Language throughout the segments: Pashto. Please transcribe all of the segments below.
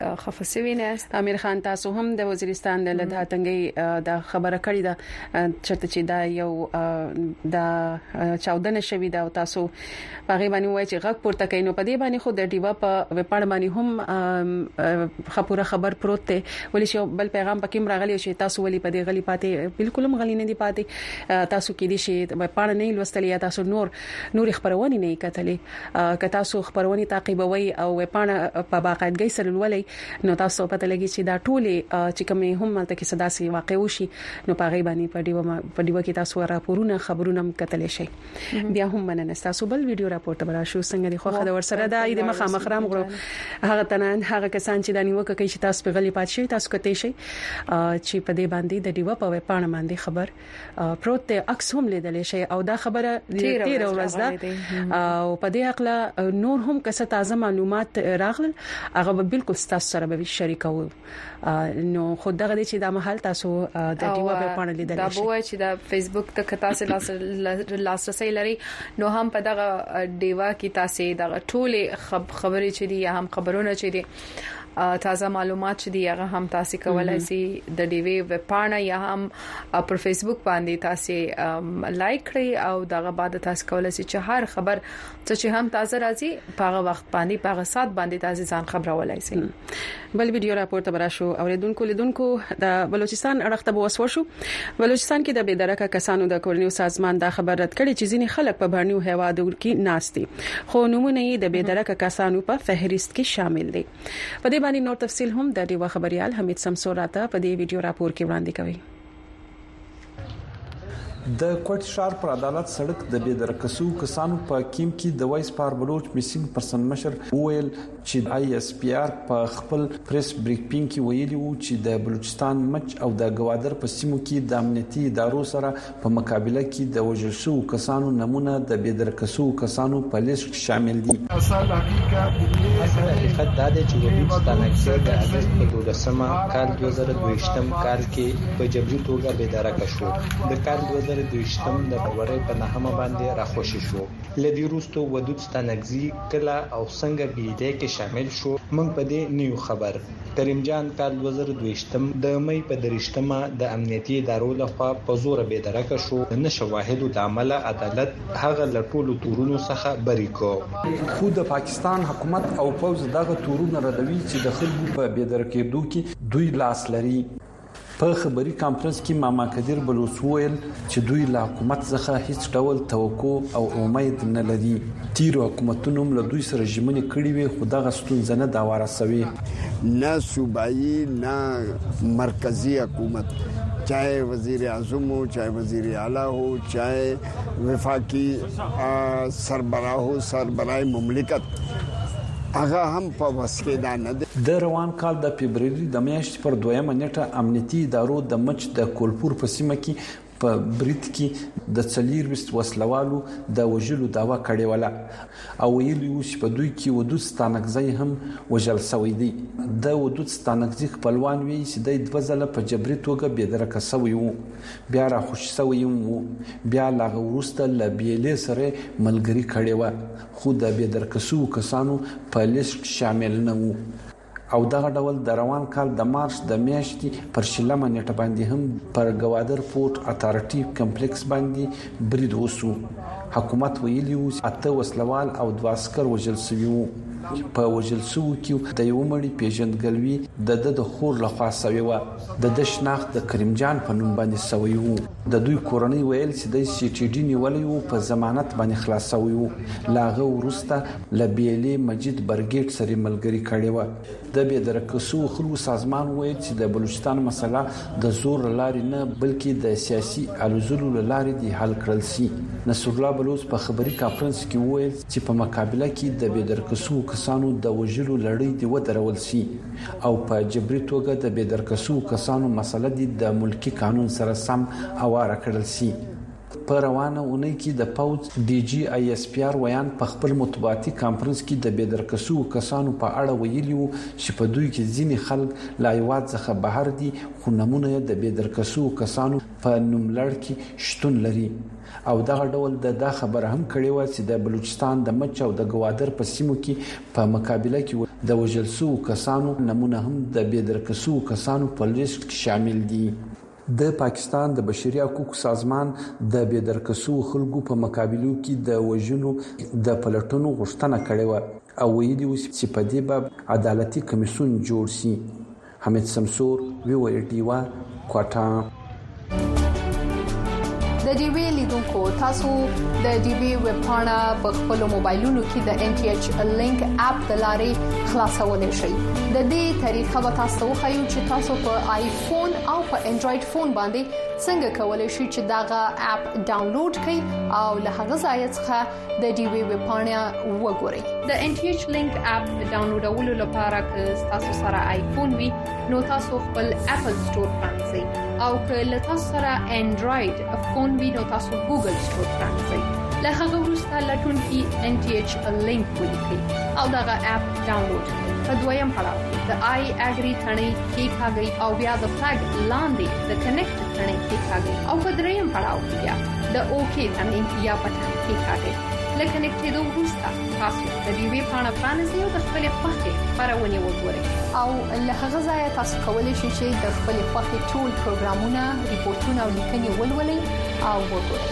خفسوي نه است. امیر خان تاسو هم د وزیرستان د لداتنګي د خبره کړې ده چې دا یو د چاودنه شوی دا تاسو هغه باندې وایي چې غږ پورته کینو په دې باندې خو د ډیوا په وپاڼه باندې هم خبره خبر پروت ته ولې شو بل پیغام پکې راغلی چې تاسو ولې په دې غلي پاتې بالکل هم غلي نه دی پاتې تاسو کې دي چې وپاڼه نه لوستلې تاسو نور خبرونه نه کتلې که تاسو خبرونه تعقیبوي او وپاڼه په باقاعدګۍ سره ولې نو تاسو پته لګی چې دا ټوله چې کوم هم ملته کې صداسي واقع وشي نو په غي باندې په دیو کې تاسو راپورونه خبرونه کتلی شي بیا هم مننه تاسو بل ویډیو راپورټ برا شو څنګه دی خو خبر ورسره دا د مخامخ رام غرو هغه تنان هغه کسان چې د نیوکه کوي چې تاسو په غلي پات شي تاسو کته شي چې په دې باندې د دیو په پاڼه باندې خبر پروت عکس هم لیدل شي او دا خبره ډیر ورځ ده او په دې اقلا نور هم کسه تازه معلومات راغل هغه بالکل تاسو سره به شریکو نو خود دغه چې د محل تاسو د دیوا په پاڼه لیدل شي دا بوای چې د فیسبوک ته کتا سره لاسرسي لري نو هم په دغه دیوا کې تاسو دغه ټوله خبرې چې دي یا هم خبرونه چې دي تازه معلومات چې دی هغه هم تاسو کولای شئ د ډیوی ویب پاڼه یا هم پر فیسبوک باندې تاسو لایک کړئ او دغه بعد تاسو کولای شئ چې هر خبر چې هم تازه راځي په هغه وخت باندې په هغه سات باندې تاسو ځان خبرولای شئ. بل ویډیو راپورټ برا شو اوریدونکو د بلوچستان اړخته وسو شو بلوچستان کې د بېدرکه کسانو د کورنیو سازمان دا خبر رد کړي چې ځینې خلک په بهرنیو هوادو کې ناشتي خو نمونه یې د بېدرکه کسانو په فهرست کې شامل دي. په دې باندې نور تفصيل هم د دیوا خبريال حمید سمسور راته په دې ویډیو راپور کې وړاندې کوي. د کوټ شهر پر عدالت سړک د بېدرکسو کسانو په کیم کې د وایس پار بلوچ میسینګ پرسن مشر ویل چې آی اس پی آر په خپل پریس بریفینګ کې ویلي وو چې د بلوچستان مچ او د گوادر په سیمو کې د امنیتي ادارو سره په مقابله کې د وژل شو کسانو نمونه د بېدرکسو کسانو په لیست شامل دي. اصل حقیقت دا دی چې بلوچستان کې د اگست په 12 کال 2022 کال کې په جبري توګه بېدرکه شو. د کال 2022 د نوړې په نهمه باندې راخوشي شو. لدی روستو ودود ستانګزي کلا او څنګه بيدې کې شامل شو موږ په دې نیو خبر. کریم جان کال 2022 د مې په درشتمه د امنیتي ادارو لخوا په زور بېدرکه شو. نه شواهد د عمل عدالت هغه لټول تورونو څخه بری کو. خو د پاکستان حکومت او پوز دغه تورونه ردوي چې د خلکو په بېدرکې دوه کې دوی لاس لري. په خبري کانفرنس کې ماما قدیر بلوچ ویل چې دوی له حکومت څخه هیڅ ډول توقع او امید نه لري. تیر حکومتونو له دوی سره ژمنې کړې وي خو دغه ستونزه نه دا وارسوي. نه صوبایي نه مرکزی حکومت چاہے وزیر اعظم ہو چاہے وزیر اعلیٰ ہو چاہے وفاقی سربراہ ہو سربراہ مملکت هغه هم په وسکیدا نه ده. د روان کال د فبرवरी د میاشتې پر 2 نیټه امنیتي ادارو د مچ د کولپور په سیمه کې په بریټ کې د څلیر وسلوالو د وژلو داوا کړې ولا او ویلي و چې په دوی کې ودود ستانګزي هم وژل شوی دی. د ودود ستانګزي خپلوان وی چې د دوزله په جبري توګه بېدرکه شوی وو بیا را خوش شوی وو بیا لا ورسته ل بیلې سره ملګری کړي و خو د بېدرکسو کسانو په لیست شامل نه وو. او دغه ډول د روان کال د مارچ د میاشتې پر شلمه نیټه باندې هم پر گوادر پورت اتارټي کمپلیکس باندې برید وسو. حکومت ویلی و اته وسلوال او 2 عسكر وژل شوي وو. په وژل شو کې د یو مړي پیژندګلوي د خور لخوا شوی و. د شناخت د کریم جان په نوم باندې شوی وو. د دوی کورنۍ ویل چې د سی ټي ډي نیولې وو په ضمانت باندې خلاص شوی وو. لاغه ورسته لبیلې مجید برګیټ سره ملګری کړي و. د بېدرکسو خلکو سازمان ویل چې د بلوچستان مسله د زور لارې نه بلکې د سیاسي الوزلو لارې دی حل کړل شي. نصر الله بلوچ په خبري کانفرنس کې ویل چې په مقابله کې د بېدرکسو کسانو د وژلو لړۍ دی ودرول شي او په جبري توګه د بېدرکسو کسانو مسله دی د ملکی قانون سره سم اواره کړل شي. په روانه اونۍ کې د پاوز ډي جی آی اس پی آر ویان په خپل مطبوعاتي کانفرنس کې د بېدرکسو کسانو په اړه ویلي وو چې په دوی کې ځینې خلک لا یواد څخه بهر دي خو نمونه د بېدرکسو کسانو په نوملړ کې شتون لري. او دغه ډول د خبره هم کړې و چې د بلوچستان د مچ او د گوادر په سیمو کې په مقابله کې د وژل شوو کسانو نمونه هم د بېدرکسو کسانو په لیست کې شامل دي. د پاکستان د بشري حقوقو سازمان د بېدرکسو خلکو په مقابلو کې د وژنو د پلټنو غوښتنه کړې و او ویلي و چې په دې باب عدالتي کمیسیون جوړ شي. حمید سمسور وی ډیوا کوټا. د ډي وی لیدونکو تاسو د ډي وی ویب پاڼه په خپل موبایلونو کې د ان ټي ایچ لینک اپ د لارې خلاصولای شئ. د دې طریقه به تاسو خو چې تاسو په آیفون او په انډراید فون باندې څنګه کولای شئ چې داغه اپ ډاونلوډ کړئ او له هغه ځای څخه د ډي وی ویب پاڼه وګورئ. د ان ټي ایچ لینک اپ ډاونلوډولو لپاره که تاسو سره آیفون وي نو تاسو خپل اپل سٹور پرانځئ او که له تاسو سره انډراید فون وي نو تاسو ګوګل سٹور پرانځئ. له هغه وروسته لټون کې ان ټي ایچ لینک ولیکئ او دغه اپ ډاونلوډ کړئ. په دویم پړاو کې د آی اګری ثنې کلیکاږئ او بیا د فلګ لاندې د کنیکټ ثنې کلیکاږئ او په دریم پړاو کې بیا د اوکی ثنې یا بټن کلیکاږئ. لکه کنیکټېدو وروسته تاسو د دې وی پاڼه پرانځئ او د خپل خوښې خبرونه وګورئ او له هغه ځای تاسو کولی شئ چې د خپل خوښې ټول پروګرامونه، ریپورتونه او لیکنې ولولئ او وګورئ.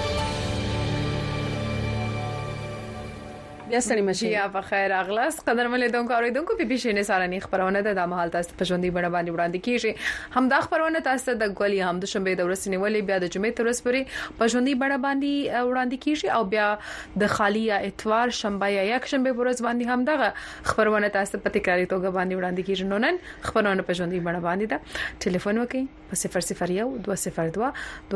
بیا ستړي مشي. یا په خیر اغلاس قدرمن لیدونکو اوریدونکو په بشینه سارنی خبرونه د مهال تاسو په ژوندۍ بڼه باندې وړاندې کیږي. هم دا خبرونه تاسو د غولي هم د شنبه د ورځې نیولې بیا د جمعې تر ورځې پورې په ژوندۍ بڼه باندې وړاندې کیږي او بیا د خالی یا اتوار شنبه یا یک شنبه ورځ باندې هم دغه خبرونه تاسو په تکراری توګه باندې وړاندې کیږي. نو نن خبرونه په ژوندۍ بڼه باندې ده. ټلیفون وکړئ په 001 202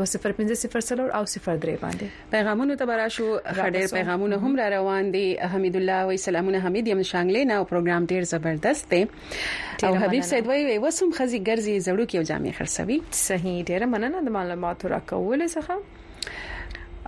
2050 او 03 باندې. پیغامونه ته براشو خډیر پیغامونه هم را روان دي. حمید الله وی سلامونه حمید یم شانګلې نو پروګرام ډیر زبردست دی او حبیب سید وی وسم خزي ګرځي زړو کې جامع خرڅوي. صحیح ډیر مننه د معلوماتو راکول څخه.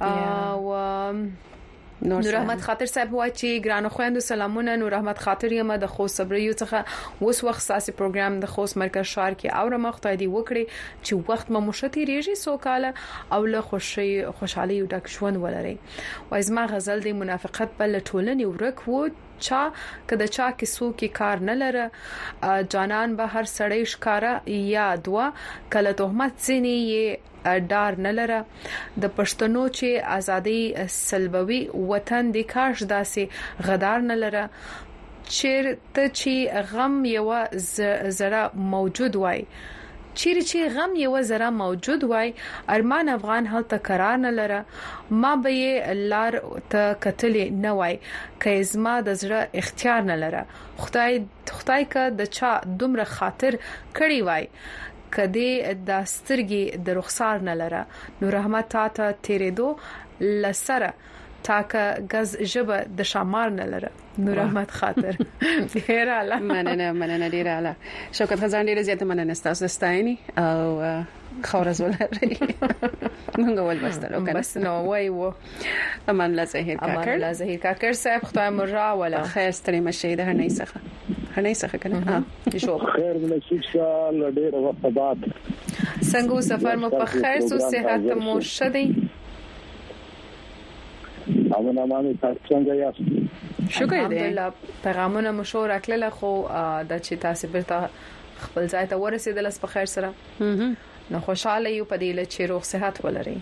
او نور احمد خاطر صاحب وایي چې ګرانو خويندو سلامونه. نور احمد خاطر یم د خوست صبریو څخه اوس وخت ساسي پروګرام د خوست مرکز شهر کې او رمختای دی وکړي چې وخت مو مشتي ریږي سوکاله او له خوشحالي او ډک ژوند ولري. وای زما غزل دی منافقت بل ټولنې ورک وو چا کده چا کې سو کې کار نه لره جانان به هر سړی ښکارا یا دوا کله تهمت سینې ډار نه لره د پښتنو چې ازادي سلبوي وطن د کاش داسې غدار نه لره چیرته چې غم یو زړه موجود وای چیرې چې غم یو زړه موجود وای ارمان افغان هلته قرار نه لره ما به لار ته قتل نه وای کایزما د زړه اختیار نه لره خدای کا د چا دومره خاطر کړی وای کدی د سترګي د رخسار نه لره. نور رحمت ته تیرې دو لسره تاکه غز جبه د شمار نه لره. نور احمد خاطر ډیر اعلی مننه ډیر اعلی. شوکت خزان ډیر زیاته مننه تاسو ستایني او خورز ولري مونږ ول بستلو کنه بس نو وای وو امان الله زهیر کاکر صاحب خدای مرا ولا خیر ستړي مشه ده نه څخه کنه شو خیر نصیب سال ډیر وخت بعد څنګه سفر مو په خیر سو صحت مو شدي امن تاسو څنګه یاست؟ شکر دې الحمدلله. پیغامونه مشوره کړل خو د چې تاسو بیرته خپل ځای ته ورسېدل په خیر سره نو خوشاله یو په دې چې روغ صحت ولري.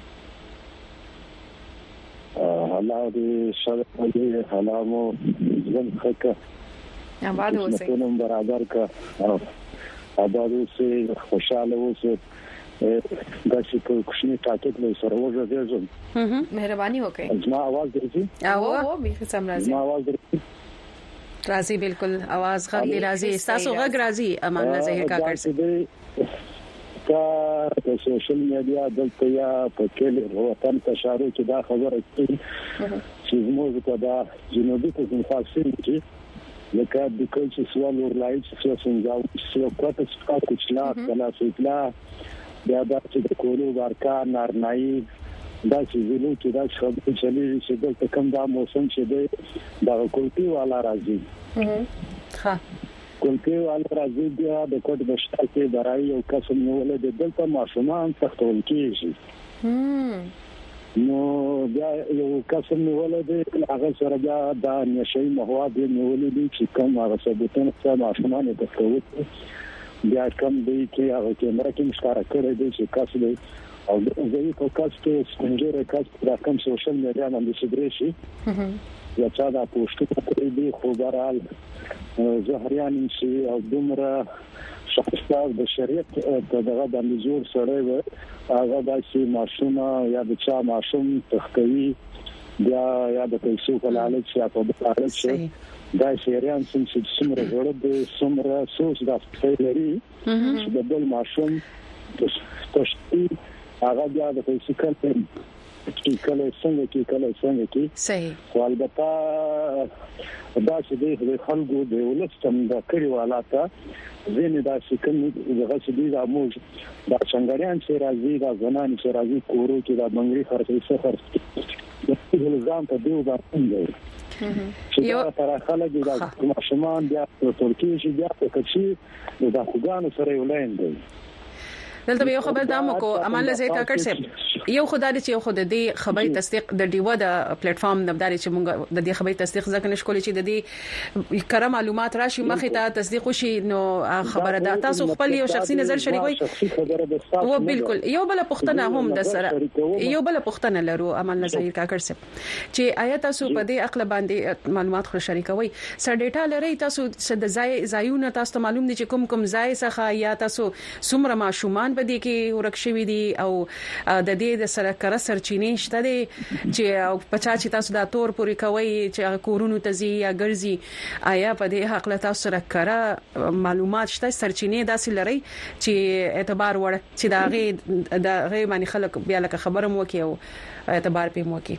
الله دې شرف دې حالامو زم خکه آباد اوسئ نن برابر کا آباد اوسئ خوشاله اوسئ دا چې کوښښ ټاکټ له سره وځي مهرباني وکړئ. زما आवाज درځي او به سم راځي. زما आवाज درځي راځي بالکل आवाज غږ راځي تاسو غږ راځي امان الله زهیر کاکر کا د سوشل میډیا دلته یا په کله وطن تشارو چې دا خبره کوي چې موږ ته دا جنوبي پاکستان کې لکه د کل چې سوال ورلای چې څنګه چې کوته څه کوچلا کلا سیتلا بیا دا چې د کولو ورکا نارنای دا چې زلو چې دا شوب چلی چې د کوم دا موسم چې دی دا کولتي والا راځي ها کولتي والا راځي بیا د کوټ بشتا کې برای او قسم نیول د دلته ماشومان تختول کیږي نو بیا یو قسم ولې د هغه سره بیا د نشي مواد نیولې دي چې کوم هغه ثبوتونه چې ماشومان ته کوي بیا کوم دی چې هغه کیمرا کې مشکاره کړی دی چې کاس دی او د یو په کاس کې څنګه کاس د کوم سوشل میډیا باندې شګري شي یا چا دا پوسټ کوي دی خو برال زهريان شي او دومره شخصا د شریعت په دغه باندې جوړ سره هغه د شي ماشوم یا د چا ماشوم تخکوي یا د پیسو په لالچ یا په لالچ دا شریان چې څومره غوړ د څومره سوس د فیلري چې د بل ماشوم تشتي هغه بیا د پیسو کله څنګه کې صحیح والبته دا چې د خلکو د ولستم د کړي والاته زين دا چې کوم دغه چې دی د موج دا څنګهيان چې راځي دا زنان چې راځي کورو کې دا منګري خرڅي سفر د الزام ته دیو دا څنګه چې تر خلک دا ماشومان بیا ترکیه چې بیا په کچي د افغان سره ولاین دي دلته یو خبر دامو کو امان لزی کاکړ صاحب یو خدای چې یو خدای دې خبري تصدیق د ډیو د پلیټ فارم نبداري چې موږ د دې خبري تصدیق ځکه نشکول چې د دې کره معلومات راشي مخه ته تصدیق وشي نو خبره ده تاسو خپل یو شخصي نظر شریکوي او بالکل یو بل پښتنه هم د سره یو بل پښتنه لرو امان لزی کاکړ صاحب چې آیا تاسو په دې عقل باندې معلومات خو شریکوي سر ډیټا لري تاسو د ځایونه تاسو معلوم دي چې کوم ځای څخه یا تاسو څومره ماشومان بدی کې ورکشوي دي او د دې د سره کر سرچینې شته دي چې 50 چې تاسو د تور پوری کوي چې کورونو تزي یا ګرځي آیا په دې حق له تاسو سره کر معلومات شته سرچینې داسې لري چې اعتبار وړ چې دا غي باندې خلک بیا لکه خبره مو کوي او اعتبار په مو کوي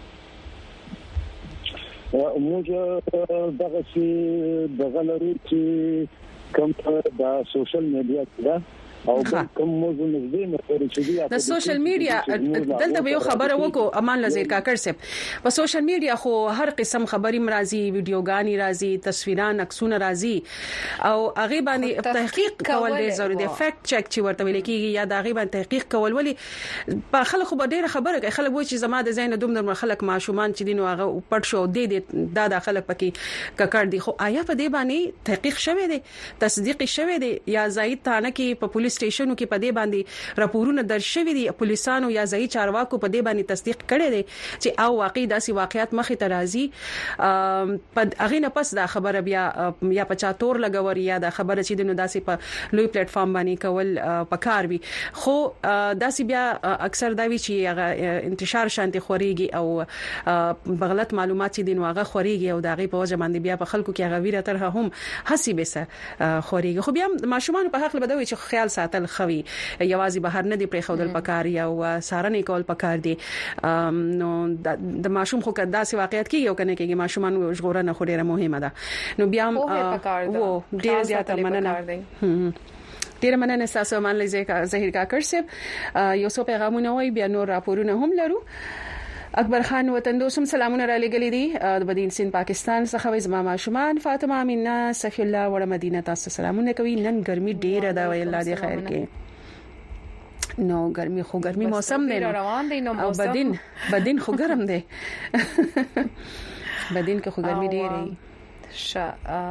موږ دغه چې دغه لري چې کوم د سوشل میډیا کې او کوم موضوع نږدې مخوري چې د سوشل میډیا دلته به یو خبره وکړو امان لزیر کاکړ صاحب په سوشل میډیا خو هر قسم خبري مرাজি ویډیوګانی راځي تصویران عکسونه راځي او هغه باندې تحقیق کول ډیر ضروري دی فیکټ چک چې ورته ویل کیږي یا دا هغه باندې تحقیق کول ولي په خلکو به ډیره خبره کوي خلک وایي چې زما د زین دومره خلک ماشومان چې دین هغه پټ شو د دا خلک پکې ککړ دي خو آیا په دې باندې تحقیق شوه دی تصدیق شوه دی یا زائد تانه کې په پولیس سټیشنو کې په دې باندې راپورونه درج شوي دي پولیسانو یا ځای چارواکو په دې باندې تصدیق کړي دي چې او واقعي داسې واقعیت مخې ته راځي په اغه نه پس دا خبره بیا یا په چاتور لګور یا دا خبره چې دنو داسې په لوی پلیټ فارم باندې کول پکار وي خو داسې بیا اکثر دا وی چې انتشار شانتي خوريږي او بغلط معلومات چې دنو هغه خوريږي او دا غي په وجه باندې بیا په خلکو کې هغه ویره تر هم حسي بسه خوريږي خو بیا ماشومان په حق بدوي چې خیال ساتل خوي یوازې بهر نه دی پرې خودل پکار یا سارنې کول پکار دي نو د ماشوم خو کدا سي واقعیت کې یو کنه کې ماشومان ژغورنه خو ډیره مهمه ده نو بیا وو ډیر زیاته مننه ډیر مننه تاسو مان لږه زهیر کاکړ صاحب یو څو پیغامونه وای بیا نور راپورونه هم لرو اکبر خان وطن دوسم سلامونه را لګلې دي د بدین سین پاکستان څخه زما ماشومان فاطمه امینا صفی الله وړ مدینه تاسو سلامونه کوي نن ګرمي ډیره ده وی الله دې خیر کې نو ګرمي موسم دی روان دی نو او بدین خو ګرم دی بدین کې خو ګرمي ډیره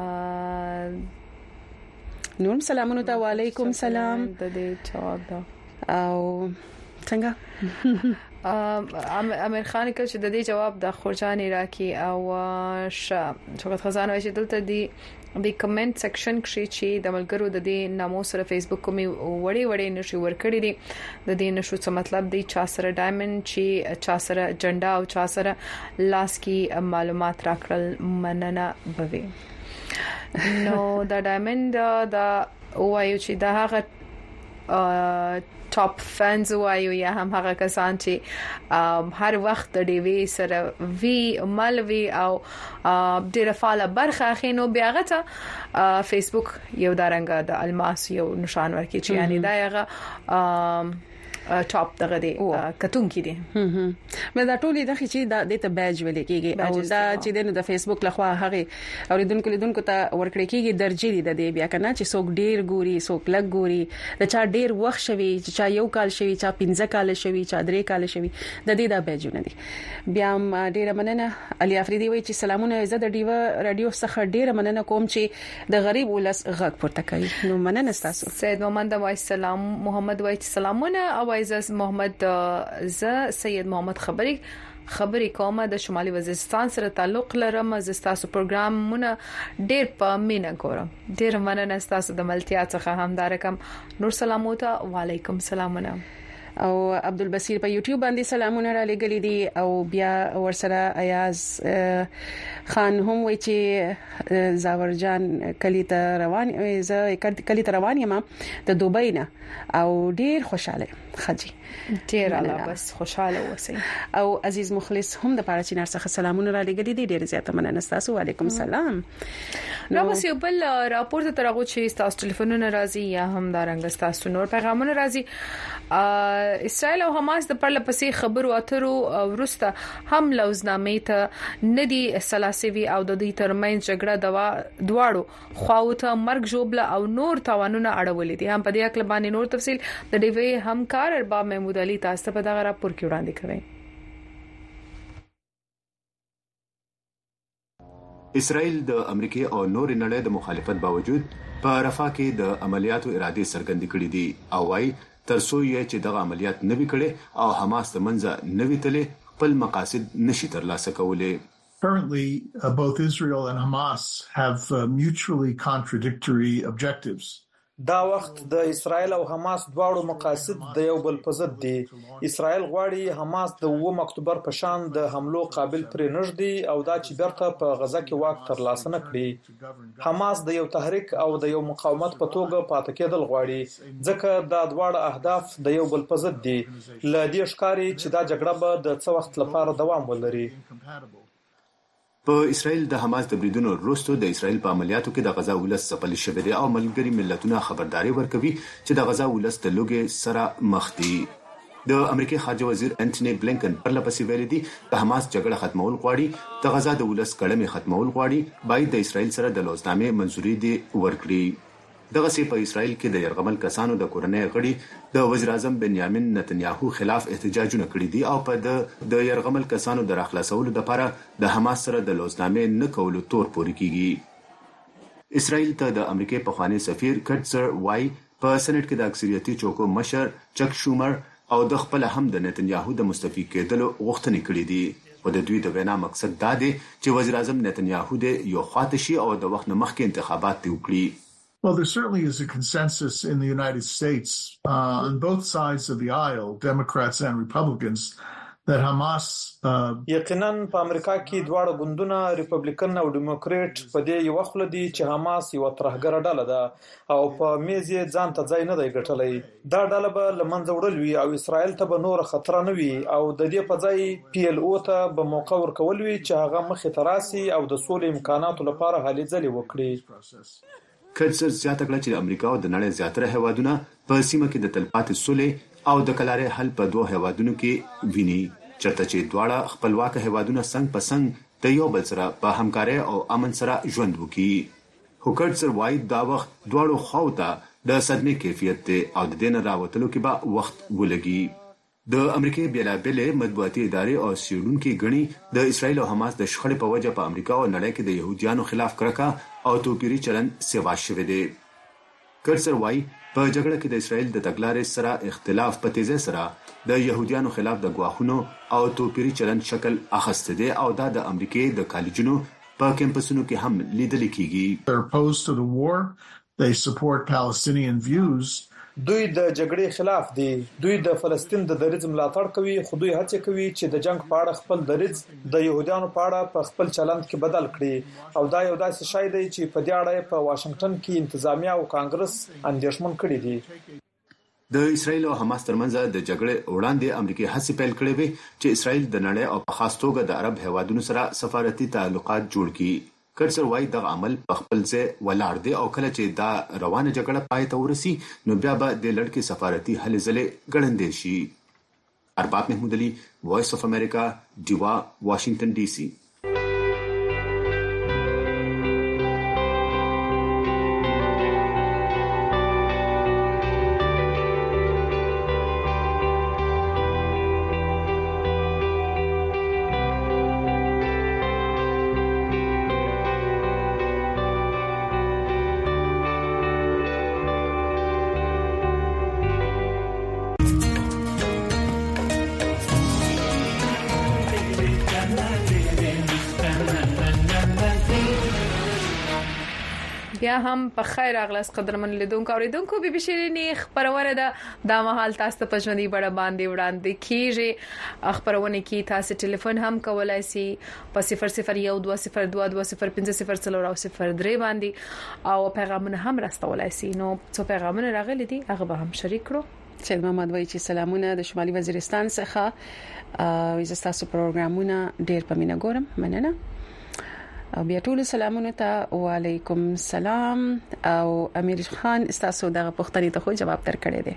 نور سلامونه ته وعلیکم سلام د دې جواب دا او څنګه امیر خان کې چې د دې جواب د خورجان عراقي او شوکت خزانه چې دلته د کمنټ سیکشن کې چې د ملګرو د دې نامو سره فیسبوک کومي وړي نشي ورکړي دي د دې نشو څه مطلب دی چا سره ډایمنډ چې چا سره جنډا او چا سره لاس کې معلومات راکړل مننه بوي نو د ډایمنډ دا وایو چې دا هغه ټاپ فانز وایو یا هم هغه کسان چې هر وخت د ډیوی سره وی ملوي او ډیره فعال برخه اخینو بیا غته فیسبوک یو دارنګه د الماس یو نشان ورکړي چې یعنی دا هغه ټاپ دغه دی کتون کې دي مې دا ټولې د خچې د ته بیج ویل کېږي او دا چې د فیسبوک لخوا هغه اوریدونکو ته ورکړی کېږي درجه دي د دې بیا کنه چې څوک ډیر ګوري څوک لګ ګوري د چا ډیر وخت شوی چې چا یو کال شوی چا 15 کال شوی چا 3 کال شوی د دې دا بیجونه دي بیا ډیر مننه علي افریدي وایي چې سلامونه عزت د ډیوا رادیو څخه ډیر مننه کوم چې د غریب ولس غږ پورته کوي نو مننه تاسو سید محمد وای سلام محمد وای سلامونه او عزیز محمد ز سید محمد خبري کومه د شمالي وزیرستان سره تعلق لرم از تاسو پروګرامونه ډېر په مینا ګورم ډېر مننه تاسو د ملتیا څخه همدار کم نور سلاموته وعلیکم سلامونه او عبدالبصیر په یوټیوب باندې سلامونه را لګلې دي او بیا ورسره ایاز خان هم وایي چې زاورجان کلی ته روان یم د دوبۍ نه او ډیر خوشاله خجی ډیر الله بس خوشاله اوسئ او عزیز مخلص هم د پاره چینار څخه سلامونه را لګلې دي ډیر زیاته مننه تاسو وعلیکم سلام نو بس یو بل راپور ته ترغو چې تاسو ټلیفونونه راځي یا هم دا رنګ تاسو نور پیغامونه راځي اسرائیل او حماس د پرله پسې خبرو اترو ورسته هم لوزنامې ته ندي سلاسوي او د دې ترمنځ جګړه دواړو خواوته مرګ جوړبله او نور تاوانونه اړولې دي هم په دې اړه باندې نور تفصيل د ډیوی همکار ارباب محمود علي تاسو په دغه راپور کې وړاندې کوي اسرائیل د امریکا او نور نړۍ د مخالفت باوجود په رفح کې د عملیاتو اراده څرګند کړې دي او وايي ترڅو یې چې دغه عملیات نوي کړي او حماس د منځه نوي تلې خپل مقاصد نشي ترلاسه کولای. Currently, both Israel and Hamas have mutually contradictory objectives. دا وخت د اسرائیل او حماس دواړو مقاصد د یو بل په ضد دي. اسرائیل غواړي حماس د 9 اکتوبر په شان د حملو قابل پرې نږدي او دا چې برته په غزا کې واک ترلاسه نه کړي. حماس د یو تحریک او د یو مقاومت په توګه پاتې کېدل غواړي ځکه دا دواړه اهداف د یو بل په ضد دي. لدې ښکاری چې دا جګړه به د څه وخت لپاره دوام ولري. په اسرائیل د حماس د بریدونو وروسته د اسرائیل په عملیاتو کې د غزا ولس ځپل شوی دی او ملګری ملتونه خبرداري ورکوي چې د غزا ولس د لوګي سره مخ دي. د امریکای خارجه وزیر انټونی بلینکن پر لپسې ویلي دي د حماس جګړه ختمول غواړي د غزا د ولس کړمې ختمول غواړي باید د اسرائیل سره د لوزنامې منځوري دي ورکړي. دغه سي په اسرائیل کې د يرغمل کسانو د کورنۍ غړي د وزیر اعظم بنیامین نتنیاهو خلاف احتجاجونه کړي دي او په د يرغمل کسانو د راخلاصولو لپاره د حماس سره د لوزنامې نه کولو تور پوري کیږي. اسرائیل ته د امریکای په خواني سفیر کټسر وای په سېنات کې د اکثریتي چوکو مشر چک شومر او د خپل هم د نتنیاهو د مستعفي کېدلو غوښتنې کړې دي او د دوی د وینا مقصد دا دی چې وزیر اعظم نتنیاهو د یو خواته شي او د وخت مخکې انتخابات وکړي. Well, there certainly is a consensus in the United States on both sides of the aisle, Democrats and Republicans, that Hamas یقینا په امریکا کې دواړه ګوندونه ریپبلیکن او ډیموکریټ په دې یو خپل دي چې حماس یو ترهګر ډله ده او په میزې ځان ته ځای نه دی ګټلای. دا ډله به لمنځه وړل وي او اسرائیل ته به نور خطر نه وي او د دې په ځای PLO ته به موقع ورکول وي چې هغه مخې ته راسي او د سولې امکاناتو لپاره هلې ځلې وکړي. کټسر زیاته کړه چې امریکا او د نړۍ زیاتره هیوادونه په سیمه کې د تلپاتې سولې او د کلارې حل په دوه هیوادونو کې ویني چرته چې دواړه خپلواک هیوادونه څنګه په څنګه د یو بل سره په همکارۍ او امن سره ژوند وکړي. خو کټسر وایي دا وخت دواړو خواوته د صدمې کیفیت دی او د دې نه راوتلو کې به وخت ولګي. د امریکای بیلابېلې مطبوعاتي ادارې او څېړونکي ګڼي د اسرائیل او حماس د شخړې په وجه په امریکا او نړۍ کې د يهوديانو خلاف کرکه او توپیري چلند سیوا شوی دی. کټسر وایي په جګړه کې د اسرائیل د تګلارې سره اختلاف په تیزه سره د يهوديانو خلاف د غواخونو او توپیري چلند شکل اخیسته دی او دا د امریکای د کالجونو په کمپسونو کې هم لیدل کیږي. They're opposed to the war. They support Palestinian views. دوی د جګړې خلاف دي. دوی د فلسطین د دریځ ملاتړ کوي خو دوی هڅه کوي چې د جنگ په اړه خپل دریځ د يهودانو په اړه په خپل چلند کې بدل کړي او دا یو داسې شی دی چې په دې اړه په واشنگټن کې انتظامیه او کانګرس اندېښمن کړي دي. د اسرائیل او حماس ترمنځ د جګړې وړاندې امریکای هڅې پیل کړې وې چې اسرائیل د نړۍ او په خاص توګه د عرب هیوادونو سره سفارتي تعلقات جوړ کړي کرزر وايي د عمل په خپل ځای ولاړ دی او کله چې دا روانه جګړه پای ته ورسي نو بیا به د لړ کې سفارتي هلې ځلې ګړندې شي. ارباب محمود علي، وایس اف امریکا، ډیوا، واشنگټن ډي سي. بیا هم په خیر اغلاس قدرمن لیدونکو اوریدونکو بي بي شيرينې خبرونه د مهال تاسو ته پښوندې بڑا باندې وړاندې کیږي. خبرونه کې تاسو ټلیفون هم کولای شئ په 001202205003 باندې او پیغامونه هم راستولای شئ. نو څو پیغامونه راغلي دي هغه به هم شریک کړو. سید محمد وایي چې سلامونه د شمالي وزیرستان څخه تاسو پروګرامونه ډېر پمینه ګورم، مننه. او بیا ټول سلامونه ته وعلیکم سلام. او امیر خان تاسو دغه پوښتنې ته خو جواب درکړی دی.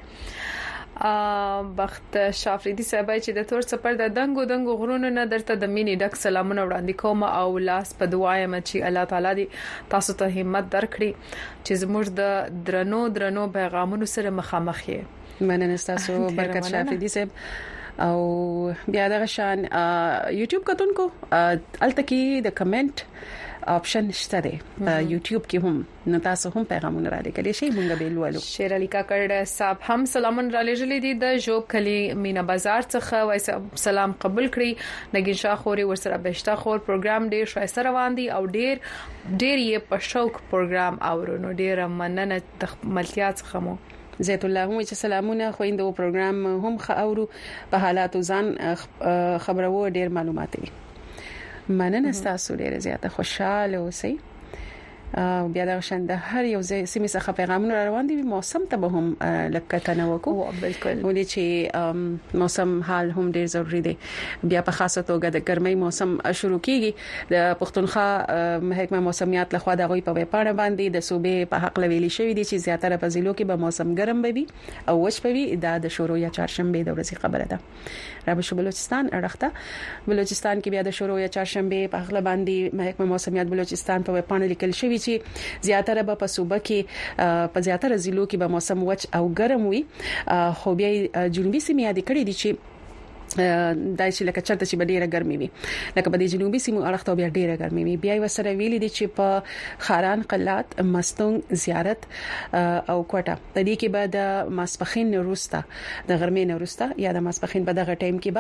بخت شافریدي صاحب چې د تور سپر د دنګو غرونو نه درته د مینې ډک سلامونه وړاندې کوم او لاس په دعایم چې الله تعالی دې تاسو ته همت درکړي چې زموږ د درنو پیغامونو سره مخامخ یې. مننه تاسو برکت شافریدي صاحب. او بیا دغه شان یوټیوب کتونکو التکی د کمنټ آپشن شته دی یوټیوب کې هم، نو تاسو هم پیغامونه را لګلی شئ، مونږ به لولو. شیر علي کاکړ صاحب هم سلامونه را لګلی دي د جوب کلی مینا بازار څخه، وای سلام قبول کړی. نګین شاه خوري ورسره بهشته خور پروګرام ډیر شایسته روان دي او ډیر یې په شوق پروګرام اورونو. ډیر مننه د ملتیا څخه مو. زیت الله هم چې سلامونه خويندو پروګرام هم خاورو په حالاتو ځان خبرو ډیر معلومات دي. مننه تاسو ډیر زیاته خوشاله اوسئ. بیا دا شند هر یو سیمه څخه پیغامونه روان دي. موسم ته به هم لکټنه وکړو. بالکل ولې چې موسم حال هم ډیر ضروری دی. بیا په خاصه توګه د ګرمۍ موسم شروع کیږي. د پښتونخوا محکمه موسمیات لخوا د غوي په پاڼه باندې د صوبې په حق لویلي شوی دي چې زیاتره په ضلعو کې به موسم ګرم وي او وچ وي. دا د شروع یا چهارشنبه د ورځې خبره ده. رابش بلوچستان اړخته بلوچستان کې بیا د شروع یا چهارشنبه په حق باندې محکمه موسمیات بلوچستان په پاڼه لیکل شوی چې زیاتره په صوبه کې په زیاتره ضلعو کې به موسم وچ او ګرم وي. خو بیا جنوبي سیمې یاد کړې دي چې دای چې لکه چرته چې ډیره ګرمي وي، لکه په دې جنوبي سیمو اړخته بیا ډیره ګرمي وي. بیا وسره ویلي دي چې په خاران قلات مستونګ زیارت او کوټه د دې کې به د ماسپخین وروسته د غرمې وروسته یا د ماسپخین په دغه ټایم کې به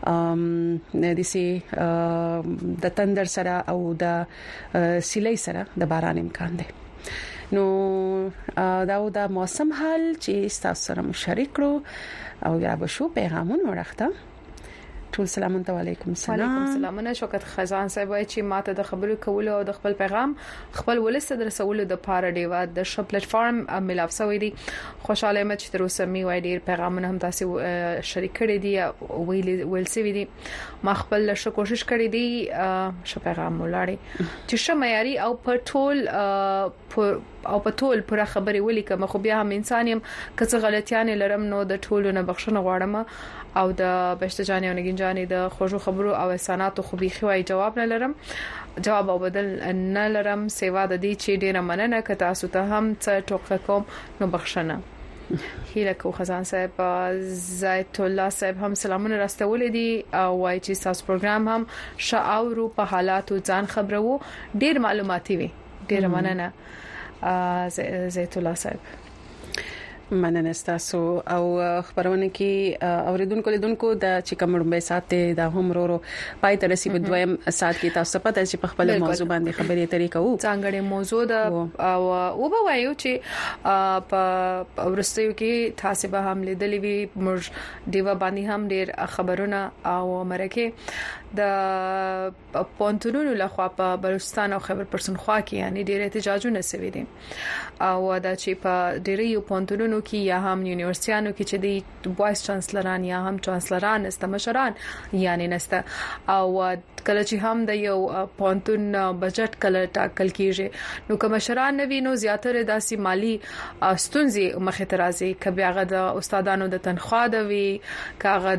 د سي د تندر سره او د سیلۍ سره د باران امکان دی. نو دا موسم حال چې تاسو سره مشارک کړو او یا به شو پیغامونه ورخته. ټول سلامونه علیکم السلام. وعلیکم السلام. نه شوکت خزان صاحب وایي چې ماته د خبرو کولو او د خپل پیغام خپل ولست درسولو د پاره ډیوا د شپ پلیټ فارم ملاف سوي دي. خوشاله یم چې تر اوسه می وای ډیر پیغامونه هم تاسو شریک کړی دي ویل سوي دي. ما خپل له کوشش کړی دي شپ پیغام ولاړی چې شمعياري او په ټول پر خبري ولیکم. خو بیا هم انسان يم که څه غلطیان لرم نو د ټولو نه بخښنه غواړم او د بهشته جانې او نګین جانې د خوشو خبرو او احساناتو خو بيخي وای جواب نه لرم، جواب او بدل نه لرم. سیوا د دې چې ډیره مننه که تاسو ته هم څه ټوکه کوم نو بخښنه. هیله کو خزان صاحب زیت الله صاحب هم سلامونه راستولې دي او وای چې تاسو پروګرام هم شاعورو په حالاتو ځان خبرو ډیر معلوماتي وي. ډیر مننه زیت الله صاحب. مننه تاسو او خبرونه کې اوریدونکو لیدونکو د چکمړمبه ساتي د هم ورو پای تر رسیب دویم سات کې تاسو پته چې په خپل موضوع باندې خبرې طریقه وو څنګه موضوع د او به وایو چې په ورستیو کې تاسو به هم لیدلې وي موږ دیوا باندې هم ډیر خبرونه او مرکه د پونتونونو لخوا په بلوچستان او خیبر پښتونخوا کې یعنی ډیر احتجاجونه شوي دي او دا چې په ډیرو پونتونونو کې یا هم یونیورسيانو کې چې د وایس چانسلران یا هم چانسلران استمشران یعنی نسته او کله چې هم د یو پونتون بجټ کله ټاکل کیږي نو کوم مشران نوي نو زیاتره داسې مالی ستونزې مخه ترازي کبي هغه د استادانو د تنخواه دوي کاغه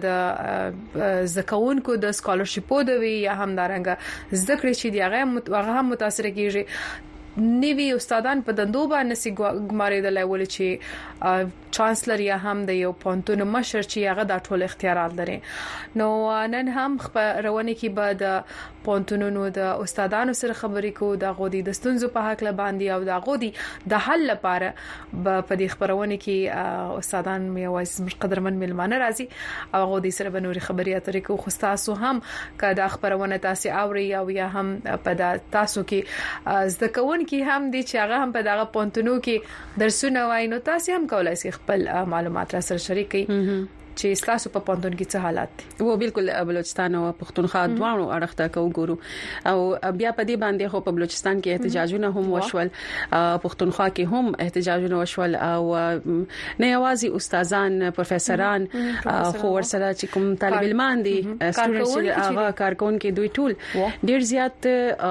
د زکونکو د سکالرشیپو دوي یا هم دارنګه زده کړې چې هغه هم متاثر کیږي نیوی استادان په دندو باندې سي ګماریدل ول چې چانسلر یا هم د یو پونتون مشر چې هغه د ټول اختیارات لري نو نن هم روانه کې بعد پونتونونو د استادانو سره خبرې کو د غودي د ستونزو په حق له باندې او د غودي د حل لپاره په دې خبرونه کې استادان مې وایي قدرمن ملمانه راځي او غودي سره به نوري خبرې اترې کو خو تاسو هم کدا خبرونه تاسو اوري او یا هم په تاسو کې زده کوون کې هم دي چې هغه هم په دغه پونتونو کې درسونه وای نو تاسو هم کولای شئ خپل معلومات را سره شریک کړئ چې تاسو په پوندون کې څه حالات دي وو بالکل بلوچستان او پښتونخوا دوانو اړخته کو ګورو او بیا په دې باندې خو په بلوچستان کې احتجاجونه هم وشول پښتونخوا کې هم احتجاجونه وشول او نه یوازې استادان پروفیسوران خو ورسره چې کوم طالب علمان دي سټوډنټس هغه کارکون کې دوی ټول ډیر زیات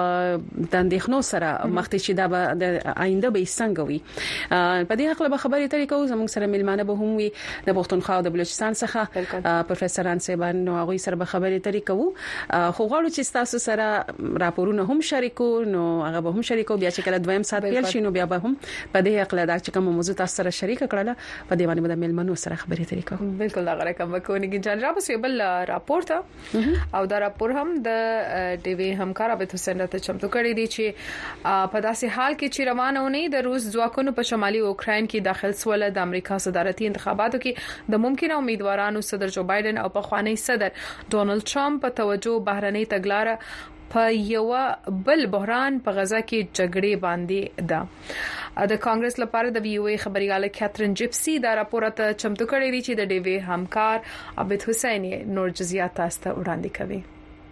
د اندېښنو سره مخ ته شي دا د آینده به څنګه وي په دې حق له خبرې ترې کوو زموږ سره ملمانه به هم وي د پښتونخوا او د بلوچستان څخه پروفیسوران سیبان نو هغه سره به خبرې ترې کوو خو غواړو چې تاسو سره راپورونه هم شریکو نو هغه به هم شریکو بیا چې کله دویم سات پیل شي نو بیا به هم په دې حق له دا چې کوم موضوع تاسو سره شریک کړل په دې باندې به ملمنو سره خبرې ترې کوو بالکل دا غره کوم کوونکی جان را بس بل راپور ته او دا راپور هم د ټي وي همکار عبد حسین ته چمتو کړی دی چې په داسې حال کې چې روانه ونی د روس ځواکونو په شمالي اوکراین کې داخل سول د امریکا صدارتي انتخاباتو کې د ممکنه امیدوارانو صدر جو بایدن او په خوانی صدر ډونالد ټرمپ په توجه بهرنۍ تګلارې په یو بل بحران په غزا کې جګړې باندې ده د کانګرس لپاره د وی او ای خبرياله کاترین جپسي دا راپور ته چمتو کړی دی چې د ډي وی همکار عبد حسین نور جزئیات تاسو ته وړاندې کوي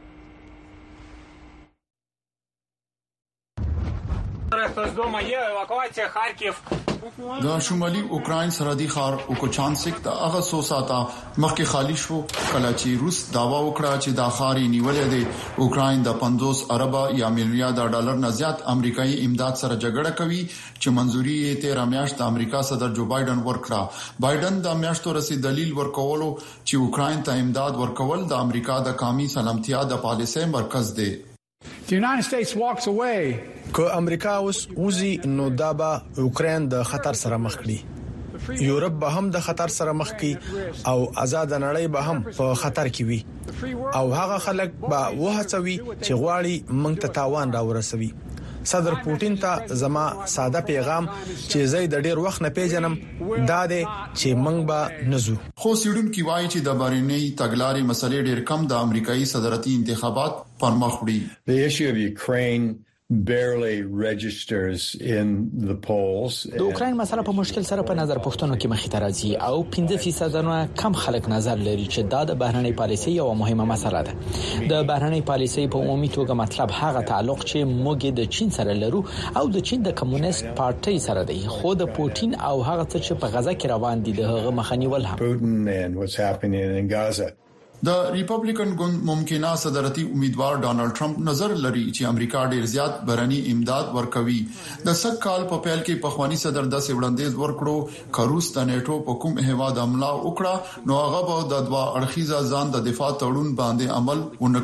د شمالي اوکراین سرحدي ښار اوکوچانسک د هغه 100 ساعته مخکې خالی شو کله چې روس داوا وکړه چې د ښار نیولې دی اوکراین د 50 ارب یا میلیارډ ډالر نه زیات امریکایي امداد سره جګړه کوي چې منځوري یې 13 میاشت د امریکا صدر جو بایدن ورکړه بایدن د میاشتو رسید دلیل ورکولو چې اوکراین ته امداد ورکول د امریکا د قومي سلامتیا د پالیسۍ مرکز دی The United States walks away. که امریکا اوس وزي نو دا به اوکراین د خطر سره مخ کړي یورپ به هم د خطر سره مخ کړي او آزاد نړۍ به هم په خطر کې وي او هغه خلک به وهڅوي چې غواړي موږ ته تاوان راورسوي صدر پوتین ته زما ساده پیغام چې زه د ډیر وخت نه پیژنم دا دی چې موږ به نزو خو سیډون کی وایي چې د بارنۍ تګلارې مسلې ډیر کم د امریکایي صدارتي انتخابات پر مخ وړي The issue of Ukraine barely registers in the polls. د اوکراین مسله په مشکل سره په نظر پښتنو کې مخې ته راځي او 15% کم خلک نظر لري چې دا د بهرنۍ پالیسۍ یو مهمه مسله ده. د بهرنۍ پالیسۍ په عمومي توګه مطلب هغه تعلق چې موږ د چین سره لرو او د چین د کمونیست پارټۍ سره دی خو د پوتین او هغه څه چې په غزا کې روان دي د هغه مخنیول هم Putin and what's happening in Gaza. د ریپبلیکن ګوند ممکنه صدارتي امیدوار ډانلډ ټرمپ نظر لري چې امریکا ډیر زیات بهرني امداد ورکوي د سک کال په پیل کې په خواني صدر د وړاندیز ورکړو کروس د نیټو په کوم هیواد حمله وکړه نو هغه به د دوا اړخیزه ځان د دفاع تړون باندې عمل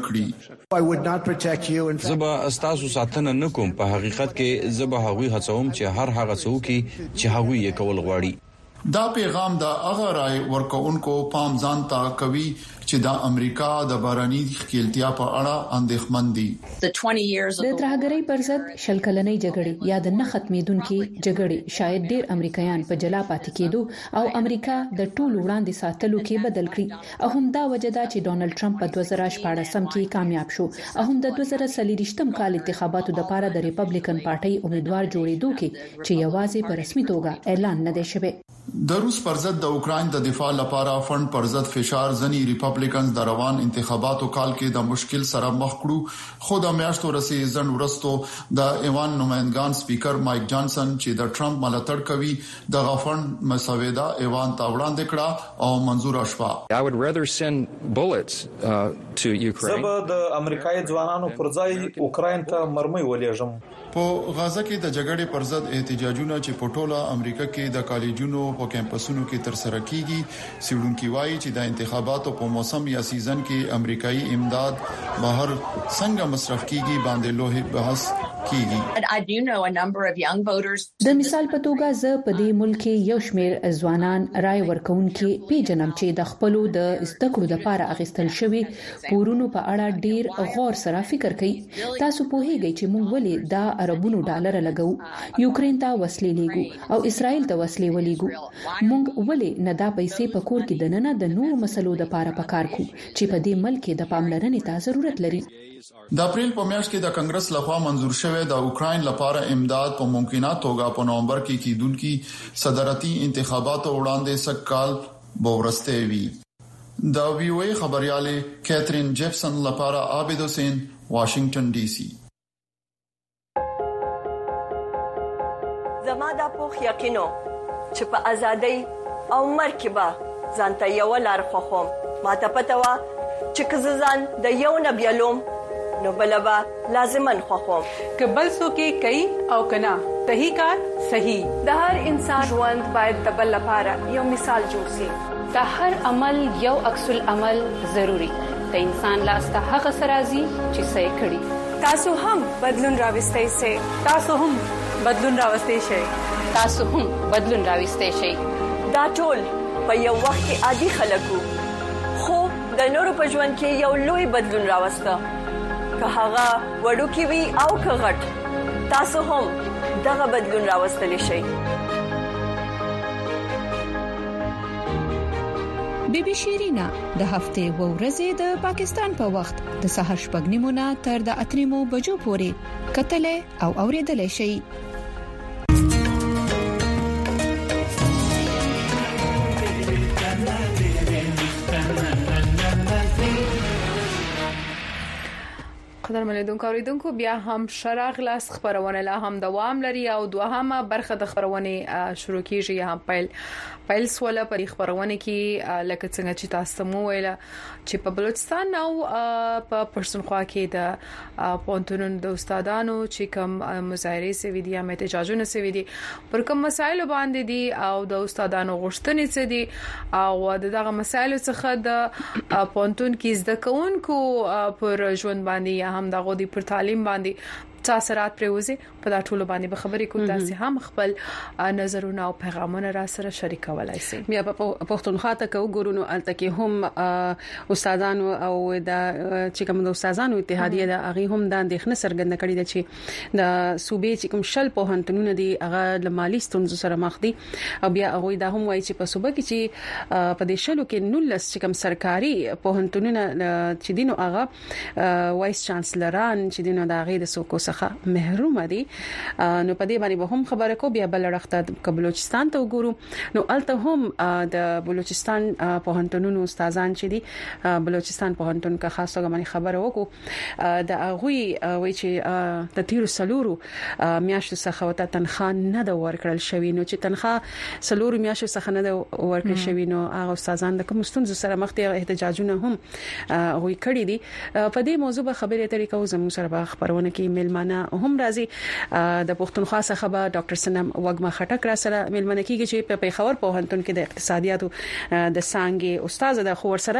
ونکړي زبا استاسو ساتنه نکوم په حقیقت کې زبا هغوی هڅوم چې هر هغه څوک چې هغوی یې کول غواړي دا پیغام د هغه رائے ورکوونکو پام ځان ته کوي چې د امریکا د باراني خپلتیا په اړه اندېښمن دي د ترهګرۍ پر ضد شلکلنۍ جګړې یا د نه ختمېدونکو جګړې شاید ډېر امریکایان په جلا پاتې کېدو او امریکا د ټولو وړاندې ساتلو کې بدل کړي او هم دا وجه ده چې ډونالد ټرمپ په 2014 کې کامیاب شو او هم د 2023 کال انتخاباتو لپاره د ریپبلیکن پارټۍ امیدوار جوړېدو کې چې یوازې په رسمي توګه اعلان نه دی شوی د روس پر ضد د اوکرين د دفاع لپاره فند پر ضد فشار ځنی ریپبلیکنز د روان انتخاباتو کال کې د مشکل سره مخ کړو خو د میاشتو رسې ځن ورستو د ایوان نمائندگان سپیکر مایک جانسن چې د ټرمپ ملاتړ کوي د غفند مسوده ایوان ته وړاندې کړه او منزور شوه. I would rather send bullets to Ukraine. زه د امریکایي ځوانانو پر ځای اوکرين ته مرمۍ ولېږم. په غزه کې د جګړې پر ضد احتجاجونه چې په ټوله امریکا کې د کالجونو په کیمپسونو کې تر سره کیږي سیډونکو وایي چې د انتخاباتو په موسم یا سیزن کې امریکایي امداد بهر څنګه مصرف کیږي باندې لوی بحث کیږي. I do know a number of young voters. د مثال په توګه زه په دې ملک کې یو شمېر ځوانان رائے ورکوونکي پیژنم چې د خپل د زده کړو لپاره اخیستل شوی پورونو په اړه ډیر غور سره فکر کوي. تاسو په هیګي چې موږ ولې دا اربونو ډالر لګو یوکرين ته وسلې لیږو او اسرائیل ته وسلې ولېږو موږ ولې نه دا پیسې په کور کې دننه د نورو مسلو لپاره پکار کو چې په دې ملک د پاملرنې ته ضرورت لري. د اپریل په میاشت کې د کنګرس لخوا منزور شوی د اوکرين لپاره امداد په ممکنه توګه په نومبر کې کیدونکي صدارتي انتخاباتو وړاندې سکهال بورسته وی. د وی او ای خبرياله کیترین جیفسن لپاره عابد حسین واشنگټن ډي سي. زما د پوخ یقینو چې په ازادۍ او مرکبه ځانته یو لار خوخم ماته پته وا چې کززان د یو نبیلوم نو بلبا لازمن خوخم کبل سو کې کوي او کنا صحیح کار صحیح. د هر انسان ژوند باید د بل لپاره یو مثال جوړ شي. د هر عمل یو عکس العمل ضروری. د انسان لاسته هغه سرازي چې صحیح کړي. تاسو هم بدلون راوستئ سي. تاسو هم بدلون راوستئ شئ. تاسو هم بدلون راوستئ شئ. دا ټول په یو وخت کې عادي خلکو خو د نورو په ژوند کې یو لوی بدلون راوسته. که هغه وړوکی وي او که غټ تاسو هم دغه بدلون راوستلی شئ. بیبي شیرینا د هفته و ورځې د پاکستان په وخت د سحر شپږنیمونه تر د 8 بجو پورې کتلې او اوریدلې شي. قدر ملیدونکو اوریدونکو بیا هم شراغ لاس خبرونه لا هم دوام لري او دوهمه برخه د خبرونه شروع کیږي هم پیل سواله پر خبرونه کې لکه څنګه چې تاسو مو ویل چې په بلوچستان او په پښتونخوا کې د پونتونو د استادانو چې کوم مظاهره سوي دي یا احتجاجونه سوي دي پر کوم مسایل باندې دي او د استادانو غوښتنې څه دي او دغه مسایل څخه د پونتون کې زده کوونکو پر ژوند باندې هم دغه دی پر تعلیم باندې تاثیرات پروزي په دا ټولو باندې به خبرې کوو تاسو هم خپل نظرونه او پیغامونه را سره شریکولای شئ. بیا په پښتونخوا ته کو ګورونو الته کې هم استادانو او د چې کوم د استادانو اتحادیه د هغه هم د اندېښنه څرګنده کړې ده چې د صوبې چې کوم شل په هنتونو دي هغه د مالی ستونزو سره مخ دي او بیا هغه د هم وایي چې په صوبې کې چې په دې شلو کې 19 چې کوم سرکاري په هنتونو چې دینو هغه وایس چانسلران چې دینو د هغه د سوکو محروم دي نو په دې باندې به هم خبره کو بیا بل رخته بلوچستان ته وګورو نو الته هم د بلوچستان په هنتونو استادان چې دي بلوچستان په هنتون کا خاصه غوښنه خبره وکړو د هغه وی چې د تیرو سلورو میاشتو څخه وته تنخواه نه د ورکړل شوی نو چې تنخواه سلورو میاشتو څخه نه د ورکړل شوی نو هغه استادان د کوم ستونزو سره مخ دي احتجاجونه هم وی کړی دي په دې موضوع به خبرې اترې کوو زموږ سره خبرونه کې ملمانه هم راځي د پښتونخوا څخه به ډاکټر سنم وګما خټک را سره ملمنه کیږي چې په پیښور په هنتون کې د اقتصادیاتو د سانګي استاد د خور سره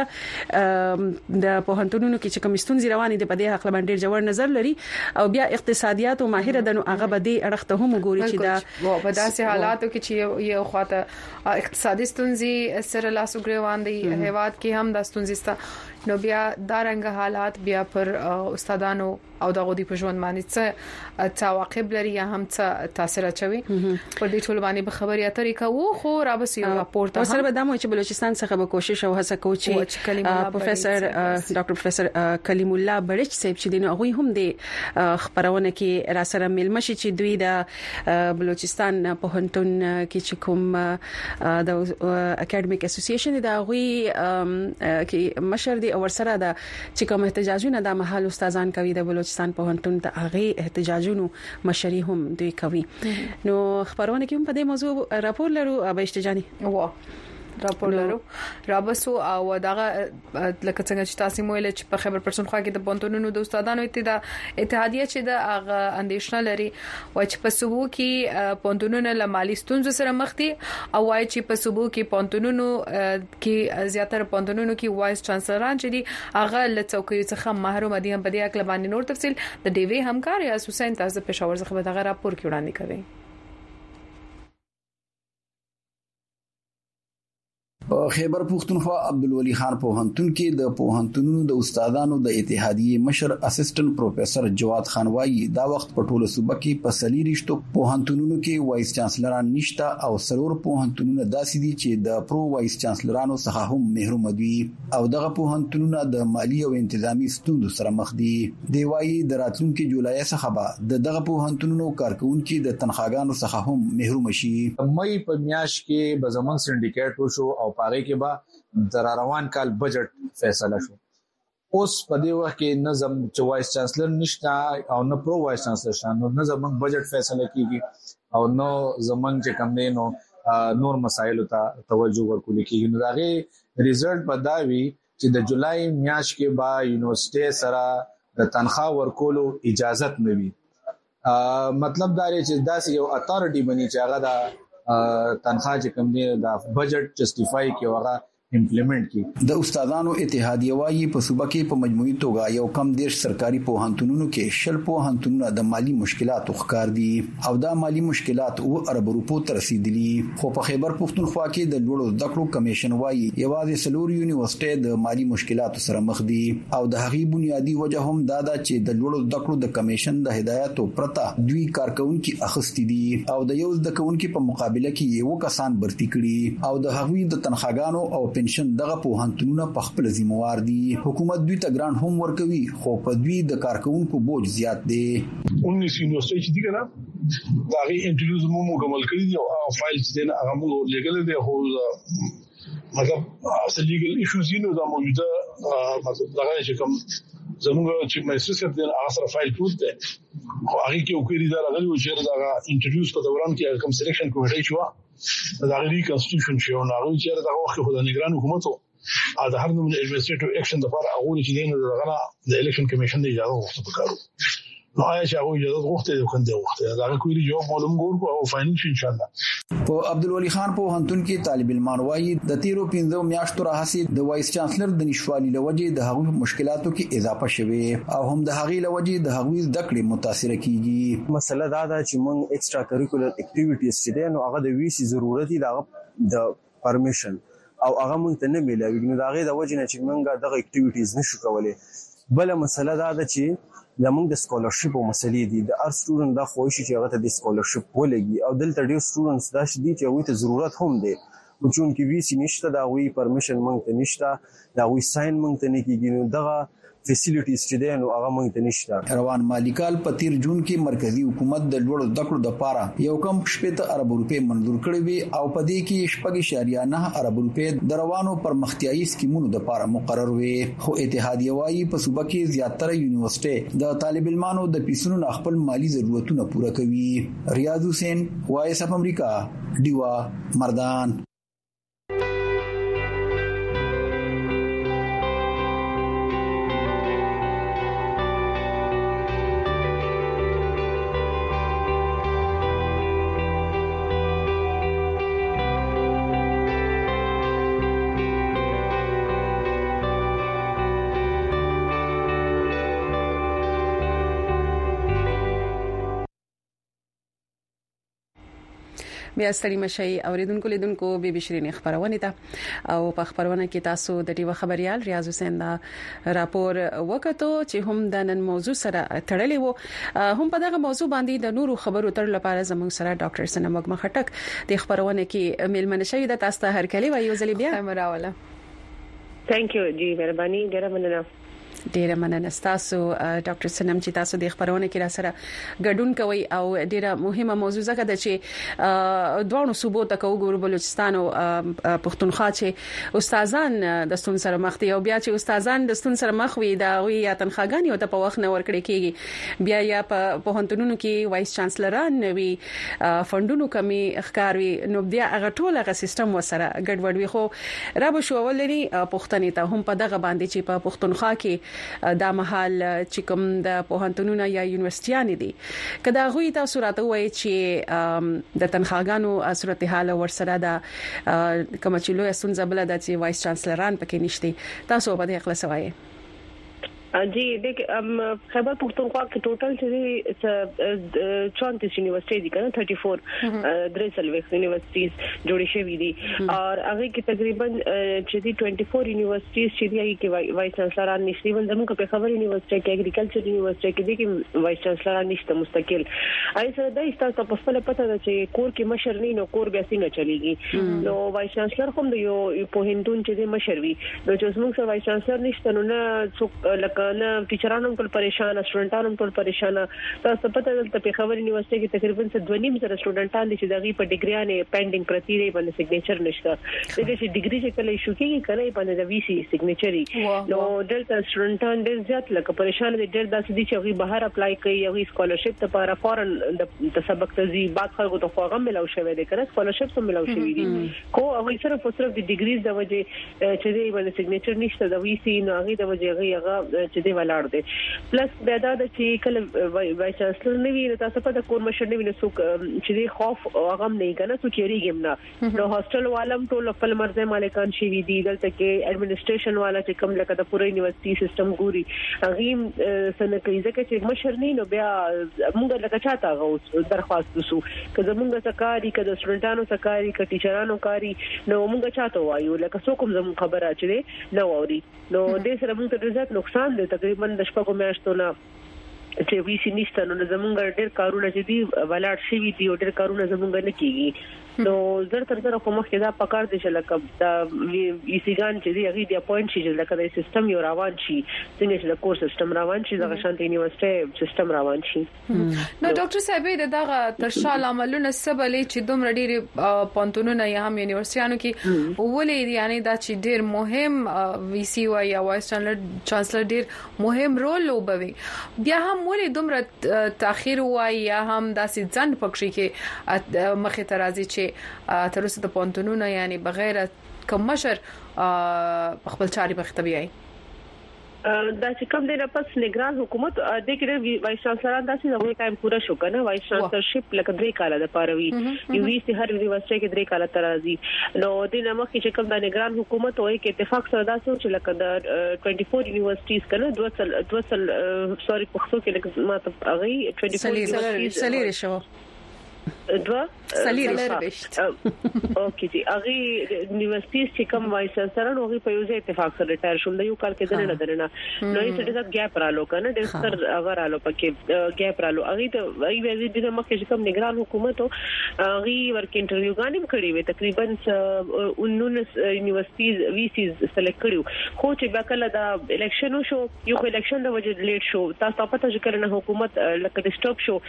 د په هنتونونو کې چې کوم ستونزې روانې دي په دې حق باندې جوړ نظر لري او بیا اقتصادیاتو ماهر د نو هغه به دې اړخته هم ګوري چې دا په داسې حالاتو کې چې یو خواته اقتصادي ستونزې سره لاس وګریوان دي هیواد کې هم د ستونزې نو بیا دا رنګ حالات بیا پر استادانو او د غوډي په ژوند باندې څه تعاقب لري یا هم څه تاثیر اچوي پر دې ټول باندې به خبري اترې کوو خو را به یو راپورټ سره به د چې بلوچستان څخه به کوشش او هڅه کوي چې پروفیسور ډاکټر پروفیسور کلیم الله بړچ صاحب چې دینه هغه هم د خبرونه کې را سره ملمشي چې دوی د بلوچستان په هنټون کې چې کوم د اکیډمیک اسوسییشن د هغه کې مشر دی او سره د چې کوم احتجاجونه د محل استادان کوي د بلوچستان په هنټون ته هغه احتجاجونو مشري هم دوی کوي نو خبرونه کې په دې موضوع راپور لرو ابا اشتجاني راپور لرو رابسو او دغه لکه څنګه چې تاسو مویل چې په خبر پرسونخوا کې د پونتونونو د استادانو اتحادیه چې د هغه اندیشنه لري و چې په صوبو کې پونتونونو له مالی ستونزو سره مخ دي او وايي چې په صوبو کې پونتونونو کې زیاتره پونتونونو کې وایس چانسلران چې دي هغه له څوکۍ څخه محروم دي هم په دې اکل باندې نور تفصیل د ډیوی همکار یا حسین تاسو پېښور څخه به دغه راپور کې وړاندې کوي په خیبر پختونخوا عبدالولي خان پوهنتون کې د پوهنتونونو د استادانو د اتحادیې مشر اسسټنټ پروفیسور جواد خان وايي دا وخت په ټوله صوبه کې په سلیریشتو پوهنتونونو کې وایس چانسلران نشته او سرور پوهنتونونه داسې دي چې د پرو وایس چانسلرانو څخه هم محروم دي او دغه پوهنتونونه د مالی او انتظامی ستونزو سره مخ دي دی وايي د راتلونکي جولای څخه به دغه پوهنتونونو کارکونکو د تنخواګانو څخه هم محروم شي مې په میاش کې به زمون سندیکیټ وشو او پاره کې به در روان کال بجټ فیصله شو اوس په دې وخت کې نظم چې وایس چانسلر نشته او نه پرو وایس چانسلر شانو نه زمون بجټ فیصله کیږي او نو زمون چې کم دی نو نور مسایل ته توجه ورکول کیږي نو داغه ریزلټ بداوي چې د جولای میاش کې با یونیورسيټي سره د تنخواه ورکولو اجازه نه وي مطلب دا دی چې داسې یو اتارټي بني چې هغه د تنخواه چې کوم دی د بجټ جسټیفای کی وغه امپلیمنٹ کی د استادانو اتحادیه وايي په صوبه کې په مجموعي توګه یو کم دیش سرکاري پوهنتونونو کې شل پوهنتونونه د مالی مشکلاتو ښکار دي او دا مالی مشکلات او ارب روپو تر رسیدلي خو په خیبر پختونخوا کې د لوړو زده کړو کمیشن وايي یوازې سلور یونیورسيټي د مالی مشکلاتو سره مخ دي او د هغې بنیادی وجه هم دا ده چې د لوړو زده کړو د کمیشن د هدایتو پرته دوی کارکونکو اخستي دي او د یو زده کوونکو په مقابله کې یو کسان برتی کړي او د هغوی د تنخواګانو او پنشن دغه پوهنتونونه په خپل ذمہوار دي حکومت دوی ته ګران هم ورکوي خو په دوی د کارکونکو بوج زیات دی 19 یونیورسيټي دي کنه دا غي انټرویوز مو مکمل کړی دی او فایل چې نه هغه مو لګل دي خو مطلب اصل لیګل ایشوز یې نو دا موجوده مطلب دا چې کوم زموږ چې مېسر دې اثر فایل ټول دی خو هغه کې یو کړی دا غوښتل چې دا انټرویوز په دوران کې کوم سلیکشن کوي شو دا غوړي کانسټیټیوشن شو نه غوړي چې دا وخت خو د نگران حکومت او د هر نوع ایڈمنسټریټیو اکشن لپاره هغه چې دین د الیکشن کمیشن د اجازه غوښتنه وکړو نو آیا چې هغه اجازه غوښته د کنده وخت دا کوي جواب معلوم ګور او فاینانس ان شاء الله په عبدالولي خان په هنتون کې طالب علمان وايي د تیرو 15 میاشتو راهسي د وایس چانسلر د نشوالي لوجه د هغو مشکلاتو کې اضافه شوه او هم د هغې لوجه د هغوی د کړې متاثر کیږي مسله دا ده چې موږ ایکسترا کریکولر اکټیویټیز چې دي نو هغه د ویسي ضرورت دي د پرمیشن او هغه موږ ته نه ملوي نو دا غي د وجه نه چې موږ دغه اکټیویټیز نشو کولای بل مسله دا ده چې زموږ د سکولرشپ او مسلې دي د ار سټوډنټ دا خوښي چې هغه ته د سکولرشپ ولګي او دلته ډېر سټوډنټس دا شدي چې هغه ته ضرورت هم دي او چون کې ویسي نشته دا وی پرمیشن مونږ ته نشته دا وی ساين مونږ ته نه کیږي نو دغه فیسیلیټیز چې دي نو هغه مونږ ته نشته روان مالیکال په تیر جون کې مرکزی حکومت د لوړو زده کړو لپاره یو کم 70 ارب روپے منظور کړی وي او په دې کې 8.9 ارب روپے د روانو پرمختیايي سکیمونو لپاره مقرر وي خو اتحادیه وايي په صوبه کې زیاتره یونیورسيټي د طالب علمانو د پیسونو خپل مالی ضرورتونه پوره کوي ریاض حسین وایس اف امریکا دیوا مردان بیا ستړي مشي اوریدونکو لیدونکو بي بي شيرين خبرونه ته او په خبرونه کې تاسو د ټیو خبريال ریاض حسین دا راپور وکړو چې هم د نن موضوع سره تړلې وو هم په دغه موضوع باندې د نورو خبرو تر لپاره زموږ سره ډاکټر سنم وګما خټک د خبرونه کې میلمنه شوی د تاسو ته هر کلی وایو ځلې بیا مراوله ثانک یو جی مهرباني ډیره مننه تاسو ډاکټر سنم چې تاسو د خبرونه کې را سره ګډون کوي او ډیره مهمه موضوع زګه د چې دوه صوبو ته کوګور بلوچستان او پښتونخوا چې استادان د ستون سره مخ دي او بیا چې استادان د ستون سره مخ وي دا وی یا تنخواګانی او ته په وخت نه ورکړي کیږي بیا یا په پوهنتونونو کې وایس چانسلران وي فندونو کمی اخکاروي نو بیا هغه ټول هغه سیستم وسره ګډوډ وي خو را به شو ولري پښتنې ته هم په دغه باندې چې په پښتونخوا کې دا محل چې کوم د پوهنتونونو یا یونیورسيټیانو دي کدا غوي تاسو راته وایي چې د تنخواګانو صورتحال ورسره دا کوم چې لوی سنځ بل د چې وایس چانسلران پکې نشته تاسو په دې خلاص وایي जी देख खैबर पख्तूनख्वा के टोटल से 34 यूनिवर्सिटी दी करना 34 द्रेसलवेक्स यूनिवर्सिटीज जोड़ी शवी दी और आगे की तकरीबन चीज़ी 24 यूनिवर्सिटीज चीज़ी आई के वाइस चांसलर निश्चित बंदम का पेशावर यूनिवर्सिटी के एग्रीकल्चर यूनिवर्सिटी के दी की वाइस चांसलर निश्चित मुस्तकिल ऐसा दा इस तरह तपस्या पता था कि कोर की मशर नहीं नो कोर बैसी न चलेगी नो वाइस चांसलर हम दो यो पोहिंदून चीज़ी मशरवी नो जो उसमें से वाइस चांसलर निश्चित नो ना लक نه ټیچرانو ټول پریشان سټوډنټانو ټول پریشان تاسو پته ده په خبر یونیورسيټي کې تقریبا 2.5 زره سټوډنټان دي چې دغه په ډیګریانه پینډینګ پرتی دی باندې سیګنیچر نشته دغه چې ډیګری چې کله شو کېږي کنه باندې د وی سي سیګنیچري نو دلته سټوډنټان ډېر زیات لکه پریشان دي ډېر داسې دي چې هغه بهر اپلای کوي هغه سکالرشپ لپاره فورن د سبق ته زی بعد خلکو ته خو هغه ملو شوی دی کنه سکالرشپ هم ملو شوی دي کو هغه صرف د ډیګریز د وجه چې دی باندې سیګنیچر نشته د وی سي نو هغه د وجه هغه چې دی ولاړ دي پلس بیا دا چې کله وایس چانسلر نه وي تاسو په د کور مشر نه وي نو چې دی خوف هغه نه کنه څو چیرېږم نه نو هاستل والم ټول خپل مرزه مالکان شي دي دلته کې اډمنستریشن والا چې کوم لکه د پوره یونیورسيټي سیستم ګوري هغه سن کوي ځکه چې مشر نه نو بیا موږ لکه چاته غو درخواست وسو کله موږ سکاري کله سټوډنټانو سکاري کله ټیچرانو کاری نو موږ چاته وایو لکه څوک زموږ خبره اچي نو اوري نو دې سره موږ ته ډېر نقصان دی تقریبا د شپږو میاشتو نه چې وی سي نشته نو زمونږ ډېر کارونه چې دی ولاړ شي دي او ډېر کارونه زمونږ نه کیږي نو زر تر زر کومه کې دا پکار دي چې لکه دا وی سي ګان چې دی هغه دی اپوینټ شي چې لکه د سیستم یو روان شي څنګه چې د کورس سیستم روان شي د شانتي یونیورسيټي سیستم روان شي نو ډاکټر صاحب دغه ترشال عملونه سبلې چې دومره ډېر پونتونونه یا هم یونیورسيټانو کې ولې یعنی دا چې ډېر مهم وی سي او یا وایس چانسلر ډېر مهم رول لوبوي بیا هم ولې دومره تاخير وای یا هم داسې ځند پکې کې مخه ترازی چې تر اوسه د پونتونونو یعنی بغیر کوم مشر خپل چاري بختبيای دا چې کوم دی نه پس نگران حکومت د کې وایس چانسلر داسې د وې ټایم پورا شو کنه وایس چانسلرشپ لکه 3 کال د پاروي یو سي هر یونیورسيټي کې 3 کال تر راځي نو د نمک چې کوم د نگران حکومت وای کې اتفاق سره دا سوچ لکه د 24 یونیورسيټیز کنه دوسل سوري پښتو کې لکه ما ته اغي 24 سلیری شو دوا سلیریشت اوکې جی هغه یونیورسيټي چې کوم وایس چانسلر هغه په یو ځای اتفاق سره ریټایر شول د یو کال کې درنه نو یې څه د ګیپ رالو کنه د ستر هغه رالو پکې ګیپ رالو هغه ته وایي د مکه چې کوم نگران حکومت هغه ورک انټرویو غانم کړی وي تقریبا 19 یونیورسيټیز وی سي سلیکټ کړو خو چې بیا کله دا الیکشن شو یو الیکشن د وجه لیټ شو تاسو پته ذکر نه حکومت لکه ډسټرب شو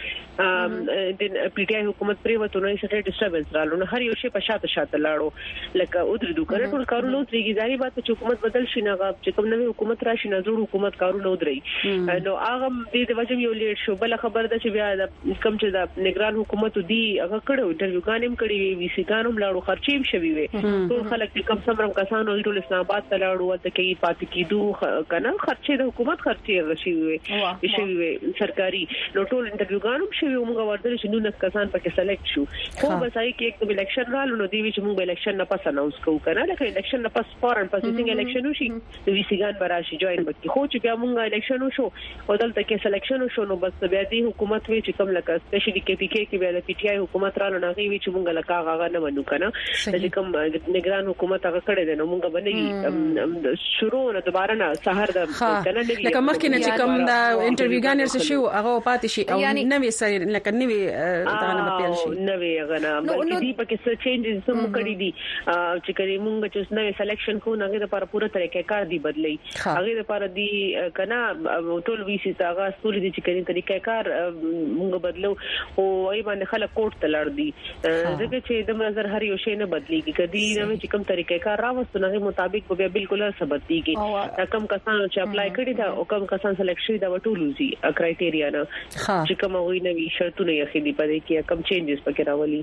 د پی ټی آی حکومت پریوته نو یې ډسټربنس رالو هر یو شی په شاته لاړو لکه ودر دوکره ټول کارونه ترېږي ځای بات چې حکومت بدل شي نه چې کوم نوې حکومت راشي نه جوړ حکومت کارونه ودرې نو هغه د وجه یو لیټ شو بل خبر ده چې بیا کم چې د نگران حکومت دی هغه کړو انټرویو غانم کړی وی سي ګانم لاړو خرچېم شوی وي ټول خلک کم سمرم کسانو ټول اسلام آباد ته لاړو ته کې پاتې کیدو کنه خرچې د حکومت خرچې شوی وي سرکاري نو ټول انټرویو غانم شوی موږ ورته چې 9 کسان پکې سلیکټ شو خو بس هغه کې یک الیکشن رالو نو دی چې موږ الیکشن نه پس اناونس کوو کنه لکه الیکشن نه پس فورن پس څنګه الیکشن وشي د وی سی ګان براشي جوائن وکړي خو چې بیا موږ الیکشن وشو او دلته کې سلیکشن وشو نو بس بیا دی حکومت وی چې کوم لکه سپیشلی کې پی کې بیا د پی ټی آی حکومت رالو نه وی چې موږ لکه هغه نه منو کنه چې کوم نگران حکومت هغه کړی دی نو موږ باندې شروع نه دوباره نه سحر د کنه نه لکه مخکې نه چې کوم دا انټرویو ګانر شو هغه پاتې شي او نوې سره لکه نوې دا نه پیل شي نوې غنا بلکې دی پکې څه چینجز سم کړی دي چې کړي موږ چې نوې سلیکشن کو نه لپاره پوره طریقې کار دی بدلی هغه لپاره دی کنه ټول وی سی هغه اصول دي چې کړي طریقې کار موږ بدلو او ای باندې خلک کوټ تلړ دي ځکه چې د نظر هر یو شی نه بدلیږي کدي نو چې کوم طریقې کار راوستو نه مطابق به بالکل ثبت دیږي دا کم کسان چې اپلای کړي دا او کم کسان سلیکټ شي دا وټولوزي کرایټیریا نه چې کوم وی نه وی شرطونه یې خېدي پدې کې کم چینجز پکې راولي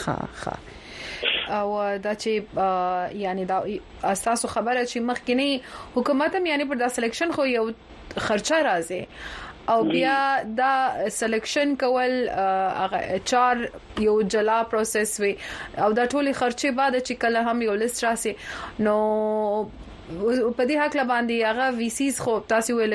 او دا چې یعنی دا اساسو خبره چې مخکنی حکومت هم یعنی پر دا سلیکشن خو یو خرچه راځي او بیا دا سلیکشن کول چار یو جلا پروسس وي او دا ټولي خرچه بعد چې کله هم یو لیست راسي نو په دې حق باندې هغه وی سیز خو تاسو ویل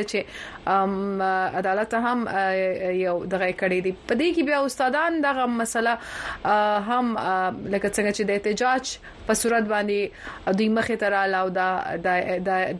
چې عدالت هم یو دغه کړی دی په دې کې بیا استادان دغه مسله هم لکه څنګه چې د احتجاج په صورت باندې دوی مخه تر علاوه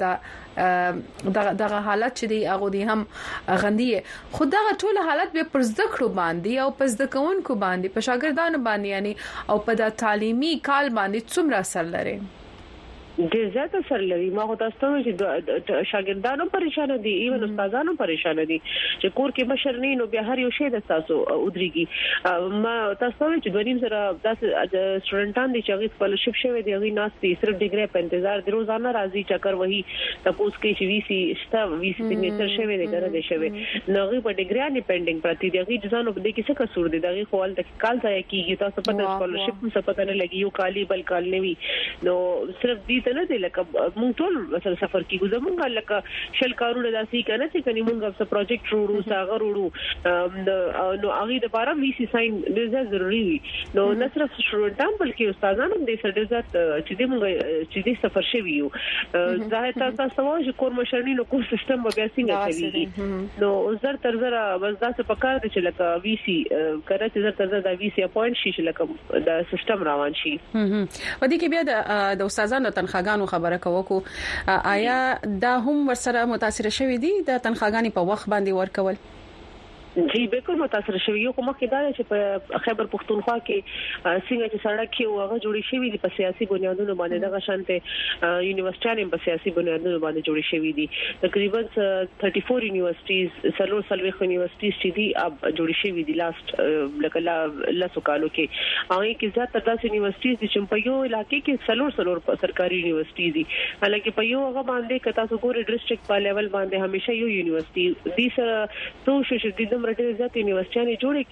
دغه حالت چې دی هغه دی هم غندي خو دغه ټول حالت به پر ذکر باندې او پر ذکرونکو باندې په شاګردانو باندې یعنی او په د تعلیمي کال باندې څومره اثر لري د زیات اثر لري ما خو تاسو ته چې شاګردانو پریشان دي ایون استادانو پریشان دي چې کور کې مشر نه نو بیا هر یو شی د تاسو ودرېږي ما تاسو ته چې دونیم سره د سټوډنټان دي چې هغه فلوشپ شوی دی هغه ناستي صرف ډیګری په انتظار د روزانه راځي چکر وਹੀ تاسو کې چې وی سی ستا وی سی سیګنیچر شوی دی کنه دی شوی نو هغه په ډیګری نه پینډینګ پراتی دی هغه ځانو په دې کې څه قصور دي دغه خپل د کال ځای کېږي تاسو په فلوشپ څه پته نه لګي یو کالی بل کال نه وي نو صرف دې ته نه دی لکه مونږ ټول مثلا سفر کیږو زمونږ لکه شل کارونه داسي کنه چې کني مونږ څه پروجیکټ وروړو ساغه وروړو نو هغه د بارا وی سی ساين ډېر ضروری وي نو نه صرف شروطان بلکې استادانو د سره ذات چې د مونږ چې د سفر شوی یو ظاهر تاسو چې کور مشرنی نو کور سیستم بیا څنګه چلیږي نو زر تر زر بس تاسو په کار دي چې لکه وی سی کړه چې زر تر زر د وی سی اپوینټ شي چې لکه د سیستم روان شي و دې کې بیا د استادانو تنخواګانو خبره کوو آیا دا هم ورسره متاثر شوی دي د تنخواګانی په وخت باندې ورکول جی بالکل متاثر شوی یو کومه کې دا چې په خیبر پختونخوا کې څنګه چې سړک یو هغه جوړی شوی دی په سیاسي بنیادونو باندې دغه شانته یونیورسيټیان په سیاسي بنیادونو باندې جوړی شوی دي تقریبا 34 یونیورسيټیز سلوخ یونیورسيټیز چې دي اب جوړی شوی دي لاست لاسو کالو کې هغه کې زیات تر 10 یونیورسيټیز چې په یو علاقې کې سلور سرکاري یونیورسيټیز دي حالکه په یو هغه باندې کتا سو ګوري ډیسټریکټ په لیول باندې همیشه یو یونیورسيټي دي سره تو شې ډېر زیات یونیورسيټي جوړې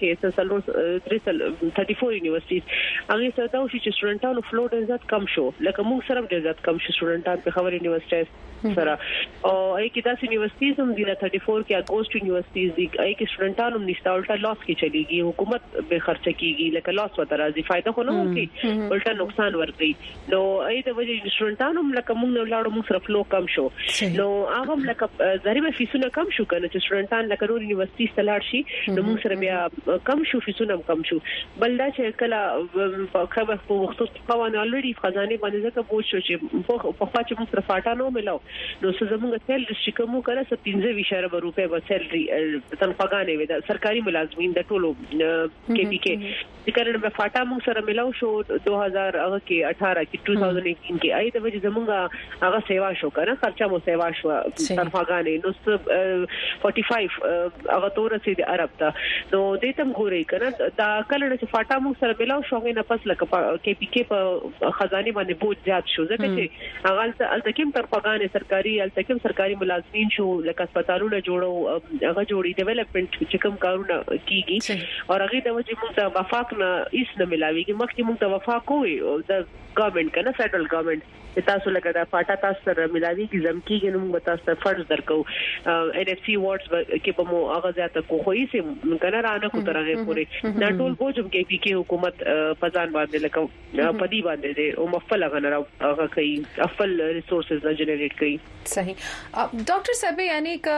کې 34 یونیورسيټیز هغه سره دا چې سټوډنټانو فلو ډېر زیات کم شو لکه موږ سره ډېر زیات کم شو سټوډنټان په خبر یونیورسيټي سره او اې کې داسې یونیورسيټیز هم دي 34 کې اګوست یونیورسيټیز دي اې کې سټوډنټانو نشته الټا لاس کې چلیږي حکومت به خرچه کیږي لکه لاس وته راځي فائدہ خو نه وکي الټا نقصان ورکړي نو اې د وجه سټوډنټانو لکه موږ نه لاړو موږ سره فلو کم شو نو هغه لکه ضریبه فیسونه کم شو کنه چې سټوډنټان لکه نور یونیورسيټي ستلار شي نو موږ سره بیا کم شو فیسونه کم شو بل دا چې کله په خبر په وخت قوانین الریډي خزانه باندې ځکه بوج شو چې په خوا چې موږ سره فاټا نو ملو نو څه زموږ تل چې کوم کړه 15 روپے به سیلري تنخواګانې وي د سرکاري ملازمین د ټولو کې پی کې ذکر به فاټا موږ سره ملو شو 2000 هغه کې 18 کې 2018 کې آی د وجه زموږ هغه سیوا شو کنه خرچه مو سیوا شو تنخواګانې نو 45 هغه تور سي د عرب ته نو دې تم ګوري کنه دا کله چې فاټا موږ سره ملو شو نه پس لکه کې پی کې په خزانه باندې بوج زیات شو ځکه چې هغه التکیم تنخواګانې سرکاري التکیم سرکاري ملازمین شو لکه هسپتالونه جوړو هغه جوړي ډیولپمنٹ چې کوم کارونه کیږي او هغه د وجه موږ ته وفاق نه هیڅ نه ملاويږي مخکې موږ ته وفاق کوی او د ګورنمنت کنه فدرال ګورنمنت تاسو لکه دا پاټا تاسو سره ملاوي کی زمکیږي نو تاسو فرض درکو NFC وارډز کې په مو هغه ځاته کوی سي کنه رانه کو ترغه پوری دا ټول بوجم کې پی کې حکومت پزان باندې لکه پدی باندې او مفل غنرا هغه کوي افل ریسورسز جنریټ کوي صحیح ډاکټر صاحب یعنی کا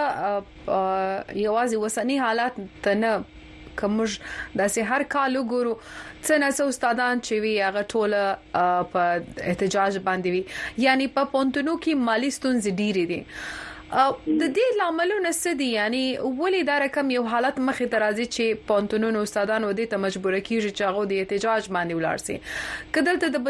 یوازې وسنی حالات تنه کومج داسې هر کال وګورو څنګه استادان چې وی هغه ټول په احتجاج باندې وی یعنی په پونتونو کې مالی ستونزې ډېرې دي د دې لاملونه څه دي یعنی ولې دا رقم یو حالت مخې ترازی چې پونتونو استادان ودې ته مجبور کیږي چې هغه د احتجاج باندې ولاړ سي کدلته د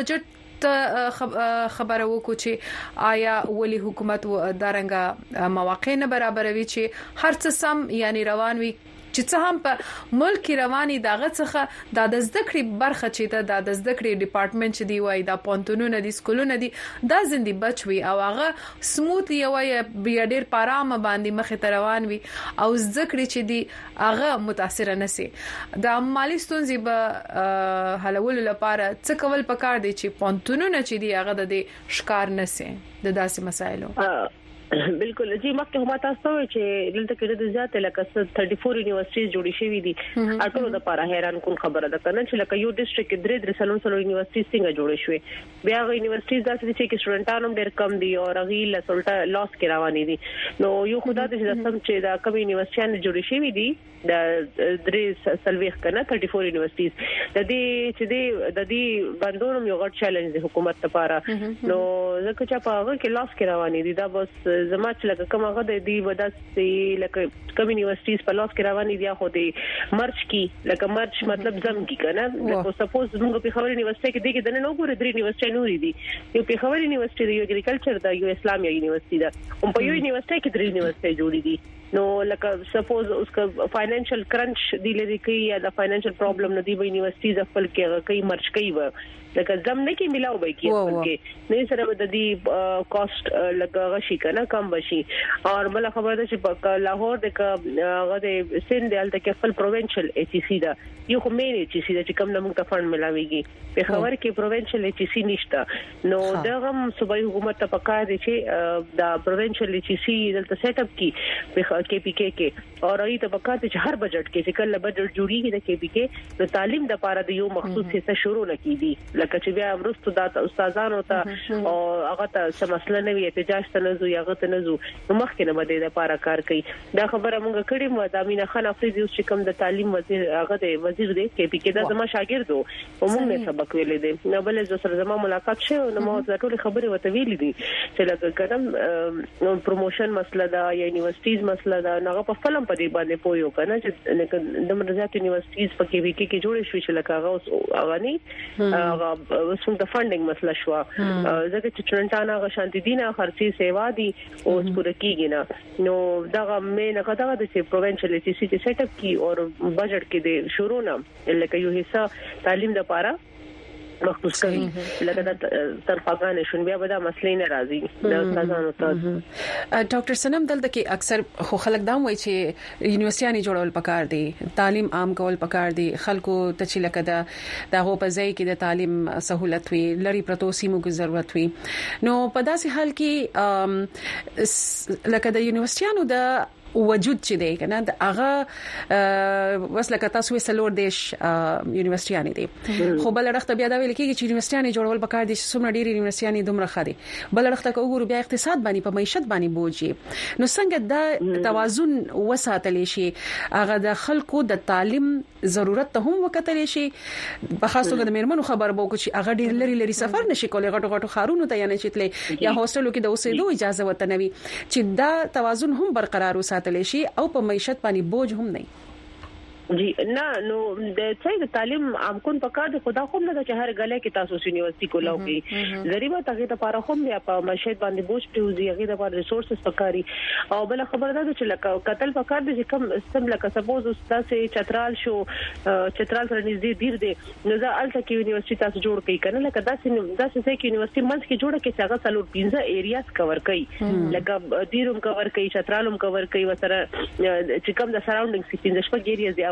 بجټ خبره وکړو چې آیا ولی حکومت دارنګه مواقع نه برابروي چې هر څه سم یعنی روان وي چې څه هم په ملک رواني دغه څخه د زدکړې برخه چې د زدکړې ډپارټمنټ چې دی وای د پونتونونو د سکولونو دی د زندي بچوي او هغه سموث یو بیا ډیر پارامه باندې مخه تروان وي او زدکړې چې دی هغه متاثر نه سي د مالی ستونزې به حلول لپاره څه کول پکار دي چې پونتونونو چې دی هغه د شکار نه سي د داسې مسایلو بالکل جی مخکې هم تاسو چې دلته کې د زیات لکه 34 یونیورسيټیز جوړې شوې دي اټول د لپاره حیران کون خبره ده کنه چې لکه یو ډیسټریکټ کې درې سلو یونیورسيټیز څنګه جوړې شوې بیا غو یونیورسيټیز داسې چې سټوډنټانو ډېر کم دي او غي له سلطه لاس کې روانې دي نو یو خدای دې چې سم چې دا کوم یونیورسيټیان جوړې شوې دي د درې سلويخ کنه 34 یونیورسيټیز د دې باندې یو غټ چیلنج دی حکومت لپاره نو ځکه چې په هغه کې لاس کې روانې دي دا بس زما چې لکه کومه غده دی وداسې لکه کوم یونیورسيټیز په لاس کې روانې دي خو دی مرچ کې لکه مرچ مطلب زم کې کنه نو سپوز موږ په خبرې یونیورسيټي کې دغه دنه نو ګورې درې یونیورسيټي نورې دي یو په خبرې یونیورسيټي د اګریکلچر دا یو اسلامي یونیورسيټي دا په یو یونیورسيټي کې درې یونیورسيټي جوړې دي نو لکه سپوز اوسکا فاینانشل کرنچ دی لري کوي یا د فاینانشل پرابلم نه دی په یونیورسيټي خپل کې کوي مرچ کوي لکه زم نه کې ملاو به کې نه سره د دې کاست لکه غشي کنه کم بشي او بل خبره ده چې په لاهور د غده سند دلته کې خپل پروینشل ایچ سی دا یو خو مین ایچ سی دا چې کم نه موږ ته فند ملاويږي په خبر کې پروینشل ایچ سی نشته نو دغه صوبایي حکومت ته پکار دي چې دا پروینشل ایچ سی دلته سیټ اپ کی په کې پی کې او راي ته پکار دي چې هر بجټ کې چې کله بجټ جوړیږي د کې پی کې د تعلیم د لپاره د یو مخصوص څه شروع نکېدي لکه چې بیا ورستو د استادانو ته او هغه ته څه مسله نه وي احتجاج ته نه زو یا هغه ته نه زو مخکې نه بده د لپاره کار کوي دا خبره مونږ کړې مو د امینه خان افریدي چې کوم د تعلیم وزیر هغه د وزیر دی کې پی کې دا زما شاګرد او موږ نه سبق ویلې دي نو بل زه سره زما ملاقات شوه نو مو ټول خبره وته ویلې دي چې لکه کدم پروموشن مسله دا یا یونیورسيټیز مسله دا نه په فلم په دې باندې پویو کنه چې د مرزات یونیورسيټیز په کې کې جوړې شوې چې لکه هغه اغانی هغه وسوم د فندینګ مسله شو ځکه چې چرنټانا غ شانتي دینه خرچي سیوا دي او پوره کیږي نه نو دا مې نه کدا د پروینشل سی سی سیټ اپ کی او بجټ کې د شروع نه لکه یو حصہ تعلیم د لپاره مخصوص کوي لکه د ترفاګان شون بیا به دا مسلې نه راځي د استادانو ته ډاکټر سنم دلته کې اکثر خو خلک دا وایي چې یونیورسيټي جوړول پکار دي تعلیم عام کول پکار دي خلکو ته چې لکه دا هو په ځای کې د تعلیم سہولت وي لري پروتو سیمو کې ضرورت وي نو په داسې حال کې لکه د یونیورسيټانو د وجود چې دی کنه د هغه وسله کتا سوې سلور دیش یونیورسيټي دي خو بل رخت بیا دا ویل کېږي چې یونیورسيټي جوړول پکار دي چې څومره ډېری یونیورسيټي دومره خاري بل رخت کو وګورو بیا اقتصاد باندې په معیشت باندې بوجي نو څنګه دا توازن وساتل شي هغه د خلکو د تعلیم ضرورت ته هم وکتل شي په خاص توګه د میرمنو خبر بو چې هغه ډېر لري سفر نشي کولای غټو خارونو ته یا نه چتلې یا هاستلو کې د اوسېدو اجازه وته نوي چې دا توازن هم برقرار وساتل شي او په معیشت باندې بوج هم نه جی نه نو د څنګه تعلیم عام کون پکار دي خدا خو نه چې هر غلې کې تاسو یونیورسيټي کولاو کې ضرورت ته ته لپاره خو بیا په معیشت باندې بوج پریوزي هغه د لپاره ریسورسز پکاري او بل خبره ده چې لکه قتل پکار دي چې کم سم لکه سپوز استاد سي چترال شو چترال سره نږدې دیر دي نو ځا الته کې یونیورسيټي تاسو جوړ کړئ کنه لکه داسې کې یونیورسيټي منځ کې جوړه کې هغه څلور 15 ایریاز کور کړي لکه دیروم کور کړي چترالوم کور کړي وسره چې کوم د سراوندینګ 15 ایریاز دی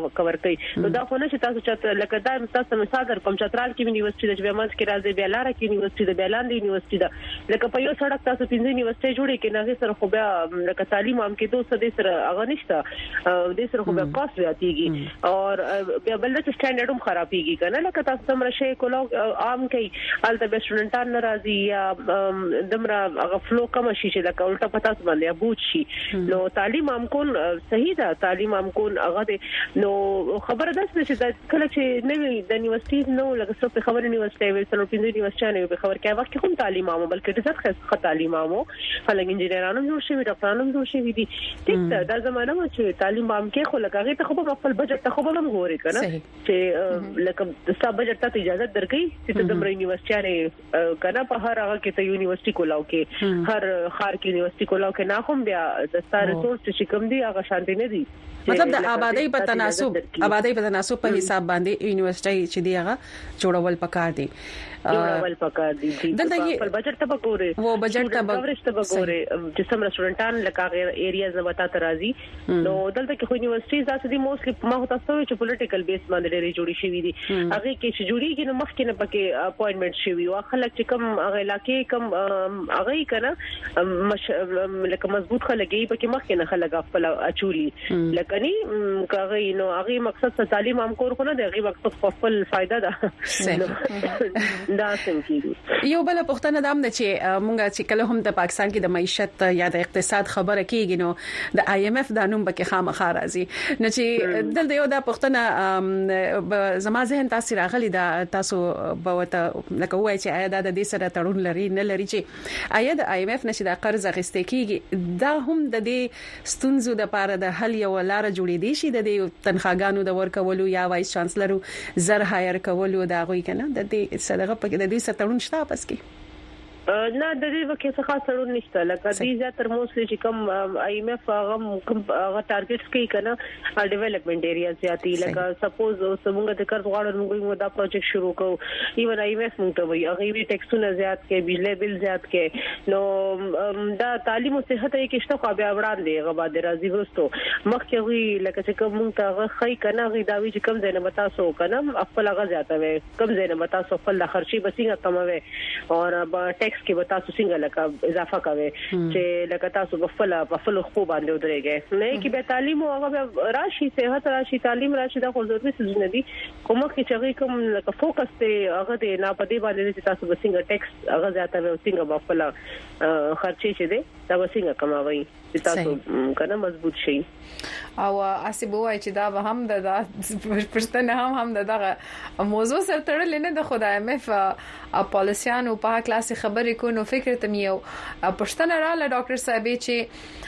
کور کوي نو دا خو نه چې تاسو چې لکه دا تاسو مثال در کوم چترال کې یونیورسيټي د جوامات کې راځي بیا لاره کې یونیورسيټي د بیلان دی یونیورسيټي دا لکه په یو سړک تاسو 5 یونیورسيټي جوړې کې نه سره خو بیا لکه تعلیم هم کې 200 سره هغه نشته د سره خو بیا کاست زیاتېږي او بیا بل څه سټانډرډ هم خرابېږي کنه لکه تاسو تمره شي کولو عام کوي الته به سټوډنټان ناراضي یا دمره هغه فلو کم شي چې لکه الټا پتا څه باندې ابوت شي نو تعلیم هم کول صحیح ده تعلیم هم کول هغه نو خبره ده چې کله چې نوې د یونیورسيټي نو لکه څه په خبره یونیورسيټي ویل څلور 5 یونیورسيټي نه په خبر کې وخت کوم تعلیم عامه بلکې د څه تعلیم عامه خلک انجینرانو جوړ شي ډاکټرانو جوړ شي دي ټیک ده دا زمانہ مو چې تعلیم عام کې خو لکه هغه ته خو په خپل بجټ ته خو بلم غوړي کنه چې لکه د بجټ ته اجازه درکې چې د یونیورسيټي کنه په هر هغه کې ته یونیورسيټي کولاو کې هر خار کې یونیورسيټي کولاو کې نه کوم بیا د ستاره ریسورس چې کوم دی هغه شانتي نه دي مطلب د آبادی په تناسب په حساب باندې یونیورسيټي چې دی هغه جوړول پکار دي دلته خپل بجټ ته وګورئ وو بجټ ته کورج ته وګورئ چې څومره سټوډنټان لکه ایریاز نه وتا ترازی نو دلته کې خو یونیورسيټي ذات دي موستلی ما هو تاسو چې پولیټیکل بیس باندې لري جوړی شوی دي هغه کې چې جوړیږي نو مخکې نه پکې اپاینټمنټ شوی او خلک چې کم هغه علاقې کم هغه کنه لکه مضبوط خلګي پکې مخکې نه خلک خپل اچولي لکه ني هغه نو هغه مقصد تعلیم هم کور خو نه دی هغه مقصد خپل فائدہ ده دا څنګه یو بل پښتنه دام نه چې مونږ چې کله هم د پاکستان کې د معیشت یا د اقتصاد خبره کیږي نو د IMF د نوم بکې خامخا راځي نو چې دلته یو د پښتنه زما ذهن تاسو راغلي دا تاسو به وته لکه وای چې آیا د دې سره تړون لري نه لري چې آیا د IMF نشي د قرض اخیستې کیږي دا هم د دې ستونزو د پاره د حل یو لار جوړې دي شي د تنخواګانو د ورکولو یا وایس چانسلر زر هایر کولو دا غوي کنه د دې صدقه په د دې ستړون شته پس کې نه د دې وکه څه خاص ضرور نشته لکه دې زیاتره موسلی چې کوم IMF هغه ټارګټس کوي کنه ډیولپمنٹ ایریا زیاتی لکه سپوز څنګه د کار غواړو موږ دا پروجیکټ شروع کوو ایون IMF موږ ته وایي هغه وی ټیکسونه زیات کې بجلی بل زیات کې نو دا تعلیم او صحت کې شته خو بیا وړاندې هغه باندې راځي ورستو مخکې وی لکه چې کوم موږ ته خی کنه غي دا وی چې کوم ځای نه متاسو کنه خپل هغه زیاته وي کوم ځای نه متاسو خپل خرچي بسینګه کموي او کې به تاسو څنګه لکه اضافه کوي چې لکه تاسو په خپل خو باندې ودرېږئ نه کې به تعلیم او هغه راشي صحت راشي تعلیم راشي دا خو ضروري څه نه دي کوم کې چې کوم لکه فوکس ته هغه دی نه پدې باندې چې تاسو به څنګه ټیکس هغه زیاته وي څنګه په خپل خرچي چې دی دا به څنګه کماوي چې تاسو کنه مضبوط شي او اسی بوای چې دا به هم د پښتنه هم دغه موضوع سره تړلې نه د خدای مف پالیسیانو په کلاس خبرې کو نو فکر ته یو پښتنه را ل ډاکټر صاحب چې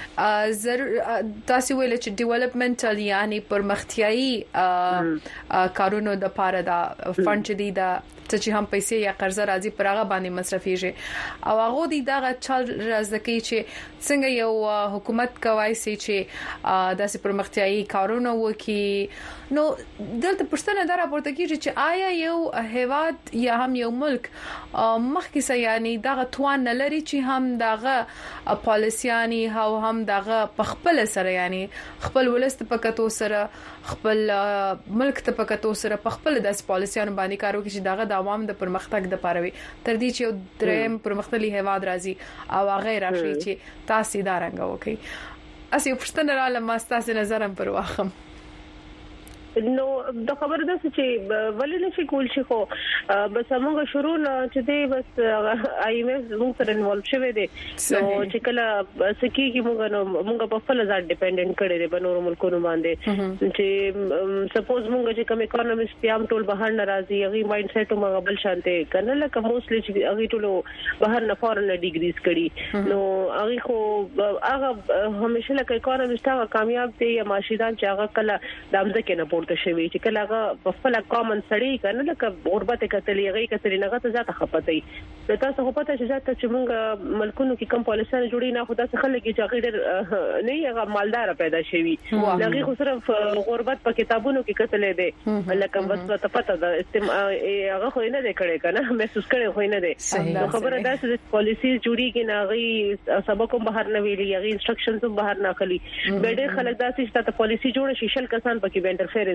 تاسو ویل چې ډیولپمنټل یعنی پرمختیايي کارونو د پاره دا فند دی دا چې هم پیسې یا قرض راځي پر هغه باندې مصرفيږي او هغه دی دا چل راځي چې څنګه یو حکومت کوي چې داسې پرمختیايي کارونه وکي نو دلته پښتنه دا راپورته کیږي چې آیا یو هیواد یا هم یو ملک مخکې سه یعنی دا توان نه لري چې هم دغه پالیسیانی او هم دغه خپل سره یعنی خپل ولست پکاتو سره خپل ملک ته پکاتو سره خپل داس پالیسیانو باندې کارو کې چې دغه د عوام د پرمختګ د پاروي تر دې چې دریم پرمختللي هیواد راځي او غیر راشي چې تاسو دا رنګ وکي اسی پښتنه را لمه تاسو نظرم پر واخم نو د خبر ده چې ولې نشي کول شي خو بس موږ شروع چې دی بس IMF موږ سره انوالو شوی دی نو چې کله سکیږي موږ په خپل ځان ډیپندنٹ کړي دي بنور ملکونو باندې چې سپوز موږ چې کوم اکونومیست پیام ټول بهر ناراضي هغه مایند سیټ موږ بل شانته کنه لکه موسلی چې هغه ټول بهر نه فورن ډیګریز کړي نو هغه خو هغه همیشه لکه اکونومیست هغه کامیاب دي یا ماشیدان چې هغه کله دامځه کې نه شوی چې کله هغه په خپل کامن سړی کنه لکه غربت کتلې هغه کتلې نه غته ذات خپتای د تاسو خو پته چې ذات چې موږ ملکونو کې کم پالیسیان جوړی نه خو تاسو خلک چې غیر نه هغه مالدار پیدا شوی لږه خو صرف غربت په کتابونو کې کتلې ده لکه بس پته ده هغه خو نه ده کړي کنه محسوس کړي خو نه ده خبره ده چې پالیسی جوړی کې نه غي سبق هم بهر نه ویلي هغه انسټرکشنز هم بهر نه خلی ډېر خلک دا چې تاسو پالیسی جوړ شي شل کسان پکې انټرفیرنس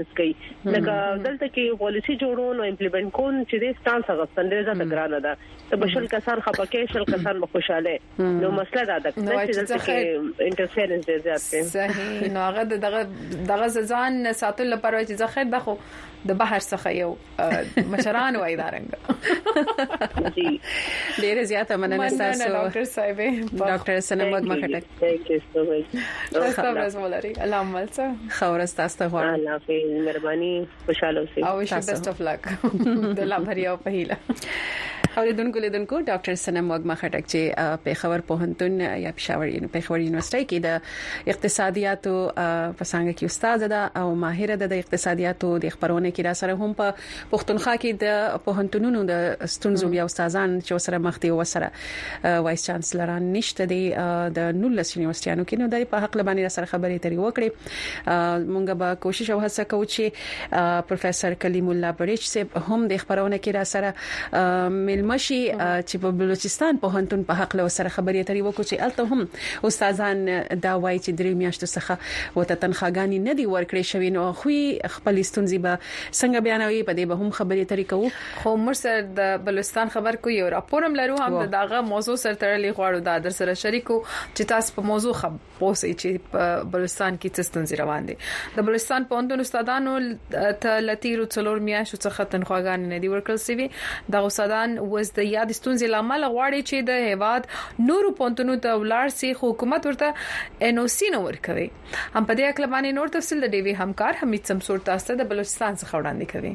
انفلوئنس کوي لکه دلته کې پالیسی جوړون او امپلیمنٹ کول چې د سټانس غوښتل ډېر ځکه ګرانه ده بشل کسان خپکه شل کسان خوشاله نو مسله دا ده چې دلته کې انټرفیرنس ډېر زیات دی صحیح نو هغه دغه ځان ساتل لپاره چې ځخه دغه د بهر څخه یو مشران وای دارنګ جی ډېر زیاته مننه تاسو ډاکټر صاحب ډاکټر سنم وګمخټک ثانک یو سو مچ تاسو ورځ ولري الله ملته خورس تاسو غواړم الله حافظ مهرباني خوشاله اوسئ او بیسټ اف لک د لا بھریا په هیله اوریدونکو لیدونکو ډاکټر سنم وګمخټک چې په خبر پوهنتون یا پېښور یونیورسيټي کې د اقتصادیاتو په څنګه کې استاد ده او ماهر ده د اقتصادیاتو د خبرونه کې را سره هم په پښتونخوا کې د پوهنتونونو د ستونزو بیا استادان چې سره مخ دي وسره وایس چانسلران نشته دي د 19 یونیورسيټانو کې نو د په حق لبانې سره خبرې ترې وکړي مونږ به کوشش او هڅه کوو چې پروفیسور کلیم الله بریچ صاحب هم د خبرونه کې را سره مشي چې په بلوچستان په هنتون په حق له سره خبرې ترې وکړو چې الته هم استادان دا وایي چې درې میاشتو څخه وته تنخواګانی نه دی ورکړې شوی نو خو خپل ستونزې به څنګه بیانوي په دې به هم خبرې ترې کوو خو مرسر د بلوچستان خبر کوي او راپورم لرو هم دغه موضوع سره تړلې غواړو دا در سره شریکو چې تاسو په موضوع خبرې چې په بلوچستان کې څه ستونزې روان دي د بلوچستان په هنتون استادانو ته لتیرو څلور میاشتو څخه تنخواګانی نه دی ورکړل شوی د استادان وز د یاد ستونزې لامل غواړي چې د هیواد نورو پونتونو ته ولار سي حکومت ورته ان او سی نو ورکوي هم په دې اکل باندې نور تفصیل د ډیوی همکار حمید سمسور تاسو د بلوچستان څخه وړاندې کوي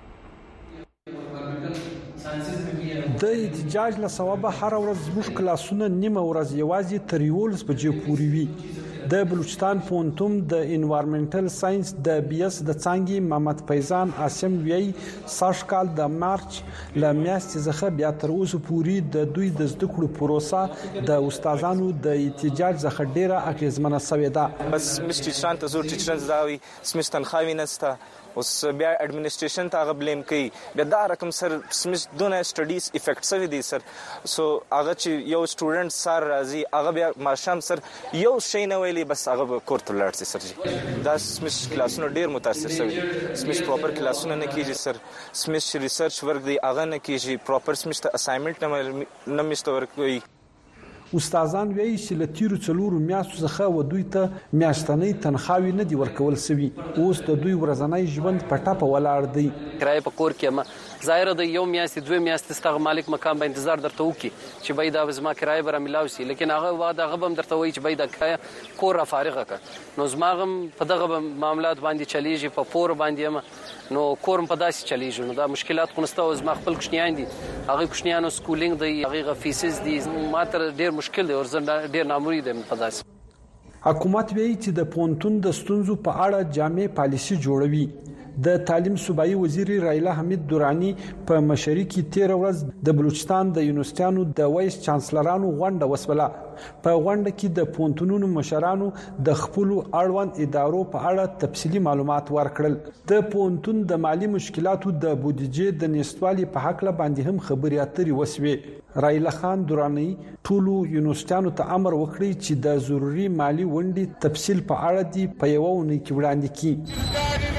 د احتجاج له سبب هر ورځ زموږ کلاسونه نیمه ورځ یوازې تر 11 بجې پورې وي د بلوچستان پونتوم د انوایرنمنټل ساينس د بي اس د څنګه محمد فیضان اسم وی ساش کال د مارچ ل میاشتې څخه بیا تر اوسه پورې د دوی د زده کړو پروسه د استادانو د احتجاج څخه ډیره اغیزمنه شوې ده بس مستشان ته زور ټیچرز داوي سمستان خاوي نستا اوس بیا اډمنستریشن ته غبلیم کوي بیا دا رقم سر سمس دونه سټډیز افیکټ سوي دي سر سو هغه چې یو سټوډنټ سر راځي هغه بیا ماشام سر یو شي نه ویلي بس هغه کورت لاړ سي سر دا سمس کلاسونو ډیر متاثر شوی سمس پراپر کلاسونه نه کیږي سر سمس ریسرچ ورک دی هغه نه کیږي پراپر سمس اساینمنت نه مستور کوي استادان وایي چې لتیرو څلورو میاشتو څخه و دوی ته میاشتنۍ تنخواوي نه دی ورکول شوی اوس د دوی ورځنی ژوند په ټاپه ولاړ دی کرای په کور کې ما ظاهر د یو میاشتې دوه میاشتې ستغه مالک مکان به انتظار درته وکي چې بای دا زما کرای بر ملاوي سي لیکن هغه واده غبم درته وایي چې بای دا کرای کور فارغه ک نو زماغم په دغه معاملات باندې چلیږي په پور باندې نو کورم په داسې چلیږي نو دا مشکلات خونسته او زما خپل کوشنیان دي هغه کوشنیانو سکولینګ دی هغه فیسز دي ماته ډیر مشکل دی او زه ډیر ناموري دي په داسې حکومت وایي چې د پونتون د ستونزو په اړه جامع پالیسي جوړوي د تعلیم صوبایي وزیر رایلا حمید دورانی په مشري کې 13 ورځ د بلوچستان د یونیورسيټانو د وایس چانسلرانو غونډه وسوله په غونډه کې د پونتونونو مشرانو د خپل اړوند ادارو په اړه تفصيلي معلومات ورکړل د پونتون د مالی مشکلاتو د بودیجې د نشټوالي په حق له باندې هم خبري اترې وسوي رایلا خان دورانی ټولو یونیورسيټانو ته امر وکړي چې د ضروري مالی ونډې تفصیل په اړه دی په یو ونې کې وړاندې کړي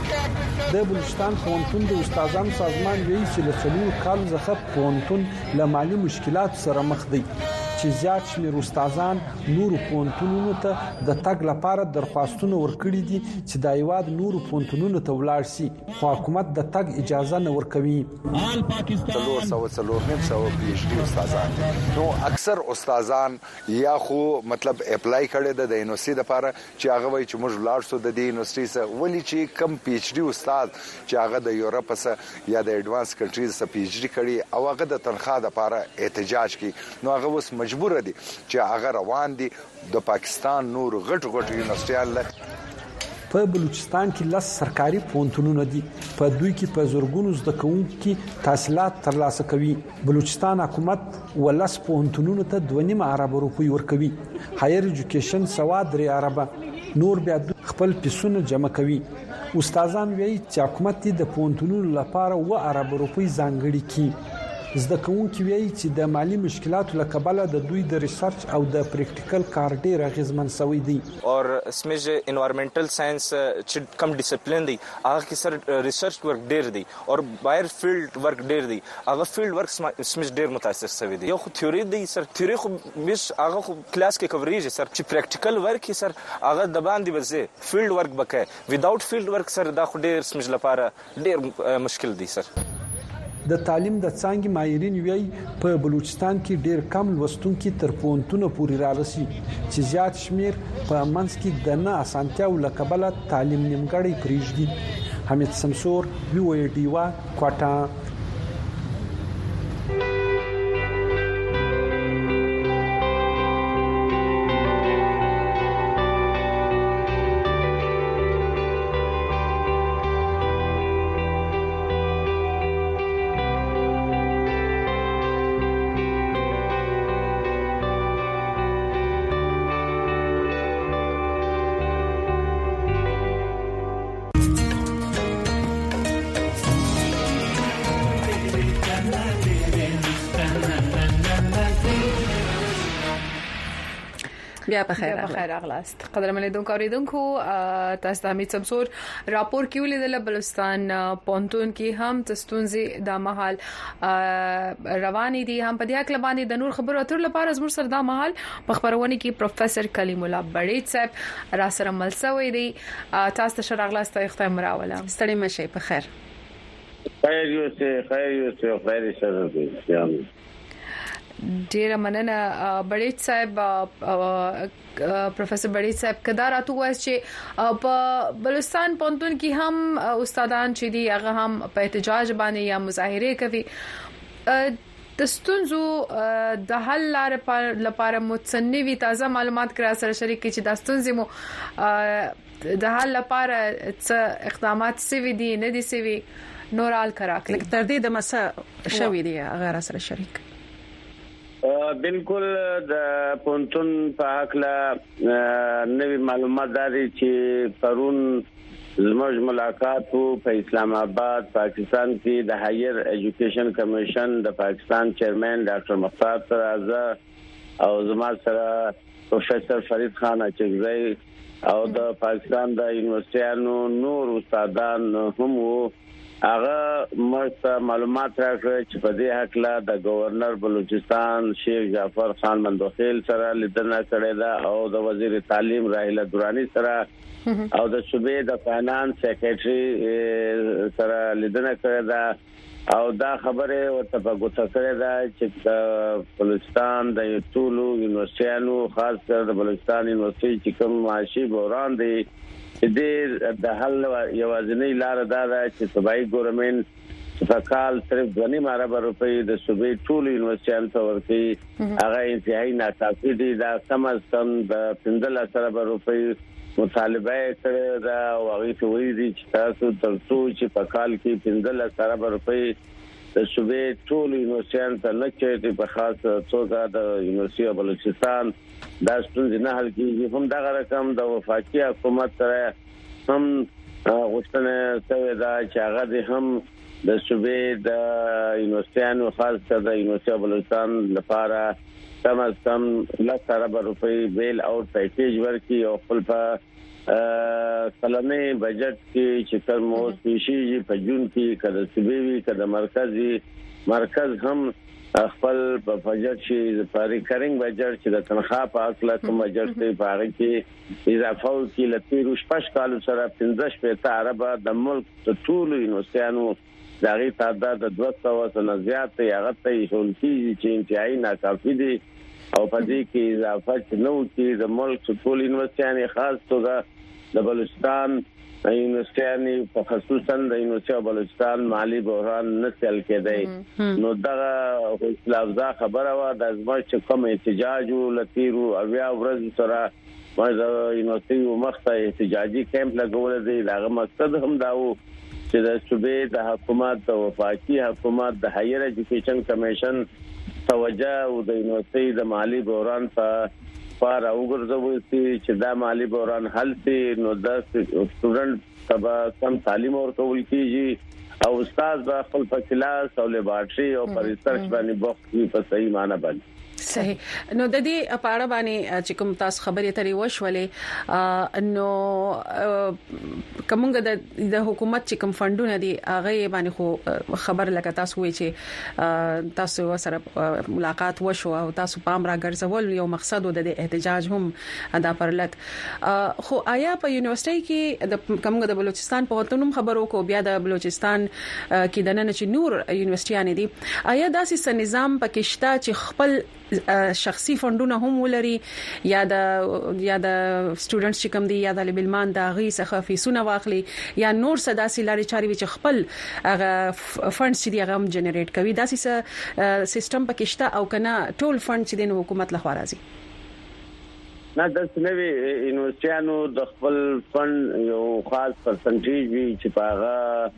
د بلوچستان پونتون د استادانو سازمان ویلي چې له څلورو کالو څخه پونتون له مالی مشکلاتو سره مخ دی چې زیات شمېر استادان نورو پونتونونو ته د تګ لپاره درخواستونه ورکړي دي چې د ایواد نورو پونتونونو ته ولاړ شي خو حکومت د تګ اجازه نه ورکوي آل پاکستان پی ایچ ډي استادان نو اکثر استادان یا خو مطلب اپلای کړي د یونیورسيټي لپاره چې هغه وایي چې موږ لاړ شو د دې یونیورسيټي سره ولې چې کم پی ایچ ډي استاد چې هغه د یورپ سره یا د ایڈوانس کنټریز سره پی ایچ ډي کړي او هغه د تنخواه لپاره احتجاج کوي نو هغه اوس مجبور دي چې هغه روان دي د پاکستان نور غټ یونیورسيټي په بلوچستان کې لس سرکاري پونتونونه دي په دوی کې په زورګونو زده کوونکي تحصیلات ترلاسه کوي بلوچستان حکومت ولس پونتونونو ته 2.5 ارب روپۍ ورکوي هایر ایجوکیشن سوا 3 ارب نور بیا خپل پیسونه جمع کوي استادان وایي چې حکومت د پونتونونو لپاره 1 ارب روپۍ ځانګړي کړي زده کوونکي وایي چې د مالی مشکلاتو لکبله د دوی د ریسرچ او د پریکټیکل کار ډیر اغیزمن شوی دی. اور اسمه انوایرنمنټل ساينس چې کم ډیسپلین دی هغه کې سر ریسرچ ورک ډیر دی او بایر فیلډ ورک ډیر دی. هغه فیلډ ورک اسمه ډیر متاثر شوی دی. یو خو تھیوري دی سر، تھیوري خو مش هغه خو کلاس کې کوریږي سر، چې پریکټیکل ورک سر هغه د باندې بزه فیلډ ورک بکې ویداوت فیلډ ورک سر دا خو ډیر سمج لپاره ډیر مشکل دی سر. د تعلیم د څانګې ماهرین وایي په بلوچستان کې ډیر کم لوستونکي تر پوهنتون پورې رارسي چې زیات شمیر په منځ کې د نه اسانتیاو لکبله تعلیم نیمګړی پریږدي. حمید سمسور وی ډیوا کوټا. بیا په خیر اغلاست. قدرمن لیدونکو تاسو د حمید سمسور راپور کې ولیدل بلوچستان پونتون کې هم تستونزي د محل رواني دي. هم په دې حق باندې د نور خبرو اترو لپاره زموږ سره د محل په خبرونه کې پروفیسور کلیم الله بړیټ صاحب را سره ملسوي دي. تاسو ته اغلاست اختیار راوله. ستړي مشه په خیر. خیر سره دي. ډیر مننه بړیټ صاحب. پروفیسور بړیټ صاحب کدا راتو وایي چې په بلوچستان پونتون کې هم استادان چې دي هغه هم په احتجاج باندې یا مظاهره کوي. د ستونزو د حل لپاره متصنوي تازه معلومات کرا سره شریک کی چې د ستونزې مو د حل لپاره څه اقدامات سوي دي نه دي سوي نورال کراک لکه تر دې د مسه شوي دي هغه سره شریک. بالکل د پونتون په حق لا نوې معلومات دي چې پرون زموږ ملاقات په اسلام آباد پاکستان کې د هایر ایجوکیشن کمیشن د پاکستان چیرمن ډاکټر مختار سره او زما سره پروفیسور فرید خان اچکزی او د پاکستان د یونیورسيټانو نور استادان هم وو. هغه مرسته معلومات راکړه چې په دې حق لا د گورنر بلوچستان شیخ جعفر خان مندوخیل سره لیدنه کړې ده او د وزیر تعلیم راهیله درانی سره او د صوبې د فاینانس سیکریټري سره لیدنه کړې ده او دا خبره ورته په ګوته کړې ده چې بلوچستان د ټولو یونیورسيټانو خاص کر د بلوچستان یونیورسيټي چې کوم معاشي بحران دی د حل یوازینی لار دا ده چې صوبایي ګورنمنت فقال صرف 2.5 ارب روپۍ د صوبې ټول یونیورسيټانو ته ورکړي. هغه انتهایی ناکافي دي. دا کم از کم د 15 ارب روپۍ مطالبه کړې ده او هغه وایي چې تاسو ترڅو چې په کال کې 15 ارب روپۍ د صوبې ټول یونیورسيټانو ته نه کېږي په خاص توګه د یونیورسيټي بلوچستان دا ستونزې نه حل کیږي. هم دا رقم د وفاقي حکومت سره هم غوښتنه کوي دا چې هغه هم د صوبې د یونیورسيټانو خاص کر د یونیورسيټي بلوچستان لپاره کم از کم 10 ارب روپۍ بیل اوټ پیکیج ورکړي او خپل په کلمه بجټ کې چې کوم موسیقي په جون کې کده صوبې کده مرکز هم خپل په بجټ چې په ریکرینګ بجټ چې د تنخواه په اصله کوم بجټ دی په هغه کې اضافه وکړي. لته روشپش کال سره 15 ارب د ملک ټول یونیورسيټانو دغه تعداد د 200 نه زیات دی. هغه ته هولتي چې انتهایی ناکافي دي او په دې کې اضافه چې نو کې د ملک ټول یونیورسيټانو خاص توګه د بلوچستان یونیورسيټانو په خصوصا د یونیورسيټي بلوچستان مالی بحران نه تل کېدی. نو دا لفظه خبره وا د ازمایښت کوم احتجاج ولتیرو اویا ورځ سره د یونیورسيټي مخته احتجاجي کیمپ لګول دي. دا مقصد هم داو چې د صوبې د حکومت د وفاقي حکومت د هایر ایجوکیشن کمیشن توجه او د یونیورسيټي د مالی بحران په فار وګرځوي چې دا مالی بحران حل شي. نو د سټوډنټ تبا کم تعلیم ورکول کیږي او استاد به خپل په کلاس او لیبارټري او په ریسرچ باندې بوخت وي په صحیح معنی باندې. صحیح. نو د دې اپاړه باندې چې کوم تاسو خبرې ترې وشولې نو کومګه د حکومت چې کوم فندونه دي هغه باندې خو خبر لکه تاسو وی چې تاسو سره ملاقات وشو او تاسو پام را ګرځول یو مقصد د احتجاج هم ادا پرلک خو آیا په یونیورسيټي کې د کومګه د بلوچستان په وطنوم خبرو کو بیا د بلوچستان کې د نن چې نور یونیورسيټيان دي آیا داسې نظام پکشتا چې خپل شخصي فندونه هم ولري یا د سټوډنټس چې کوم دي یا د لیبلمان د غي څخه فیسونه واخلي یا نور سداسي لاري چاري چې خپل هغه فندز چې هغه هم جنریټ کوي داسې سیستم پکشتا او کنه ټول فند چې د حکومت لخوا راځي نه د سنوي یونیورسيانو د خپل فند یو خاص پرسنټیج وی چې پاغه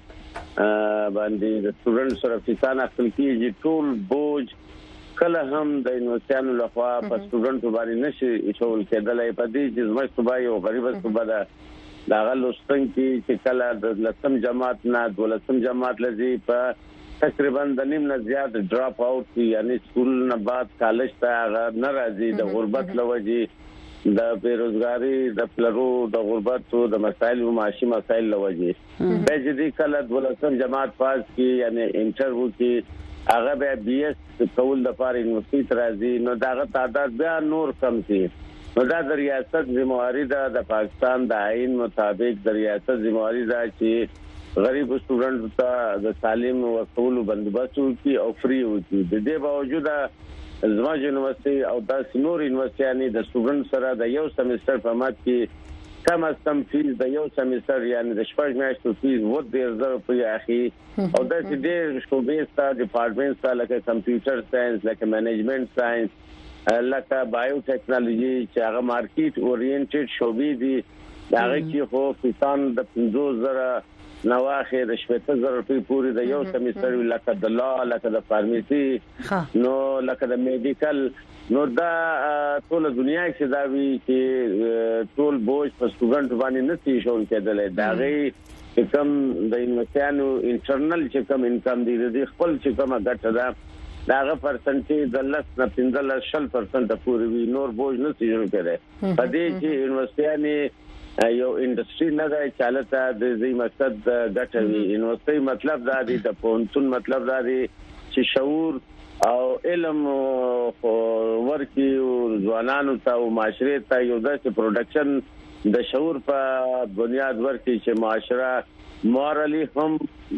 باندې د سټوډنټ سره فیسانه خپل کیږي ټول بوج کله هم د یونیورسيانو لخوا په سټوډنټ باندې نشي ایښول کېدلای په دې چې زموږ صوبای او غریب صوبا دا غلوستن چې کله د لسم جماعت نه دولسم جماعت لذي په تقریبا د نیم نه زیات ډراپ اوټ یعنی سکول نه بعد کالج ته ناراضي د غربت لوجي د بیروزګاری د پلرو د غربت او د مسایل او معاشي مسایل لوجي به جدي کله دولسم جماعت پاس کی یعنی انټرویو کی هغه به بي اس کول د پاره یونیورسيټي راځي نو داغه تعداد بیا نور کم شي نو دا د ریاست ذمہواری ده د پاکستان د آئین مطابق د ریاست ذمہواری ده چې غریب سټوډنټ ته د تعلیم ورکول بندوبست وکړي او فری وکړي د دې باوجود زما یونیورسيټي او د نور یونیورسيټي د سټوډنټ سره د یو سمستر په مات کې کم از کم فیس د یو سمستر یعنی د شپږ میاشتو فیس وو د 1000 روپیا اخی او د دې شوبې ستاسو ډپارټمنټ سره لکه کمپیوټر ساينس لکه منیجمنت ساينس لکه بایو ټیکنالوژي چې هغه مارکیټ اورینټډ شوبې دي هغه کې خو فیسان د 15000 نواخه د 17000 روپیا پورې د یو سمستر لکه د لا لکه د فارمیسي نو لکه د میډیکل نو دا ټول دنیا کې دا وی چې ټول بوج په سټوډنټ باندې نشي شول کېدل دا غي کم د یونیورسيانو انټرنل چې کم انکم دي د خپل چې کومه ګټه ده داغه پرسنټیج د 10% پورې وی نور بوج نشي شول کېدل په دې چې یونیورسيانو یو انډستری نه دی چالتہ د دې مقصد ګټه وی یونیورسيټي مطلب دا دی د پونتون مطلب دا دی چې شعور او علم ورکی ځوانانو ته او معاشره ته یو داسې پروډکشن د شعور په بنیاد ورکی چې معاشره مورالي هم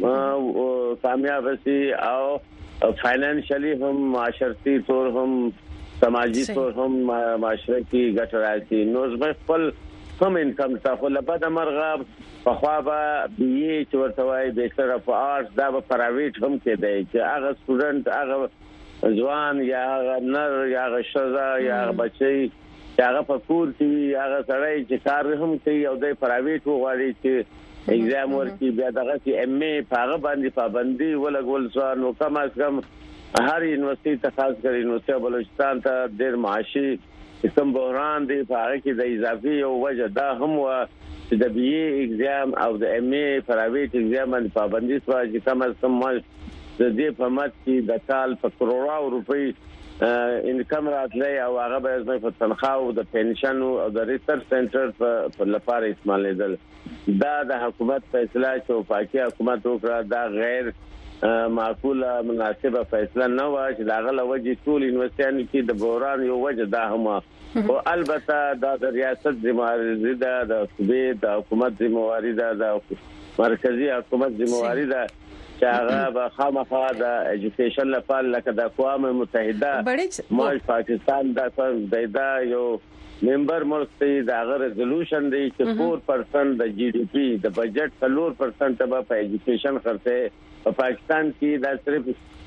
کامیاب شي او فاینانشلی هم معاشرتي طور هم سماجی طور هم معاشره کې ګټه راځي نو خپل هم انکم تاسو لپاره مرغاب په خوا به بي چې ورته وای د سره په آرټس دا په پرایویټ هم کې دی چې هغه سټوډنټ هغه ځوان یا نر یا شزا یا بچي هغه په کور کې هغه سړی چې کار هم کوي او د پرایویټ وغواړي چې ایگزام ورکړي بیا دغه چې ام ای په هغه باندې پابندي ولګول ځو کم از کم هر یونیورسيټي ته خاص کر یونیورسيټي بلوچستان ته ډېر معاشي کوم بحران دی په هغه کې د اضافي او وجه دا هم و چې د بي ای ایگزام او د ام ای پرایویټ ایگزام باندې پابندي شو چې کم از کم د دې په مت کې د کال په کروڑو روپۍ انکم راتلې او هغه به په تنخواه او د پنشن او د ریسرچ سنټر په لپاره استعمالېدل دا د حکومت فیصله چې پاکي حکومت وکړه دا غیر معقوله مناسبه فیصله نه و چې دا غل وجه ټول یونیورسيټي کې د بحران یو وجه دا هم او البته دا د ریاست ذمہواری ده د صوبې د حکومت ذمہواری ده د مرکزی حکومت ذمہواری ده چې هغه به خامخا د ایجوکیشن لپاره لکه د اقوام متحده مال پاکستان د یو ممبر ملک دی دا ریزولوشن دی چې 4% د جی ډی پی د بجټ 4% به په ایجوکیشن خرڅه په پاکستان کې دا صرف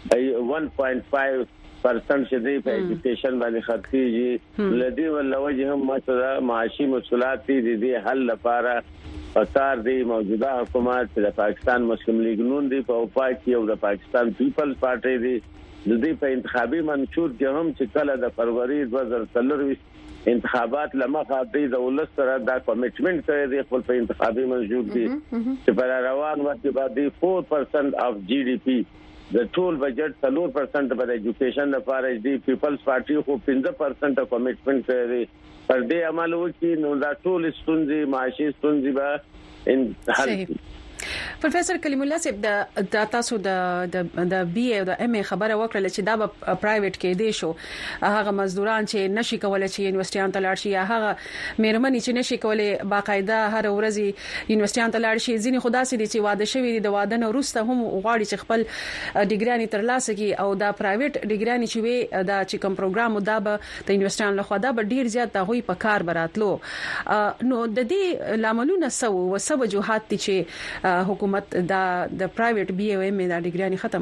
1.5% شدي په ایجوکیشن باندې خرڅيږي لدی ولوجه هم معاشي مسؤلیت دي حل لپاره پکار دی موجوده حکومت د پاکستان مسلم لیگ نون دی په وفاق کې او د پاکستان پیپلز پارټي دی د دې په انتخابي منشور کې هم چې کله د فروری 2023 انتخابات لمخه د ولس سره دا کمیټمنټ کړی دی خپل په انتخابي منشور کې چې پر روان وخت باندې 4% اف جی ډي پی د ټول بجټ 3% پر ایجوکیشن لپاره دی پیپلز پارټي خو 15% کمیټمنټ کړی دی پر دې عمل وکړي نو دا ټول ستونزې معاشي ستونزې به ان حل. پروفیسور کلیم الله صاحب د تاسو د بي او د ام خبره وکړه چې دا په پرایویټ کې دی شو هغه مزدوران چې نشي کولای چې یونیورسيټیان ته لاړ شي یا هغه مېرمنې چې نشي کولای باقاعده هر ورځ یونیورسيټیان ته لاړ شي ځینې خدا سي دي چې واده شوی دي د واده نه وروسته هم غواړي چې خپل ډیګري ترلاسه کړي او دا پرایویټ ډیګري چې وي دا چې کوم پروګرام دا به د یونیورسيټیان له خوا دا به ډیر زیات د هغوی په کار براتلو نو د دې لاملونه سو وجوهات چې حکومت دا د پرایویټ بي او ام دا ډیګري ختم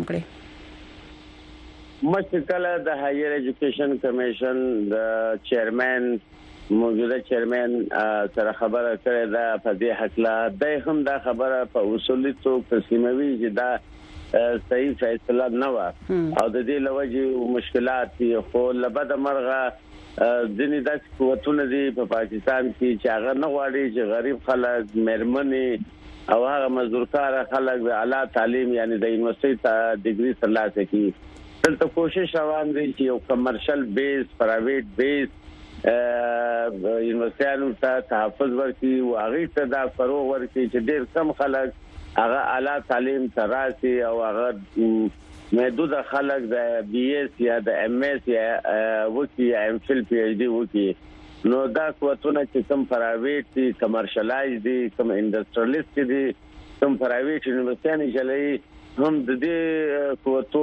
کړي. مشکل د هایر ایجوکیشن کمیشن د چیرمن موجوده چیرمن سره خبره کړې ده په دې حق لا د هم دا خبره په اصولي توګه سیموي چې دا صحیح فیصله نه و او د دې لوجه مشکلات خو لبد مرغه ځینې د قوتونه دي په پاکستان کې چې هغه نه غواړي چې غریب خلک مېرمنې او هغه مزدورکار خلک د اعلی تعلیم یعنی د یونیورسيټي ډیګري ترلاسه کړي. دلته کوشش روان دي چې یو کمرشل بیس پرایویټ بیس یونیورسيټانو ته تحفظ ورکړي او هغه ته دا فروغ ورکړي چې ډېر کم خلک هغه اعلی تعلیم ترلاسه او هغه محدود خلک د بي اس یا د ام اس یا وکي یا ام فل پی ایچ ډي وکي نو دا قوتونه چې کوم پرایویټ دي کمرشلایز دي کوم انډستریالیست دي کوم پرایویټ یونیورسيټي چلای هم د دې قوتو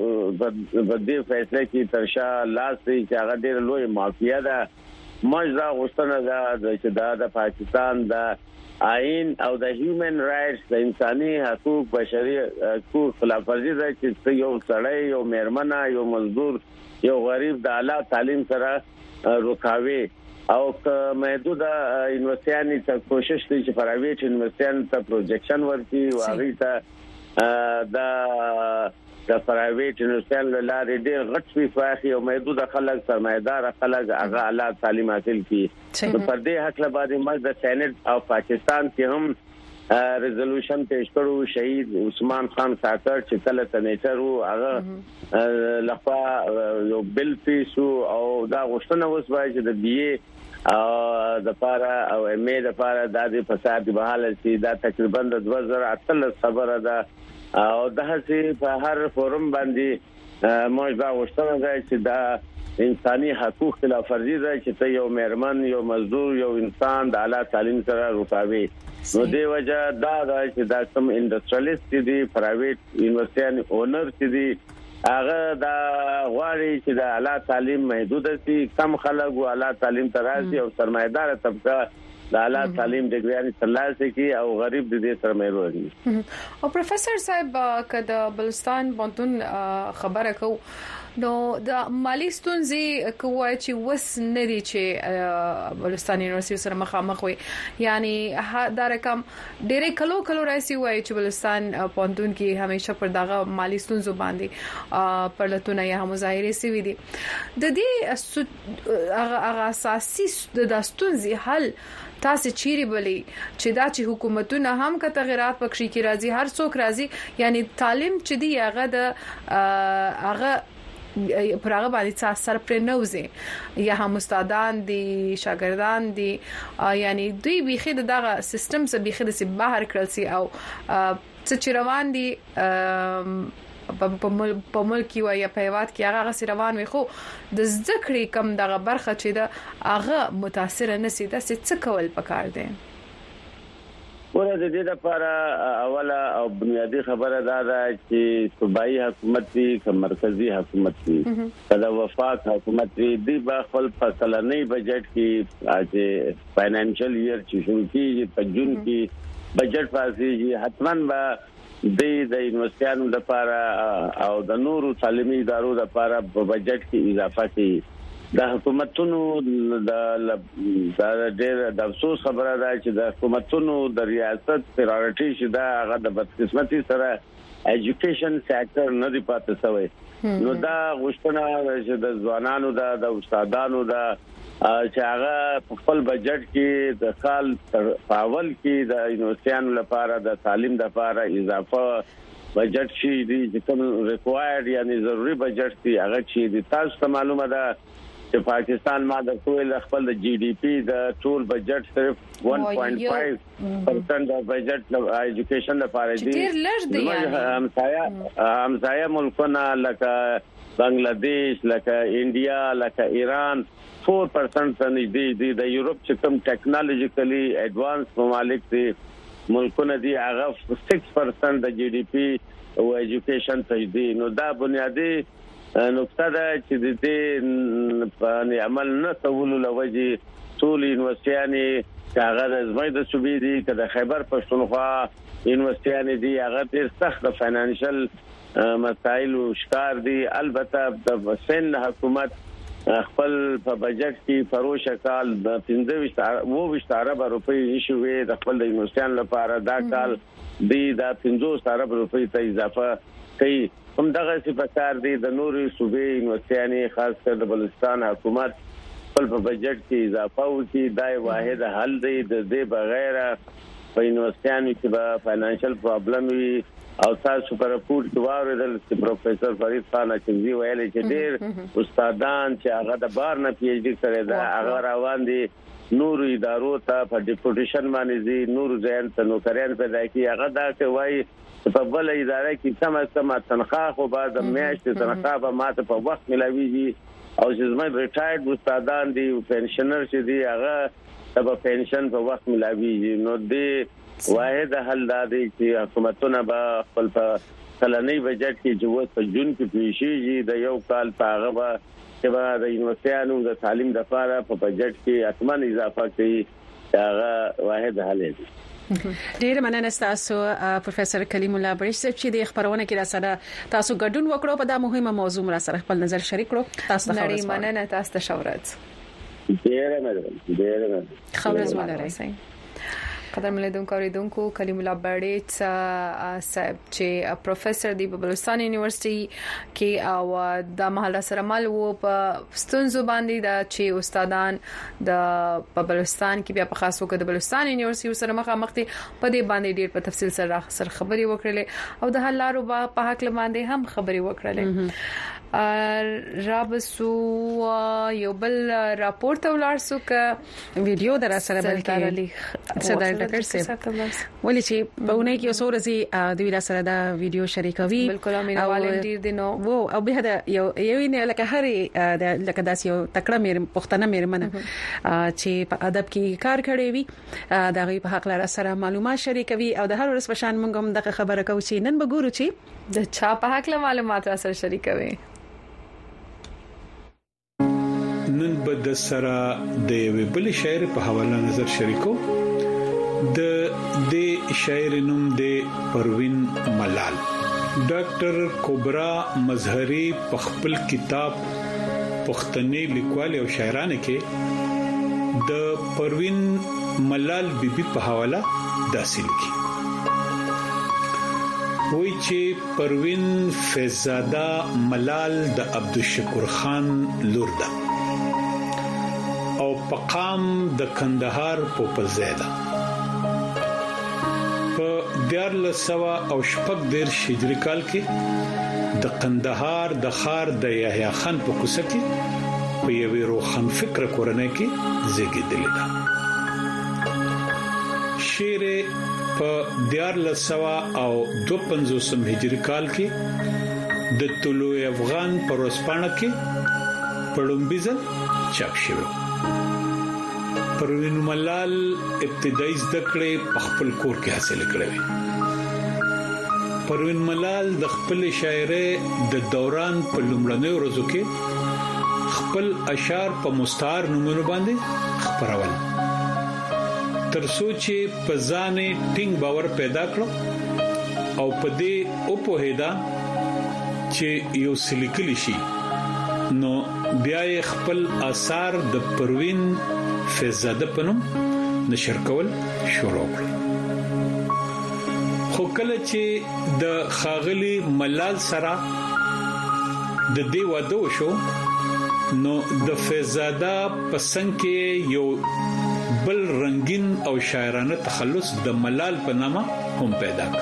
په دې فیصله کې ترشا لاس دی چې هغه ډېر لوی مافیا ده مجدا غوښتنه ده چې د پاکستان د آئین او د هیومن رائټس د انساني حقوق بشري حقوق خلاف ورزي ده چې یو سړی یو مېرمنه یو مزدور یو غریب د اعلی تعلیم سره رکاوي او محدود یونیورسيټي ته کوشش کوي چې پرایویټ یونیورسيټي ته پروجیکشن ورکړي او هغه ته د پرایویټ یونیورسيټي لارې ډېر غټ وی فاخي او محدود خلک سرمایدار خلک هغه اعلی تعلیم حاصل کړي نو پر دې حق لبادي مجلس د سېنات او پاکستان کې هم ریزولوشن پیش کړو شهید عثمان خان ساکر چې کله سېنیټر وو هغه لخوا یو بل پیسو او دا غوښتنه وسوای چې د بي د پاره او ام ای د پاره د فساد په حال کې دا تقریبا د 2018 خبره ده او د هڅې په هر فورم باندې موږ دا غوښتنه ده چې دا انساني حقوق خلاف ورزي ده چې ته یو مېرمن یو مزدور یو انسان د اعلی تعلیم سره رکاوي نو دی وجه دا چې دا کوم انډستریالیست دي پرایویټ یونیورسيټي اونر دي هغه دا غواړي چې د اعلی تعلیم محدود شي کم خلک او اعلی تعلیم ترازي او سرمایدار طبقه د اعلی تعلیم ډیګري ترلاسه کوي او غریب د دې سره مې وروړي. او پروفیسور صاحب کله بلوچستان بونتون خبره کو نو د مالی ستونزې کوی چې وس نه دي چې بلوچستان یونیورسيټي سره مخامخ وي یعنی دا رقم ډېر کلو راځي وای چې بلوچستان بونتون کې همیشه پر دغه مالی ستونزو باندې پرلتونه یا مظاهره سوي دي د دې هغه اساسي د ستونزې حل تاسو چیرې بلی چې دا چې حکومتونه هم که تغیرات پکې کې راځي هر څوک راځي یعنی تعلیم چې دی هغه پر هغه باندې اثر پر نوځي یا هم استادان دي شاګردان دي یعنی دوی بيخي دغه سیستم څخه بيخي د بهر کړل سي او څه روان دي په ملک یا په هیواد کې هغه روان وي خو د ذکر کم دغه برخه چې دا هغه متاثر نه سي د څه کول پکار دي. ورته د دې لپاره اوله او بنیادی خبره دا ده چې صوبایي حکومت دي که مرکزی حکومت دي کله وفاق حکومت دي په خپل فصلنۍ بجټ کې اځه فاینانشل ایئر چې شروع کیږي په جون کې بجټ پاسيږي حتمن به د یونیورسيټانو لپاره او د نورو تعلیمي ادارو لپاره په بجټ کې اضافه کړي د حکومتونو د ډېر د افسوس خبره ده چې د حکومتونو د ریاست پرایورټي شي دا هغه د بدقسمتي سره ایجوکیشن سېکټر نه دی پاتې شوی نو دا غوښتنه چې د ځوانانو د استادانو چې هغه خپل بجټ کې د کال پاول کې د یونیورسيانو لپاره د تعلیم لپاره اضافه بجټ شي دي کوم ریکوایرډ یعنی ضروري بجټ دی هغه چې د تاسو ته معلومه ده چې پاکستان ما د ټول خپل د جی ډي پی د ټول بجټ صرف 1.5% د بجټ د ایجوکیشن لپاره دی همسایه ملکونه لکه بنگلاديش لکه انډیا لکه ایران 4% نږدې دي د یورپ چې کوم ټیکنالوژیکلی ایڈوانس ممالک دي ملکونه دي هغه 6% د جی ډي پی او ایجوکیشن ته دي نو دا بنیادی نقطه ده چې د دې په عمل نه کولو لوجه ټول یونیورسيانې هغه د زموږ د صوبې دي کله خیبر پښتونخوا یونیورسيانې دي هغه ډېر سخت فینانشل مسائل او شکار دي البته د سن حکومت خپل په بجټ کې فروش کال د 15 ارب روپۍ نشوي د خپل د یونیورسيان لپاره دا کال دی د 15 ارب روپۍ ته اضافه کوي هم دغه صفاتار دي د نوري صوبې یونیورسيانې خاص کر د بلوچستان حکومت خپل په بجټ کې اضافه وکړي دا واحد حل دی د دې بغیر په یونیورسيانو کې به فینانشل پرابلم وي او تاسو پر راپورټ کې واوریدل چې پروفیسور فرید خان اچنزي ویلي چې ډېر استادان چې هغه د بار نه پی ایچ ډي کړی دا هغه روان دي نور ادارو ته په ډیپوټیشن باندې دي نور ځین ته نوکریان پیدا کی هغه دا کوي په بل اداره کې کم تنخواه خو بعد میاشتې تنخواه به ماته په وخت ملاويږي او چې زموږ ریټایرډ استادان دي پنشنر چې دي هغه په پنشن په وخت ملاويږي نو دې واحد حل دا دی چې حکومتونه به خپل په کلنۍ بجټ کې جوړ په جون کې پیښیږي د یو کال په هغه به چې به د یونیورسيانو د تعلیم لپاره په بجټ کې اتمن اضافه کوي هغه واحد حل دی ډیر مننه تاسو پروفیسور کلیم الله بریش چې د خبرونه کې را سره تاسو ګډون وکړو په دا مهمه موضوع را سره خپل نظر شریک کړو تاسو ته نړۍ مننه تاسو ته شورت ډیر مننه خبرز ولرئ قدر ملیدونکو اوریدونکو کلیم الله بریچ صاحب چې پروفیسور دی په بلوچستان یونیورسيټي کې او د محل سره مال وو په ستونزو باندې دا چې استادان د په بلوچستان کې بیا په خاصو کې د بلوچستان یونیورسيټي سره مخامخ دي په دې باندې ډیر په تفصیل سره خبري وکړلې او د حل لارو په حق باندې هم خبري وکړلې رابسو یو بل راپورټ ولارسو ک ویډیو در سره بلکې صدر ډاکټر صاحب ولې چې په ونه کې اوسو رزي د ویلا سره دا ویډیو شریکوي بالکل امین والنټیر دي نو وو او به دا یو نه لکه هري لکه داس یو تکړه مې پښتنه مې منه چې په ادب کې کار کړی وي دا غي په حق لاره سره معلومات شریکوي او د هر ورځ په شان موږ هم دغه خبره کوو چې نن به ګورو چې د چا په حق له معلومات را سره شریکوي نن به د سره د یو بل شاعر په حواله نظر شریکو د دې شاعر نوم دی پروین ملال ډاکټر کوبرا مظهری په خپل کتاب پښتني لیکوال او شاعرانه کې د پروین ملال بیبي په حواله داسې لیکي وای چې پروین فیضزاده ملال د عبدالشکور خان لور ده او پقام د کندهار په پزیده په 1414 هجری کال کې د کندهار د خار د یحیی خان په کوڅه کې په یوه روخن فکر کورنۍ کې زیږیدل ده شعر په 1452 هجری کال کې د طلوع افغان پر وسپانه کې پړومبیزل چاپ شوی پروین ملال ابتدایي زده کړې په خپل کور کې حاصل کړې پروین ملال د خپل شاعرۍ د دوران په لومړنیو ورځو کې خپل اشعار په مستعار نومونو باندې خبرول ترڅو چې په ځان ټینګ باور پیدا کړو او په دې او په هدا چې یو سلیکلی شي نو بیا خپل آثار د پروین فیضزاده پنوم نشر کول شروع کړ خو کله چې د خاغلی ملال سره د دې واده وشو نو د فیضزاده پسند کې یو بل رنگین او شاعرانه تخلص د ملال په نامه هم پیدا کړ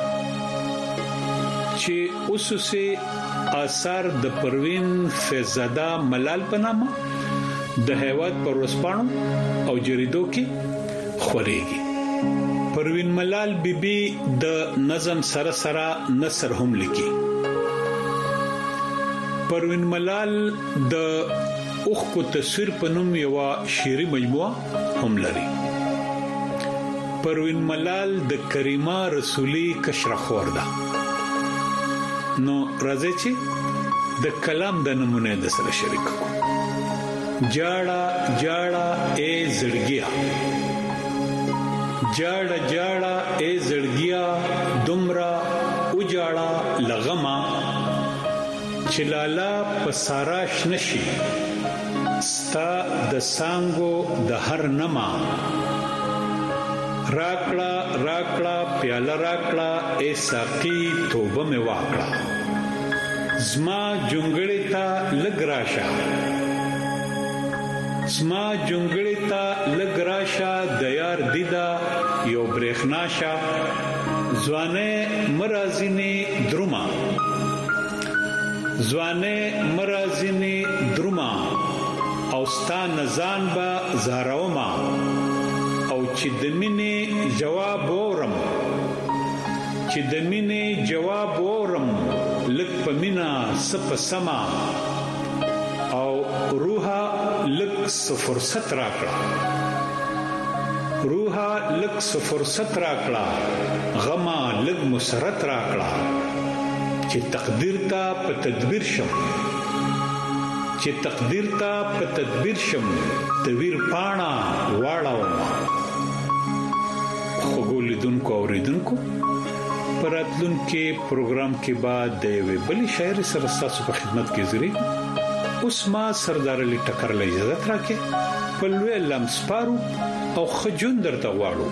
چې اوسه آثار د پروین فیضزاده ملال په نامه د هیواد پر ورسپانو او جریدو کې خوريږي. پروین ملال بیبي د نظم سره سره نثر هم لیکي. پروین ملال د اوخ کو تصویر په نوم یو شعري مجموعه هم لري. پروین ملال د کریمه رسولي کشره خور ده. نو راځي چې د کلام د نمونه د سره شریک کو. جاړه جاړه اے زړګیا، جاړه جاړه اے زړګیا دمرا اجاړه لغما چلالا پساراش نشي ستا د سانګو د هر نما راکړه راکړه پیاله راکړه اے ساقي توبه مې واکړه زما جونګړې ته لګراشه زما جونګړې ته لګراشه د یار دیدا یو برېخناشه ځوانه مرزيني دروما ځوانه مرزيني دروما او ستا نزان با زهروما او چې د مینې جواب ورم چې د مینې جواب ورم لک پمینا سپ سما او روحا لک فرصت راکړه روحا لک فرصت راکړه غما لک مسرت راکړه چې تقدیر ته په تدبیر شم چې تقدیر ته په تدبیر شم تویر پانا واړاو خو ګولیدونکو اوریدونکو پراتلونکو پروګرام کې بعد د وی بلی شاعر سره تاسو په خدمت کې زری اوس ما سردار علی ټکر له اجازه راکې په لوی لمسپارو او خجون درته واړو.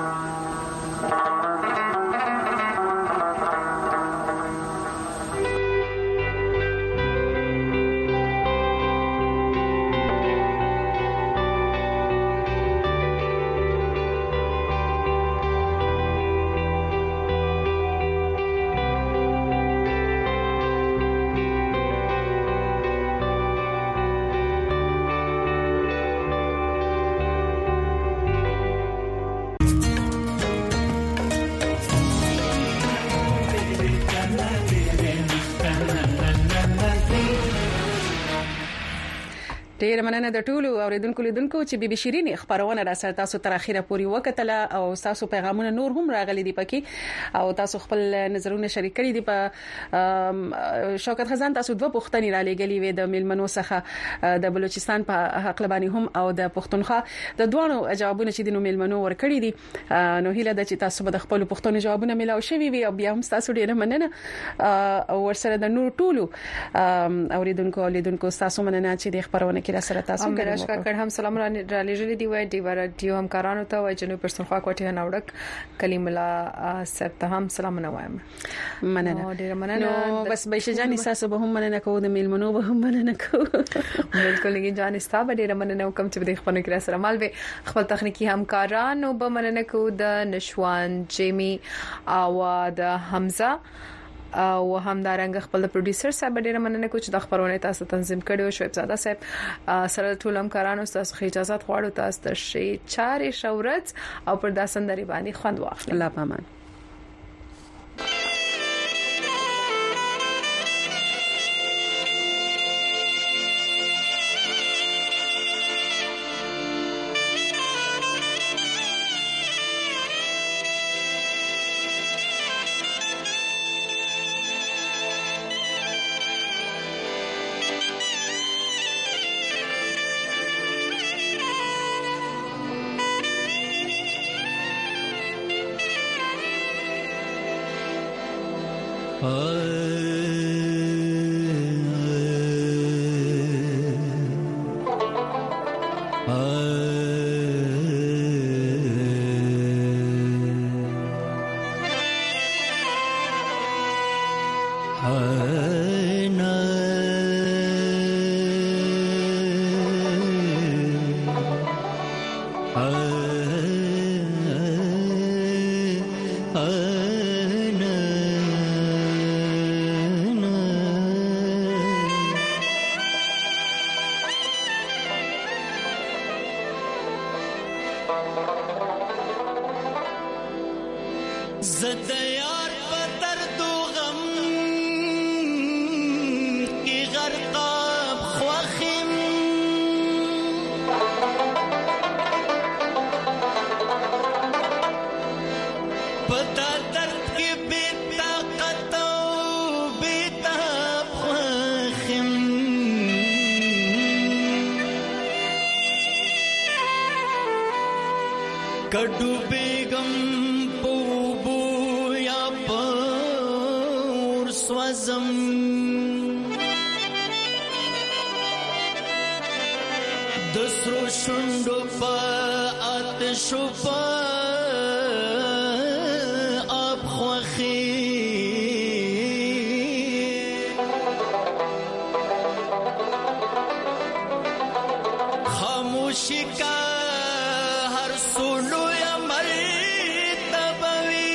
ډیر مننه د ټولو اوریدونکو لیدونکو چې بيبي شيرين خبرونه را سره تاسو تر اخیره پوري وکټله او تاسو پیغامونه نور هم راغلي دي پکې او تاسو خپل نظرونه شریک کړي دي. په شوکت خزان تاسو دوه پوښتنې را لګلې وې د ملمنو څخه د بلوچستان په حق لبانی هم او د پښتونخوا د دوه جوابونه چې د ملمنو ورکړي دي. نو هیله ده چې تاسو به خپل پوښتنو جوابونه ملاو شوي وي او بیا هم تاسو ډیر مننه او ورسره د نور ټولو اوریدونکو لیدونکو تاسو مننه چې د خبرونه را سره تاسو کړه هم سلام را لېږلې دی وای دی ورډیو همکارانو ته وای جنوب پښتونخوا کوټه نوړک کلیم الله صاحب ته هم سلام نه وایم. مننه ډیر مننه. بس بهشه جان تاسو به هم مننه کوو د میلمنو به هم مننه کوو. بالکل لګی جان تاسو ډیر مننه کوم چې د خپل کې را سره مال به خپل تخنیکی همکارانو به مننه کوو د نشوان جیمی او د حمزه او همدارنګ خپل پروډوسر صاحب ډیر مننه کوم چې د خبرونه تاسو تنظیم کړو. شعیب زاده صاحب سره ټول همکارانو تاسو خو اجازه غواړو تاسو ته شي چارې شورت او پر داسندري باندې خوند واخلئ. الله پامان. زدیار پتر دو غم کی غرقاب خوخم پتا درد کی بی‌طاقت و بی‌تاب خوخم کډو بیگم سوزم دسرو شندو پا آتشو پا آب خوخی خاموشی کا ہر سولو یا مرتبوی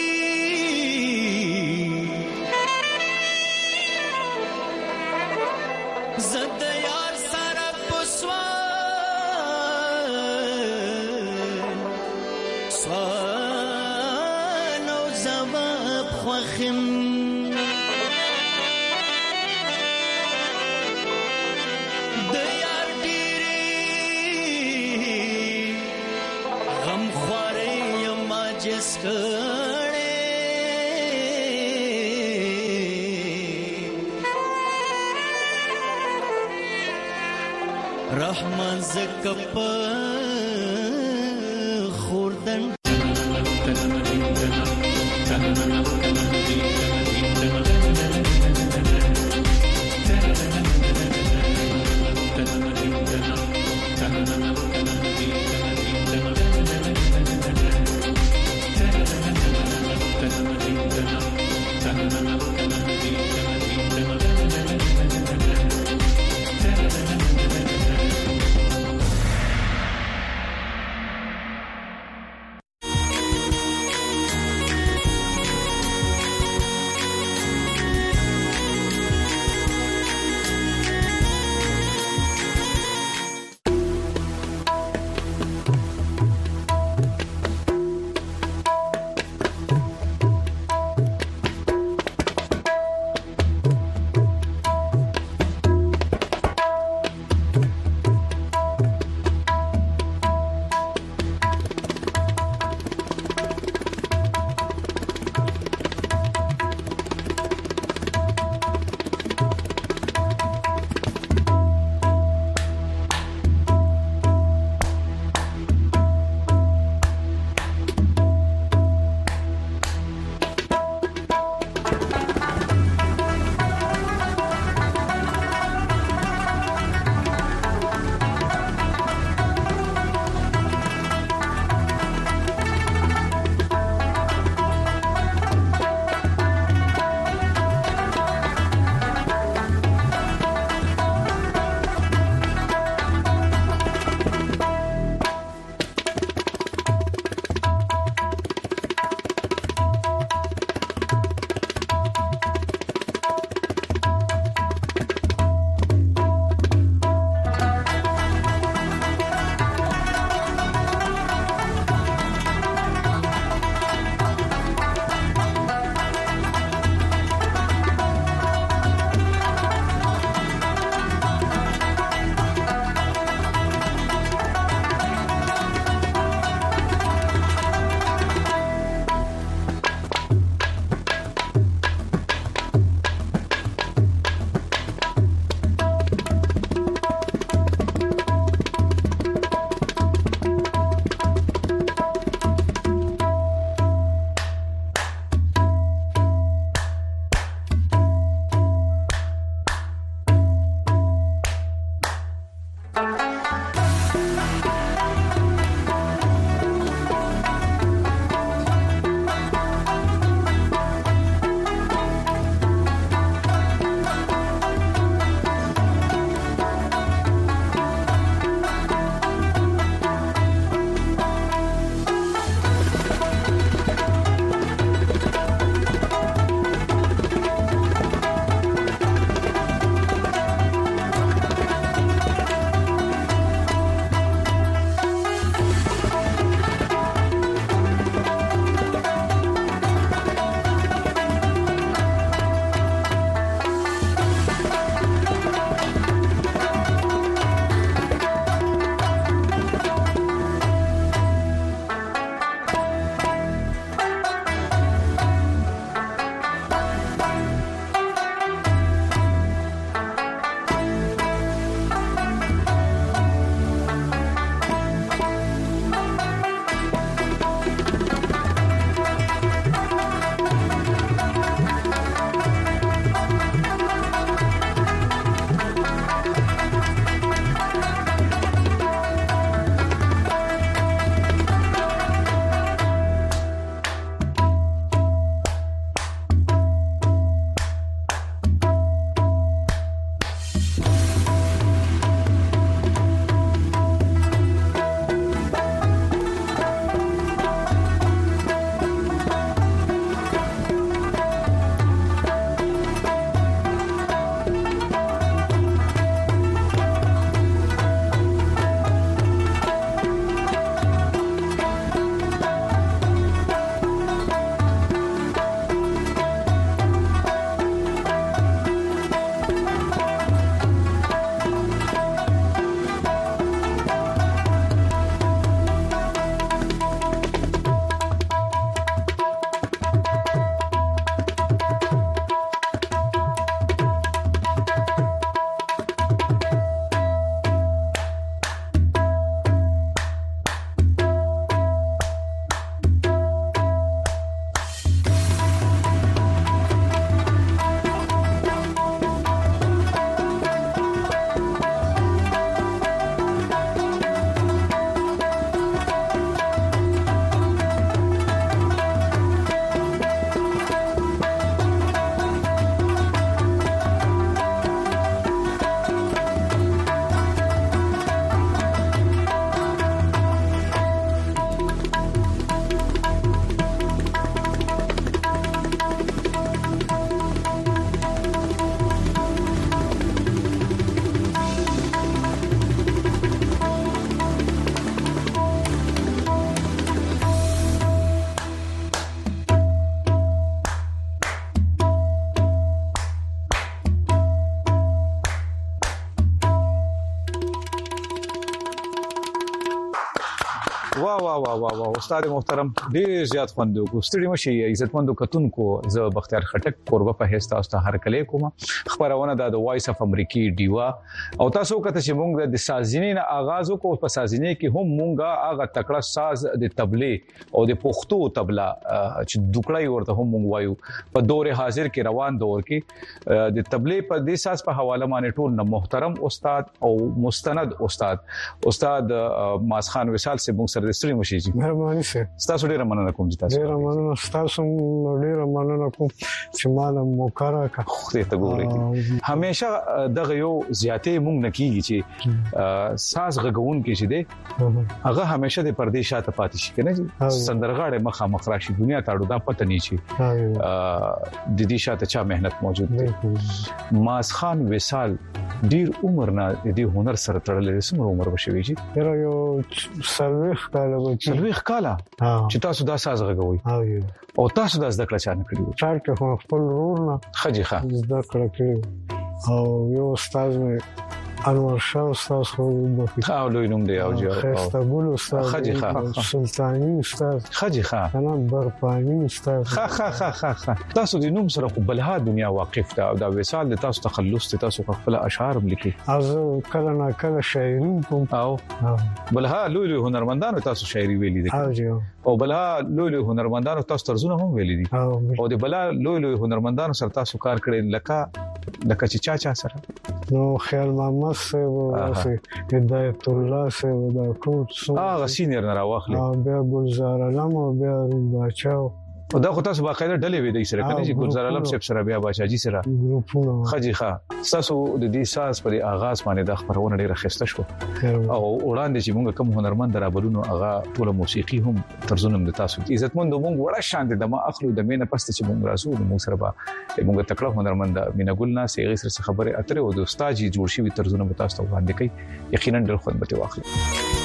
زد یار سارا سوان او زواب خوخم د یار ډیری غم خوارې ما جس کړې رحمان زکپ خوردن واه واه واه واه استاد محترم ډیر زیات خوند وکړو. ستړي مشي عزتمندو کتونکو زه بختیار خټک قربه په هستا او هر کله کوم خبرونه د وایس اف امریکي ډیوا او تاسو کته چې موږ د سازینې آغاز وکړو په سازینې کې هم موږ هغه تکړه ساز د تبلې او د پښتو تبلا چې دوکړای ورته هم موږ وایو په دور حاضر کې روان دور کې د تبلې په دې ساز په حواله باندې ټول محترم استاد او مستند استاد ماسخان وصال سے موږ سره د ستړي مشي مهرباني سه تاسو ډیر مننه کوم چې تاسو ډیر مننه تاسو ډیر مننه کوم چې مال موکارا کا خو ته ګورئ همیشه دغه یو زیاتې مونږ نکیږي چې ساز غږون کې چې دی هغه همیشه د پردې شاته پاتې شي کنه چې سندرغاړي مخه مخ راشي دنیا تاړو دا پته نه شي د دې شاته چا مهنت موجود دی. ماس خان وصال ډیر عمر نه د هنر سره تړلې سمره عمر بشوي چې یو سرویخ کاله چې تاسو دا ساز غږوي او تاسو دا زده کړه چا نه کړی چار کې خپل ورور نه خجي ښه زده کړه کړی او یو استاد مې انور شاه استاد خو او لوی نوم دی او خسته ګل استاد خجي ښه سلطانی استاد خجي ښه انا برپانی استاد ښه تاسو د نوم سره خو بلها دنیا واقف ده او دا وصال د تاسو تخلص ته تاسو خپل اشعار لیکي از کله نه کله شاعري کوم او بلها لوی هنرمندانو تاسو شاعري ویلي دي او بلها لوی هنرمندانو تاسو طرزونه هم ویلي دي او د بلها لوی هنرمندانو سره تاسو کار کړی لکه چې چا سره نو خیال محمد سه هدایت الله سه دا ټول هغه سینیر نه راوخلې بیا ګلزار علم او بیا بچاو او دا خو تاسو باقاعده ډلې وې د سره کنه چې ګلزار علم صاحب سره بیا بچاجي سره خجي ښه تاسو د دې ساز پر آغاز باندې د خبرونه ډیره خسته شو او وړاندې چې موږ کوم هنرمند درابلونو هغه ټول موسیقي هم ترزونم د تاسو عزتمند موږ وړه شان د ما اخلو د مینه پسته چې موږ راسو موږ سره موږ تکړه هنرمند مینا ګل نه سي غیر سره خبره اتره او د استاد جی جوړ شي ترزونه تاسو ته وړاندې کوي یقینا ډېر خوند به واخلي.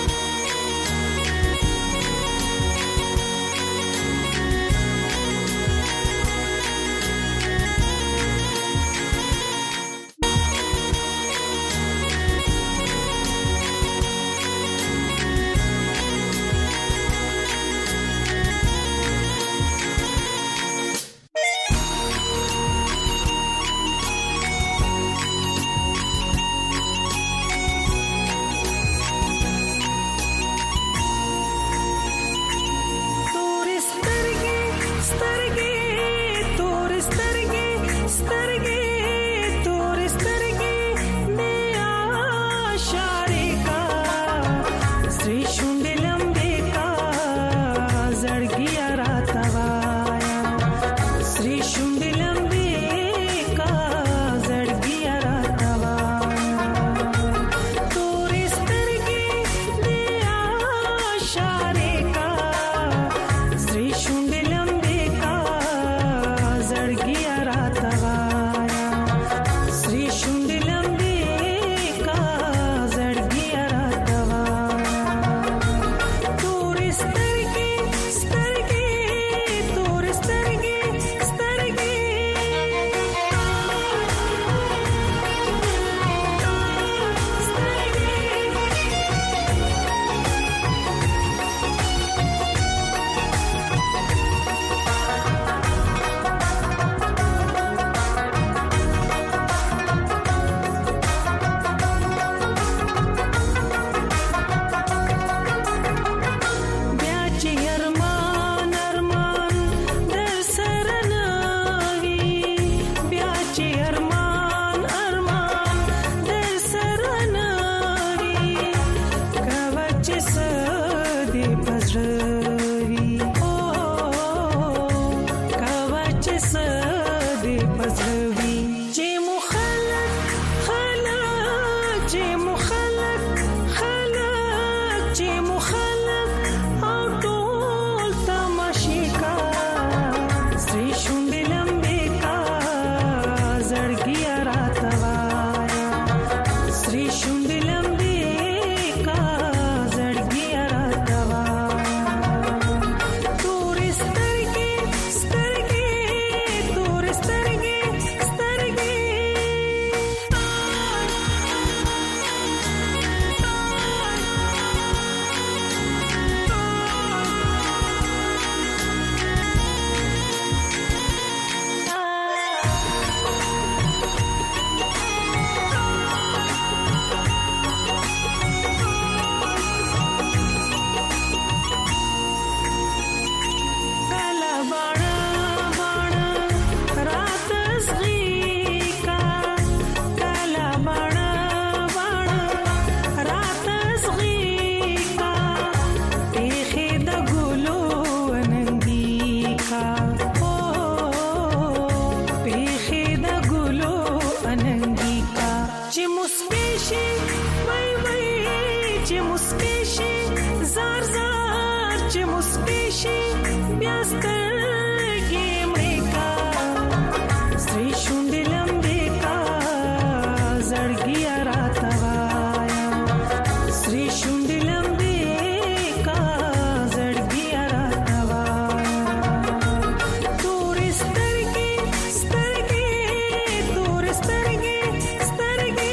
مسکشي زار زار چې مسکشي بیا سترګې مړې کا سری شونډې لمبې کا زړګي راته وایا سری شونډې لمبې کا زړګي راته وایا تور سترګې سترګې تور سترګې سترګې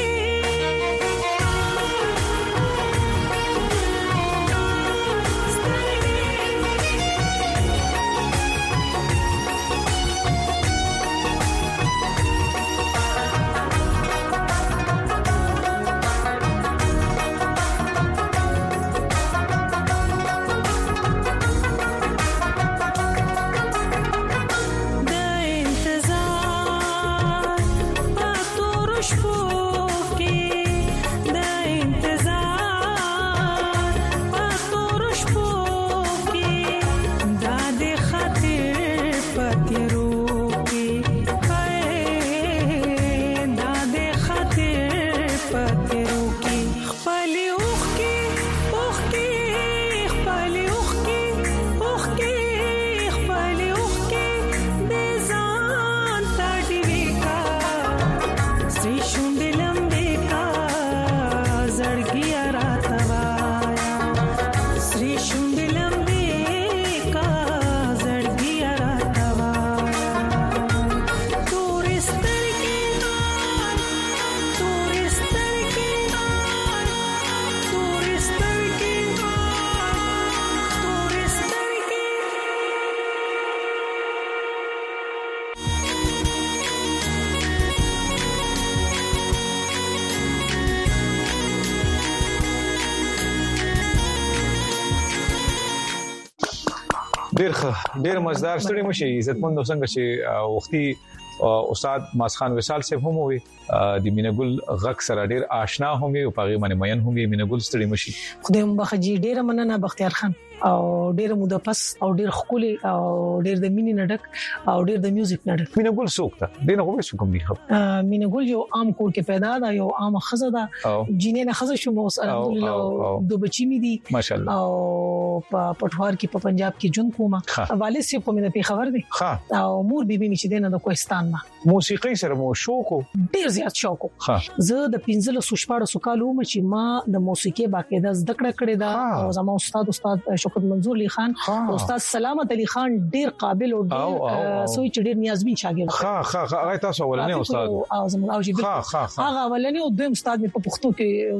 ډیر مزدار ستړي مشي عزتمن څنګه چې وختي استاد ماسخان وصال صاحب هم وي د مینګل غک سره ډیر آشنا هم وي او پاغي باندې مین هم وي مینګل ستړي مشي خدای مبخجی ډیر مننه بختیار خان او ډیر مدپس او ډیر خولي او ډیر د مینې نډک او ډیر د میوزیک نډک مینګل څوک ته دینه خو څه کوم دی خو مینګل یو عام کور کې پیدا ده یو عام خزه ده جینې نه خزه شو مو الحمدلله دو بچی می دي ماشاءالله او په پټوار کې په پنجاب کې جون کومه والد سي په مې په خبر دي او مور بيبي می چې دینه د کوهستان ما موسیقي سره مو شوق ډیر زیات شوق زه د 15 سوشپاړه سکالو م چې ما د موسیقي باقاعده زده کړې ده او زمو استاد شوکت منظور علي خان استاد سلامت علي خان ډیر قابل او سوي چې ډیر نیازبین شاګرد هغه تاسو ولنې استاد او زمو او چې هغه ولنې او دویم استاد په پښتو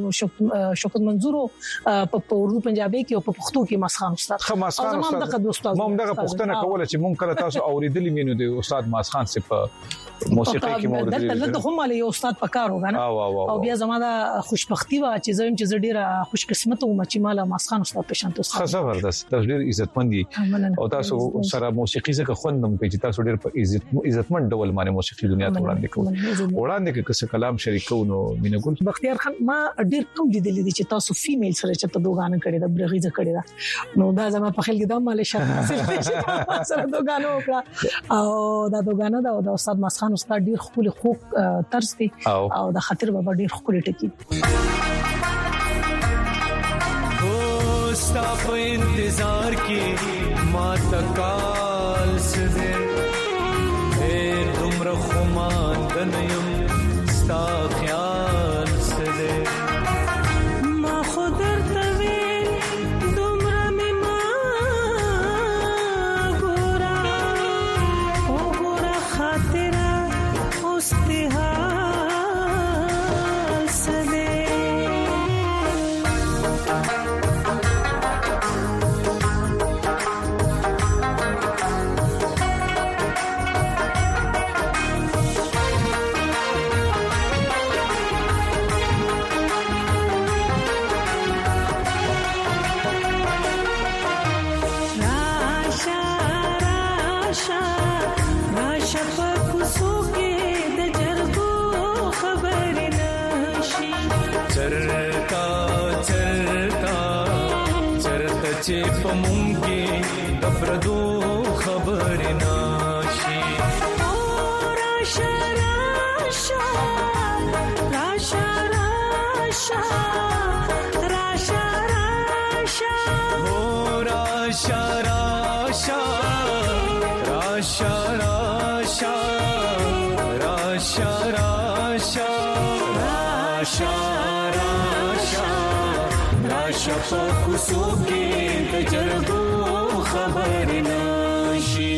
کې شوکت منظور په اردو پنجابي کې او په پښتو کې مسخان استاد مسخان استاد مو دغه پښتنه کوله چې مونږ کله تاسو اوریدلی مینو د استاد مسخان څخه موسیقي کې مو ورته دلته هم علي استاد پکار وګنه او بیا زما د خوشبختی وا چې زم چې ډیره خوش قسمت او چې مالا مسخان استاد پېښنت استاد زبردست تاسو ډیر عزتمن دي او تاسو سره موسیقي څخه خوندم کوي چې تاسو ډیر په عزتمن ډول باندې موسیقي دنیا ته وړاندې کوئ څه کلام شریکو نو مینګل بختیار خان ما ډیر کم لیدل دي چې تاسو فیمیل سره چې دوغانه کړی دا برغیزه کړی دا نو دا زما په خیال کې د مال شته سره دوغانه وکړه او دا دوغانه دا د استاد مسخان استاد ډیر خپل خوب طرز دي او د خاطر بابا ډیر خپل ټکی ستا په انتظار کې ما تکال سده اے دومره خمان دنیم ستا خیال سده ما خودر تویل دومره می ما ګورا او ګورا خاطر اوستها چې په مونږ کې د پردو خبر ناشي راشه راشه راشه راشه راشه راشا راشا راشا راشا راشا راشا راشا راشا راشا پکوسو کې تجربو خبر نشي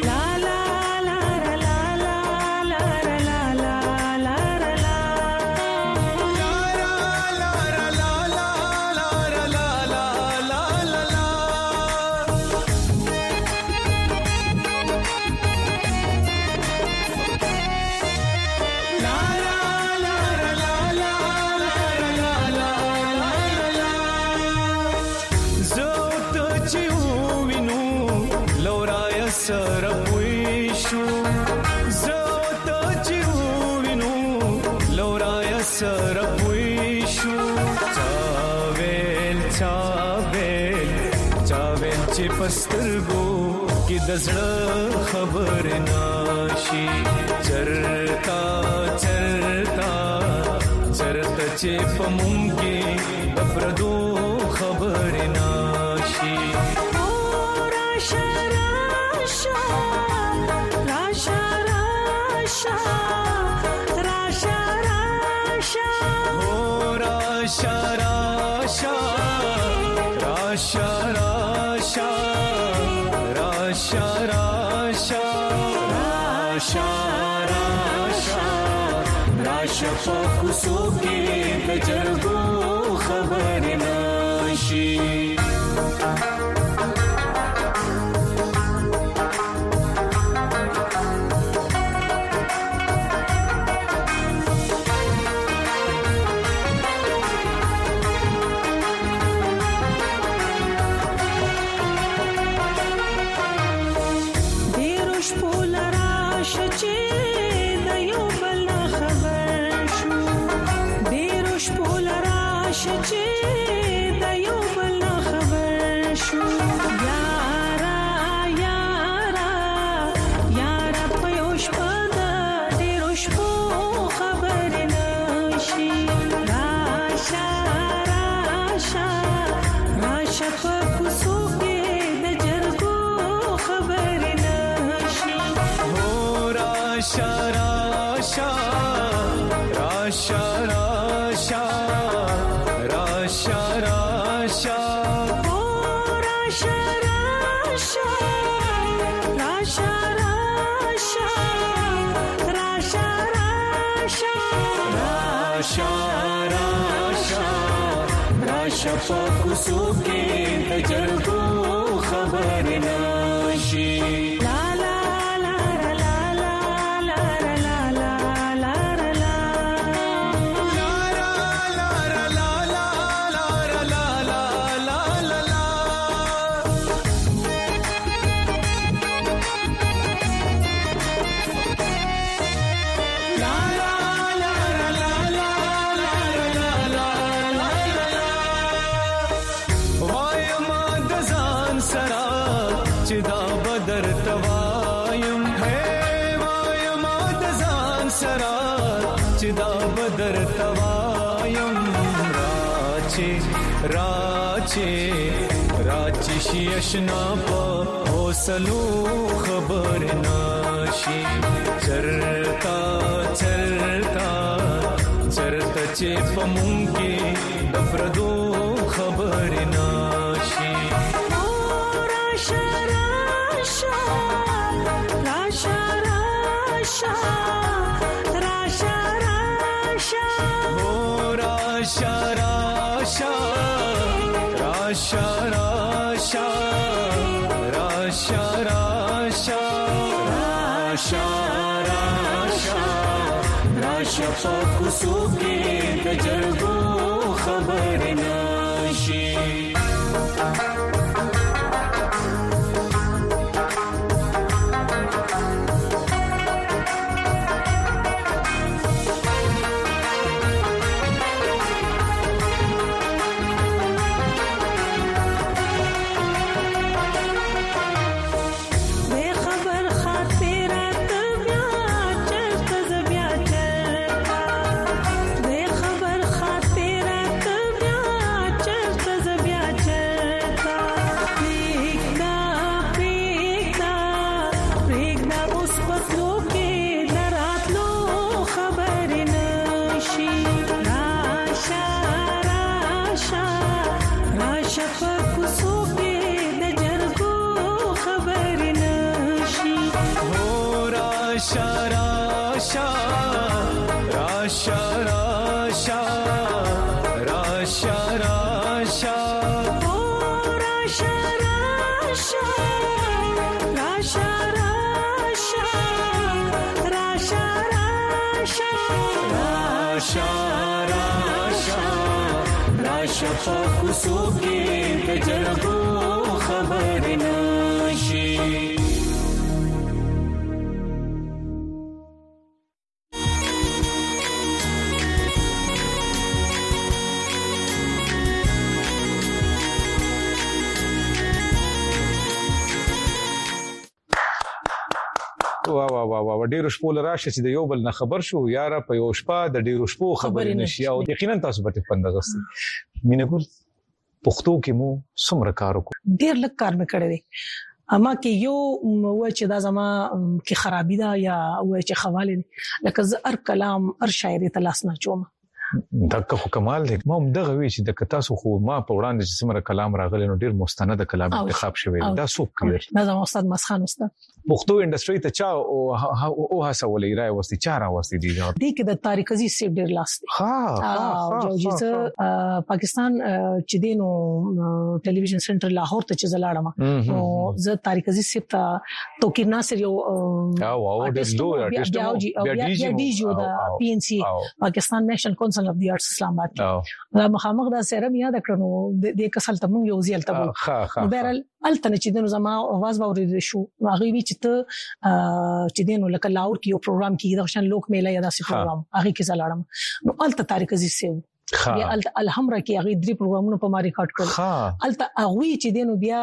پسترګو کې د زړه خبر ناشي چرتا چرتا چرته چې پمون کې د پردو خبر ناشي راشا راشا راشا راشا راشا راشا راشا راشا راشا راشا راشا راشا راشا راشا راشا پکوسو کې د جرګو خبر نشي پکوسو کې د جرګو خبر نشي لا لا لا لا لا لا لا لا لا راچی شي اشنا په وسلو خبر نشي چرتا چرتا چرته چې پمون کې د پردو خبر نشي راشا راشا راشا راشا راشا راشا راشا راشا راشا راشا راشا راشا راشا راشا راشا پکوسو کې د جرګو خبر نشي بے خبر خاطر کوڅو کې د جرګو خبر نشي هو راشا راشا راشا راشا راشا راشا هو راشا راشا راشا راشا راشا راشا راشا راشا راشا کوڅو کې د جرګو خبر نشي وا ډیرو شپو لراشه چې د یو بل نه خبر شو یاره په یو شپه د ډیرو شپو خبرې نشي او یقینا تاسو به پندغسي مینګل پښتو کې مو څومره کار وکړ ډیر لږ کار مې کړی دی اما کې یو و چې دا زما کې خرابې ده یا و چې خواله لکه هر کلام هر شاعري تلاس نه چوم دغه کمال دی ما دغه وی چې د کتاسو خو ما په وړاندې چې څومره کلام راغلی نو ډیر مستند کلام انتخاب شوی دا څوک کوي دا زما استاد مسخان استاد پښتو انډستری ته چا او هڅولې راي وستي چا را وستي دي دې کې د طارق عزیز سیب ډیر لاس دی او چې پاکستان چې دینو ټلویزیون سنټر لاهور ته چې زلاړم نو زه طارق عزیز سیب ته توکیر ناصر یو او ډیر لوی ارټیست بیا ډي جو د پی ان سی پاکستان نېشنل کونسل اف دی آرټس اسلام آباد دا مخامخ دا سره یاد کړنو د کسل ته مونږ یو ځل ته بهرال التنه چې دنو زما आवाज باورې شو هغه وی چې ته چې دینو لکه لاور کې یو پروګرام کې د شان لوک میله یا داسې پروګرام هغه کې زلاړم نو الته طارق عزیز سیو بیا الحمرا کې هغه درې پروګرامونه په ما ریکارډ کړل الته هغه چې دینو بیا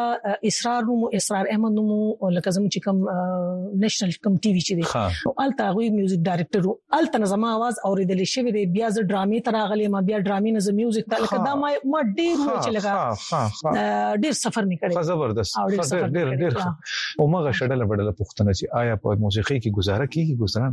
اسرار احمد نو لکه زموږ چې کوم نېشنل کوم ټي وي چې دی نو الته هغه میوزیک ډایرکټر الته نظم आवाज اوریدل شوی دی بیا ز ډرامې تر غلې ما بیا ډرامې نظم میوزیک ته لکه دا ما ډیر و چې لګا ډیر سفر میکړي زبردست ډیر او مغه شډل وړل پښتنه چې آیا په موسیقي کې گزاره کیږي گزاران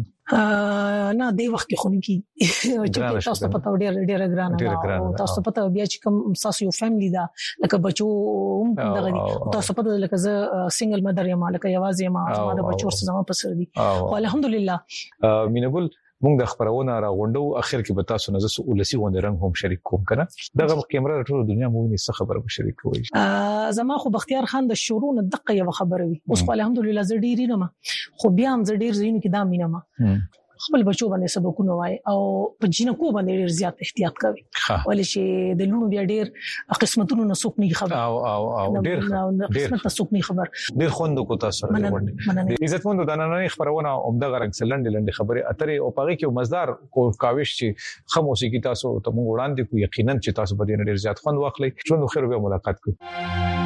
نه دی وخت کې خونی کی چې تاسو په تاسو ډیر ګرانه تاسو په تاسو بیا چې کوم تاسو یو فیملی دا لکه بچو هم دغه تاسو په لکه ز سنگل مدر یم لکه یوازې ما د بچو سره زما په سر دي او الحمدلله مینګل موږ د خبرونه را غونډو اخر کې به تاسو نه زه ولسی غونډه رنګ هم شریک کوم کنه دغه کیمرا ټول دنیا مو نه څه خبره شریک کوي زما خو بختیار خان د شروع نه دقه یو خبره وي اوس الحمدلله زه ډیر نه ما خو بیا هم زه ډیر زینو کې دا مینه ما خپل بچو باندې سبقونه وای او په جنکو باندې ډیر زیات احتیاط کوي ولې چې د لونو بیا ډیر قسمتونو نسوک نه خبر او ډیر قسمت نسوک نه خبر ډیر خوند کو تاسو راوړل عزتمند د نننۍ خبرونه عمده غرنګ سلند لنډي خبره اترې او پغې کې مزدار کو کاوش چې خموسي کی تاسو ته مونږ وړاندې کو یقینا چې تاسو په دې ډیر زیات خوند واخلي ژوند خیر به ملاقات کوو